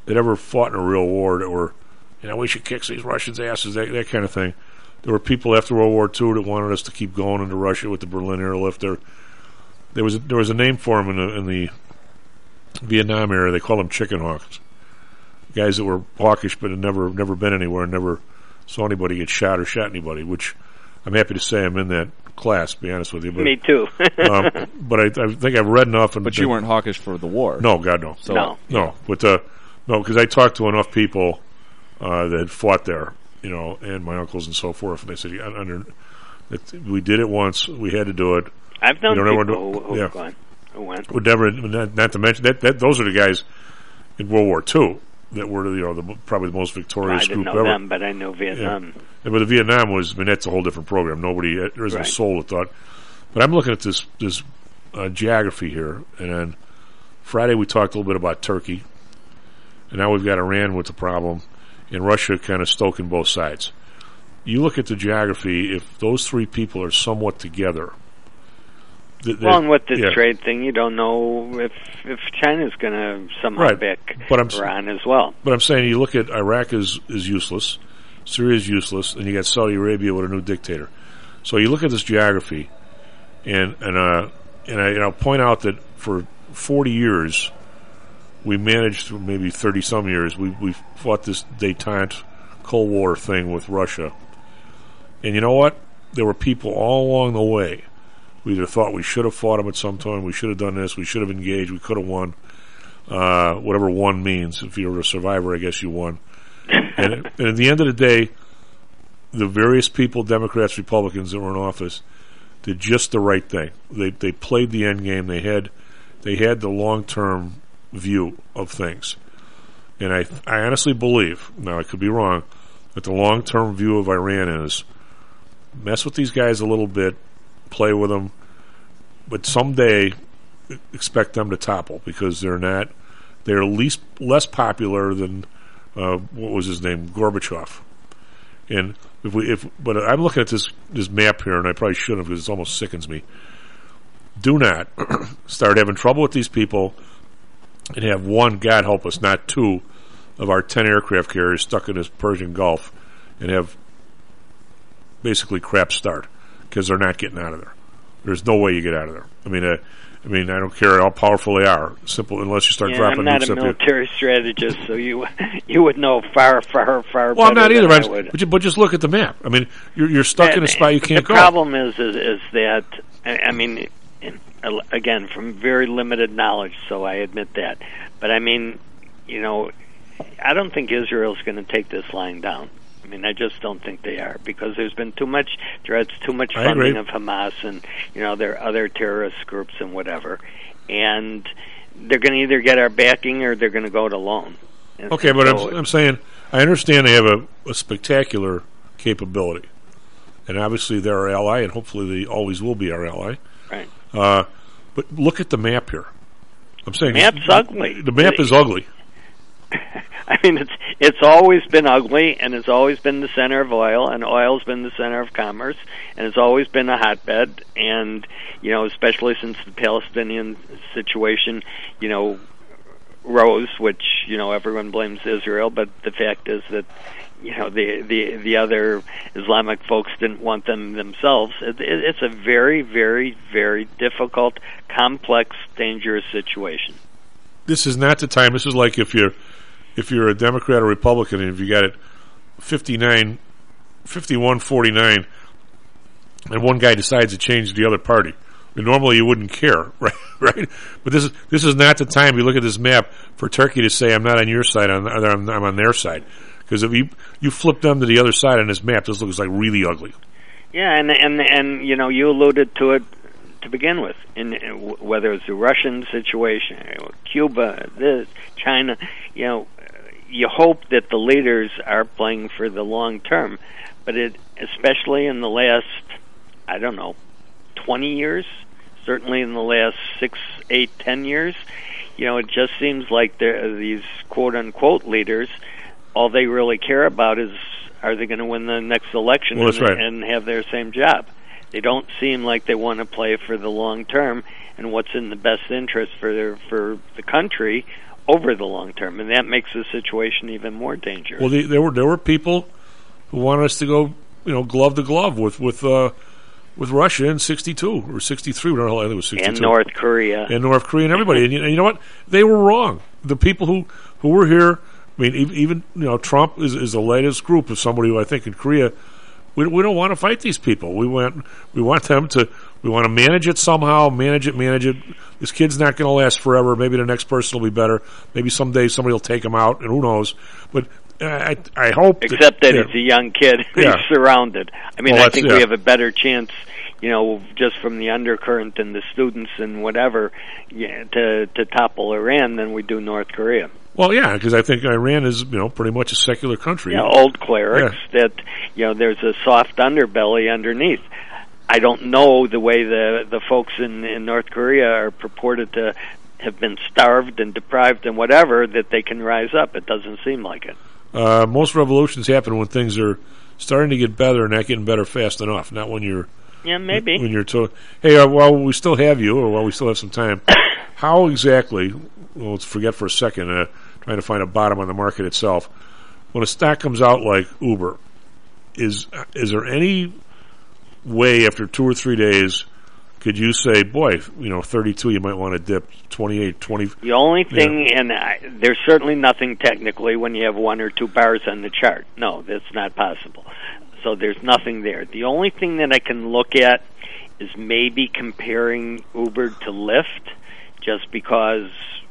that ever fought in a real war that were, you know, we should kick these Russians' asses, that, that kind of thing. There were people after World War Two that wanted us to keep going into Russia with the Berlin airlift. There, there was a, there was a name for them in the, in the Vietnam era. They called them chicken hawks, guys that were hawkish but had never never been anywhere and never saw anybody get shot or shot anybody. Which I'm happy to say I'm in that class. To be honest with you, but, me too. um, but I, I think I've read enough. And but you weren't hawkish for the war. No, God no. So, no, no. But uh, no, because I talked to enough people uh, that had fought there. You know, and my uncles and so forth, and they said, yeah, under, it, we did it once, we had to do it. I've known people do, who, who, yeah. gone, who went. Would never, not, not to mention, that, that those are the guys in World War Two that were, you know, the, probably the most victorious well, I didn't group know ever. them, but I know Vietnam. Yeah. Yeah, but the Vietnam was, I mean, that's a whole different program. Nobody, there isn't right. a soul that thought. But I'm looking at this, this uh, geography here, and on Friday we talked a little bit about Turkey, and now we've got Iran with the problem, and Russia kind of stoking both sides. You look at the geography, if those three people are somewhat together. Th- well, and with this yeah. trade thing, you don't know if if China's going to somehow right. back but I'm, Iran as well. But I'm saying you look at Iraq is, is useless, Syria is useless, and you got Saudi Arabia with a new dictator. So you look at this geography, and and uh, and, I, and I'll point out that for forty years, we managed, maybe thirty some years, we we fought this détente Cold War thing with Russia. And you know what? There were people all along the way who either thought we should have fought them at some time, we should have done this, we should have engaged, we could have won. Uh, whatever won means. If you're a survivor, I guess you won. and, and at the end of the day, the various people, Democrats, Republicans that were in office, did just the right thing. They they played the end game. They had they had the long term view of things. And I I honestly believe, now I could be wrong, that the long term view of Iran is mess with these guys a little bit, play with them, but someday expect them to topple because they're not they're least less popular than uh, what was his name, Gorbachev. And if we if but I'm looking at this this map here, and I probably shouldn't have because it almost sickens me. Do not start having trouble with these people and have one, God help us, not two of our ten aircraft carriers stuck in this Persian Gulf and have basically crap start because they're not getting out of there. There's no way you get out of there. I mean, uh, I mean, I don't care how powerful they are. Simple, unless you start yeah, dropping I'm not nukes a up military strategist, so you you would know far, far, far. Well, I'm not better either. than I I would. But, you, but just look at the map. I mean, you're you're stuck and, in a spot you can't the go. The problem is, is, is that I, I mean, in, again, from very limited knowledge, so I admit that. But I mean, you know, I don't think Israel's going to take this lying down. I mean, I just don't think they are because there's been too much threats, too much funding of Hamas and, you know, their other terrorist groups and whatever. And they're going to either get our backing or they're going to go it alone. And, okay, and but so I'm, I'm saying I understand they have a, a spectacular capability. And obviously they're our ally, and hopefully they always will be our ally. Right. Uh, but look at the map here. I'm saying the map's ugly. The map is ugly. I mean, it's it's always been ugly, and it's always been the center of oil, and oil's been the center of commerce, and it's always been a hotbed. And you know, especially since the Palestinian situation, you know, rose, which you know everyone blames Israel, but the fact is that you know the the the other Islamic folks didn't want them themselves. It, it, it's a very, very, very difficult, complex, dangerous situation. This is not the time. This is like if you're if you're a Democrat or Republican and if you got it fifty-nine, fifty-one forty-nine and one guy decides to change the other party. I mean, normally you wouldn't care, right? Right? But this is this is not the time. You look at this map for Turkey to say, "I'm not on your side. I'm, I'm, I'm on their side." Because if you you flip them to the other side on this map, this looks like really ugly. Yeah, and and and you know, you alluded to it to begin with, in, in whether it's the Russian situation, Cuba, this, China, you know, you hope that the leaders are playing for the long term, but it, especially in the last, I don't know, twenty years, certainly in the last six, eight, ten years, you know, it just seems like these quote-unquote leaders, all they really care about is, are they going to win the next election well, and, right. and have their same job? They don't seem like they want to play for the long term and what's in the best interest for their, for the country over the long term, and that makes the situation even more dangerous. Well, the, there were there were people who wanted us to go, you know, glove to glove with with uh, with Russia in sixty-two or sixty-three. I think it was sixty-two. And North Korea. And North Korea and everybody. And you, and you know what? They were wrong. The people who, who were here, I mean, even, even you know, Trump is, is the latest group of somebody who I think in Korea, we, we don't want to fight these people. We want we want them to, we want to manage it somehow, manage it, manage it. This kid's not going to last forever. Maybe the next person will be better. Maybe someday somebody will take him out, and who knows. But I, I hope... Except that, that yeah. he's a young kid. Yeah. He's surrounded. I mean, well, I think yeah. we have a better chance, you know, just from the undercurrent and the students and whatever, yeah, to, to topple Iran than we do North Korea. Well, yeah, because I think Iran is, you know, pretty much a secular country. Yeah, old clerics yeah. that, you know, there's a soft underbelly underneath. I don't know the way the the folks in, in North Korea are purported to have been starved and deprived and whatever, that they can rise up. It doesn't seem like it. Uh, most revolutions happen when things are starting to get better and not getting better fast enough, not when you're... Yeah, maybe. When you're told, hey, uh, while we still have you, or while we still have some time, how exactly, well, let's forget for a second, uh, trying to find a bottom on the market itself, when a stock comes out like Uber, is is there any way after two or three days could you say, boy, you know, thirty-two, you might want to dip twenty-eight, twenty? The only thing, yeah. and I, there's certainly nothing technically when you have one or two bars on the chart. No, that's not possible. So there's nothing there. The only thing that I can look at is maybe comparing Uber to Lyft, just because,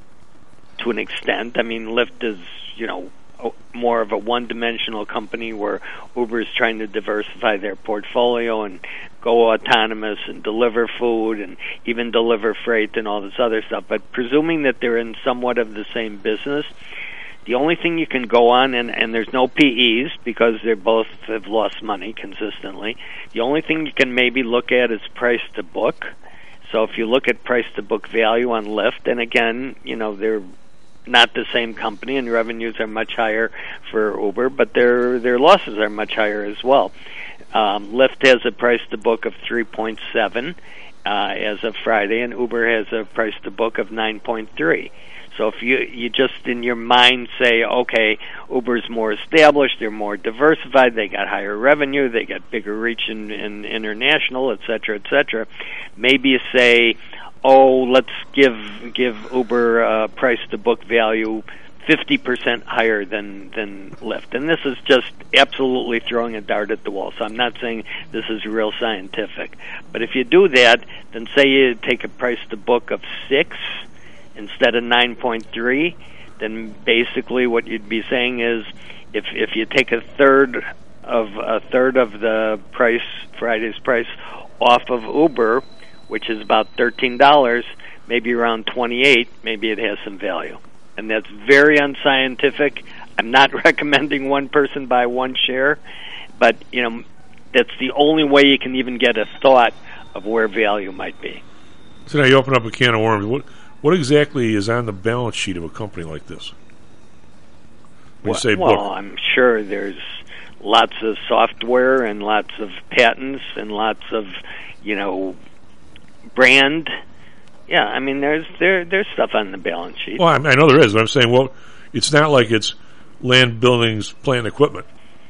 to an extent, I mean, Lyft is, you know, more of a one-dimensional company where Uber is trying to diversify their portfolio and go autonomous and deliver food and even deliver freight and all this other stuff. But presuming that they're in somewhat of the same business, the only thing you can go on, and, and there's no P Es because they both have lost money consistently, the only thing you can maybe look at is price to book. So if you look at price to book value on Lyft, and again, you know, they're not the same company, and revenues are much higher for Uber, but their their losses are much higher as well. Um, Lyft has a price to book of three point seven uh, as of Friday, and Uber has a price to book of nine point three. So if you you just in your mind say, okay, Uber's more established, they're more diversified, they got higher revenue, they got bigger reach in, in international, et cetera, et cetera, maybe you say, oh, let's give give Uber uh, price to book value fifty percent higher than, than Lyft. And this is just absolutely throwing a dart at the wall. So I'm not saying this is real scientific. But if you do that, then say you take a price to book of six instead of nine point three, then basically what you'd be saying is if if you take a third of a third of the price, Friday's price, off of Uber, which is about thirteen dollars, maybe around twenty-eight, maybe it has some value. And that's very unscientific. I'm not recommending one person buy one share, but you know, that's the only way you can even get a thought of where value might be. So now you open up a can of worms. What what exactly is on the balance sheet of a company like this? When Well, you say well book. I'm sure there's lots of software and lots of patents and lots of, you know, brand. Yeah, I mean, there's there there's stuff on the balance sheet. Well, I, I know there is, but I'm saying, well, it's not like it's land, buildings, plant, equipment.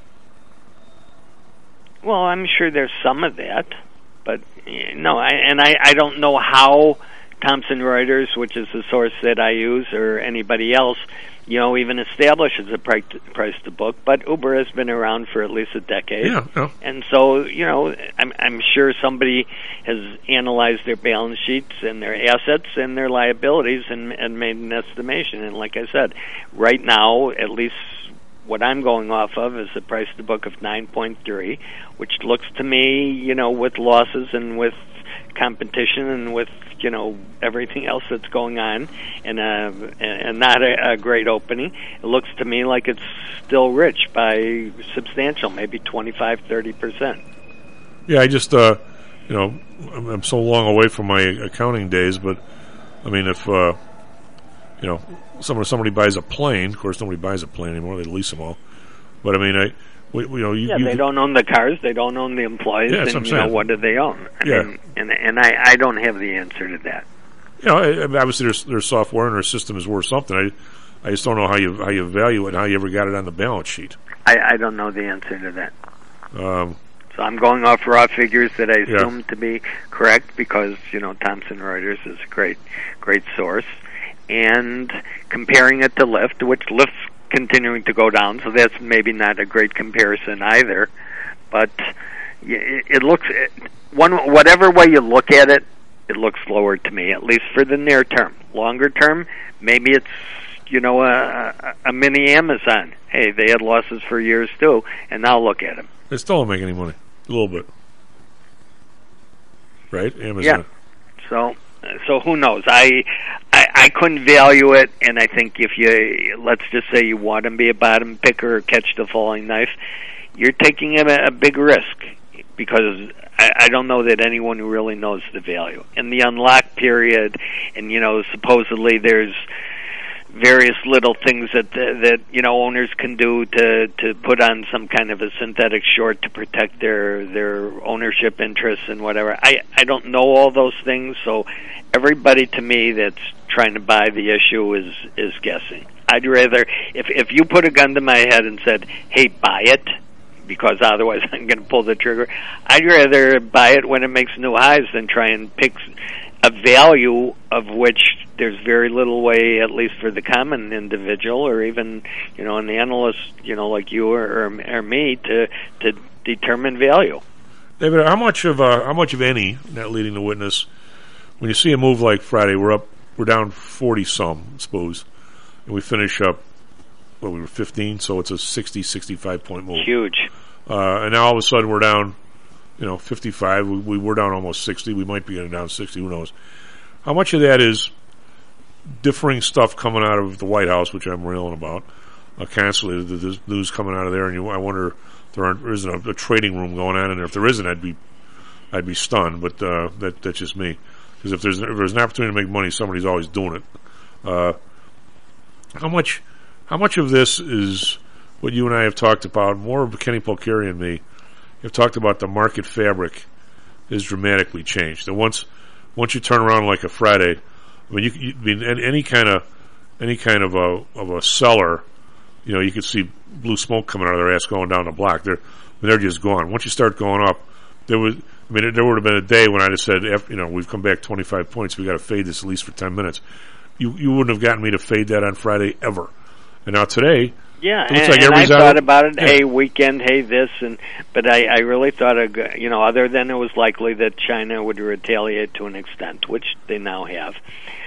Well, I'm sure there's some of that, but eh, no, I, and I, I don't know how Thomson Reuters, which is the source that I use, or anybody else, you know, even establishes a price to, price to book. But Uber has been around for at least a decade, yeah, yeah. and so you know, I'm, I'm sure somebody has analyzed their balance sheets and their assets and their liabilities and, and made an estimation. And like I said, right now, at least what I'm going off of is a price to book of nine point three, which looks to me, you know, with losses and with competition and with, you know, everything else that's going on, and uh, and not a, a great opening, it looks to me like it's still rich by substantial, maybe twenty-five, thirty percent. Yeah, I just, uh, you know, I'm, I'm so long away from my accounting days, but, I mean, if, uh, you know, somebody, somebody buys a plane, of course nobody buys a plane anymore, they lease them all, but I mean, I, we, you know, you, yeah, you, they don't own the cars, they don't own the employees, yeah, and, you saying. know, what do they own? I yeah. mean, and, and I, I don't have the answer to that. you know, obviously there's there's software and their system is worth something. I I just don't know how you how you value it and how you ever got it on the balance sheet. I, I don't know the answer to that. Um, so I'm going off raw figures that I Yeah. assume to be correct because, you know, Thomson Reuters is a great, great source. And comparing it to Lyft, which Lyft's continuing to go down, so that's maybe not a great comparison either. But it, it looks, one whatever way you look at it, it looks lower to me, at least for the near term. Longer term, maybe it's, you know, a, a, a mini Amazon. Hey, they had losses for years too, and now look at them. they still don't make any money. A little bit, right? Amazon. Yeah. So, so who knows? I, I, I couldn't value it, and I think if you, let's just say you want to be a bottom picker or catch the falling knife, you're taking a, a big risk because I, I don't know that anyone really knows the value. In the unlock period, and you know, supposedly there's various little things that that you know owners can do to to put on some kind of a synthetic short to protect their their ownership interests and whatever. I I don't know all those things, so everybody to me that's trying to buy the issue is is guessing. I'd rather if if you put a gun to my head and said, "Hey, buy it," because otherwise I'm going to pull the trigger. I'd rather buy it when it makes new highs than try and pick a value of which there's very little way, at least for the common individual, or even, you know, an analyst, you know, like you or, or, or me, to to determine value. David, how much of uh, how much of any net leading the witness when you see a move like Friday? We're up, we're down forty some, I suppose, and we finish up. Well, we were fifteen, so it's a sixty, sixty-five point move. Huge. Uh, and now all of a sudden we're down, you know, fifty-five. We, we were down almost sixty. We might be getting down sixty. Who knows? How much of that is differing stuff coming out of the White House, which I'm railing about uh, constantly? There's news coming out of there, and you, I wonder if there, aren't, there isn't a, a trading room going on in there. If there isn't, I'd be, I'd be stunned. But uh, that that's just me. Because if there's if there's an opportunity to make money, somebody's always doing it. Uh, how much? How much of this is what you and I have talked about? More of Kenny Polcari and me have talked about the market fabric is dramatically changed. And once once you turn around like a Friday, I mean, you, you I mean any kind of any kind of a of a seller, you know, you could see blue smoke coming out of their ass going down the block. They're they're just gone. Once you start going up, there was I mean there would have been a day when I just said, you know, we've come back twenty-five points. We got to fade this at least for ten minutes. You you wouldn't have gotten me to fade that on Friday ever. And now today, yeah, it looks and, like and I thought out, about it. Yeah. Hey, weekend. Hey, this, and but I, I really thought, of, you know, other than it was likely that China would retaliate to an extent, which they now have.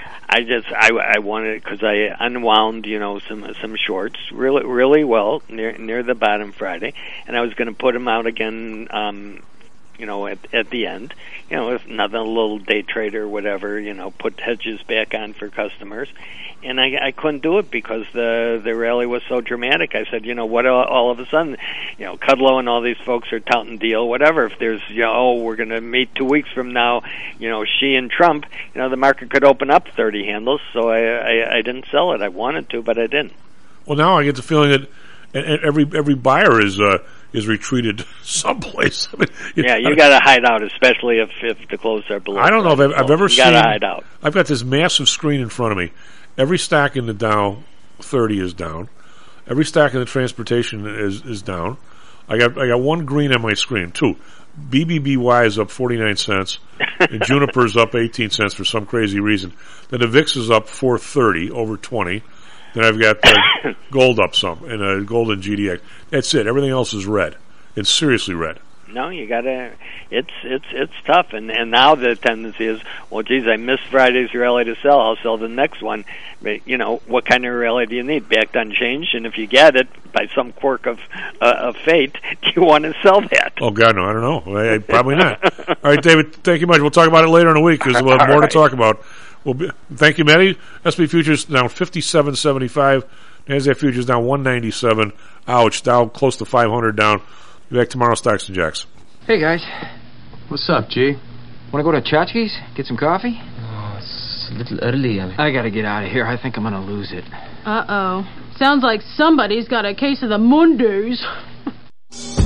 I just I, I wanted because I unwound, you know, some some shorts really really well near near the bottom Friday, and I was going to put them out again. Um, you know, at at the end, you know, if nothing, a little day trade or whatever, you know, put hedges back on for customers. And I, I couldn't do it because the the rally was so dramatic. I said, you know, what all, all of a sudden, you know, Kudlow and all these folks are touting deal, whatever. If there's, you know, oh, we're going to meet two weeks from now, you know, Xi and Trump, you know, the market could open up thirty handles. So I, I, I didn't sell it. I wanted to, but I didn't. Well, now I get the feeling that every every buyer is uh, is retreated someplace. I mean, you yeah, know, you got to hide out, especially if if the close are below. I don't know if I've, I've ever you seen. You got to hide out. I've got this massive screen in front of me. Every stock in the Dow thirty is down. Every stock in the transportation is is down. I got I got one green on my screen. Two, B B B Y is up forty-nine cents, and Juniper's up eighteen cents for some crazy reason. Then the V I X is up four thirty, over twenty. Then I've got uh, gold up some, and uh, gold and G D X. That's it. Everything else is red. It's seriously red. No, you gotta. It's it's it's tough, and and now the tendency is, well, geez, I missed Friday's rally to sell. I'll sell the next one. But you know, what kind of rally do you need? Backed unchanged, and if you get it by some quirk of uh, of fate, do you want to sell that? Oh God, no, I don't know. I, I, probably not. All right, David, thank you much. We'll talk about it later in the week because we'll have more right. to talk about. We'll be, thank you, Matty. S and P futures down fifty-seven seventy-five. NASDAQ futures down one ninety-seven. Ouch, Dow close to five hundred down. Be back tomorrow, Stocks and Jacks. Hey, guys. What's up, G? Want to go to Chachki's? Get some coffee? Oh, it's a little early. I, I gotta get out of here. I think I'm gonna lose it. Uh-oh. Sounds like somebody's got a case of the Mondays.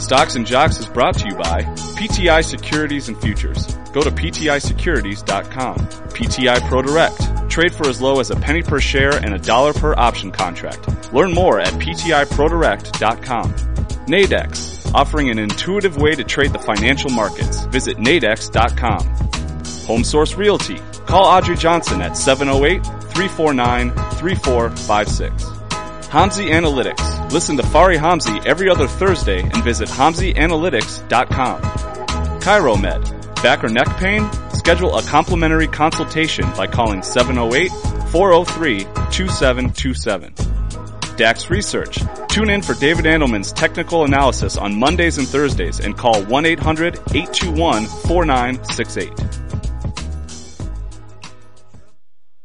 Stocks and Jocks is brought to you by P T I Securities and Futures. Go to P T I securities dot com. P T I Pro Direct. Trade for as low as a penny per share and a dollar per option contract. Learn more at P T I pro direct dot com. Nadex, offering an intuitive way to trade the financial markets. Visit nadex dot com. HomeSource Realty. Call Audrey Johnson at seven oh eight, three four nine, three four five six. Hamzy Analytics. Listen to Fari Hamzy every other Thursday and visit hamzy analytics dot com. ChiroMed. Back or neck pain? Schedule a complimentary consultation by calling seven oh eight, four oh three, two seven two seven. Dax Research. Tune in for David Andelman's technical analysis on Mondays and Thursdays and call one eight hundred, eight two one, four nine six eight.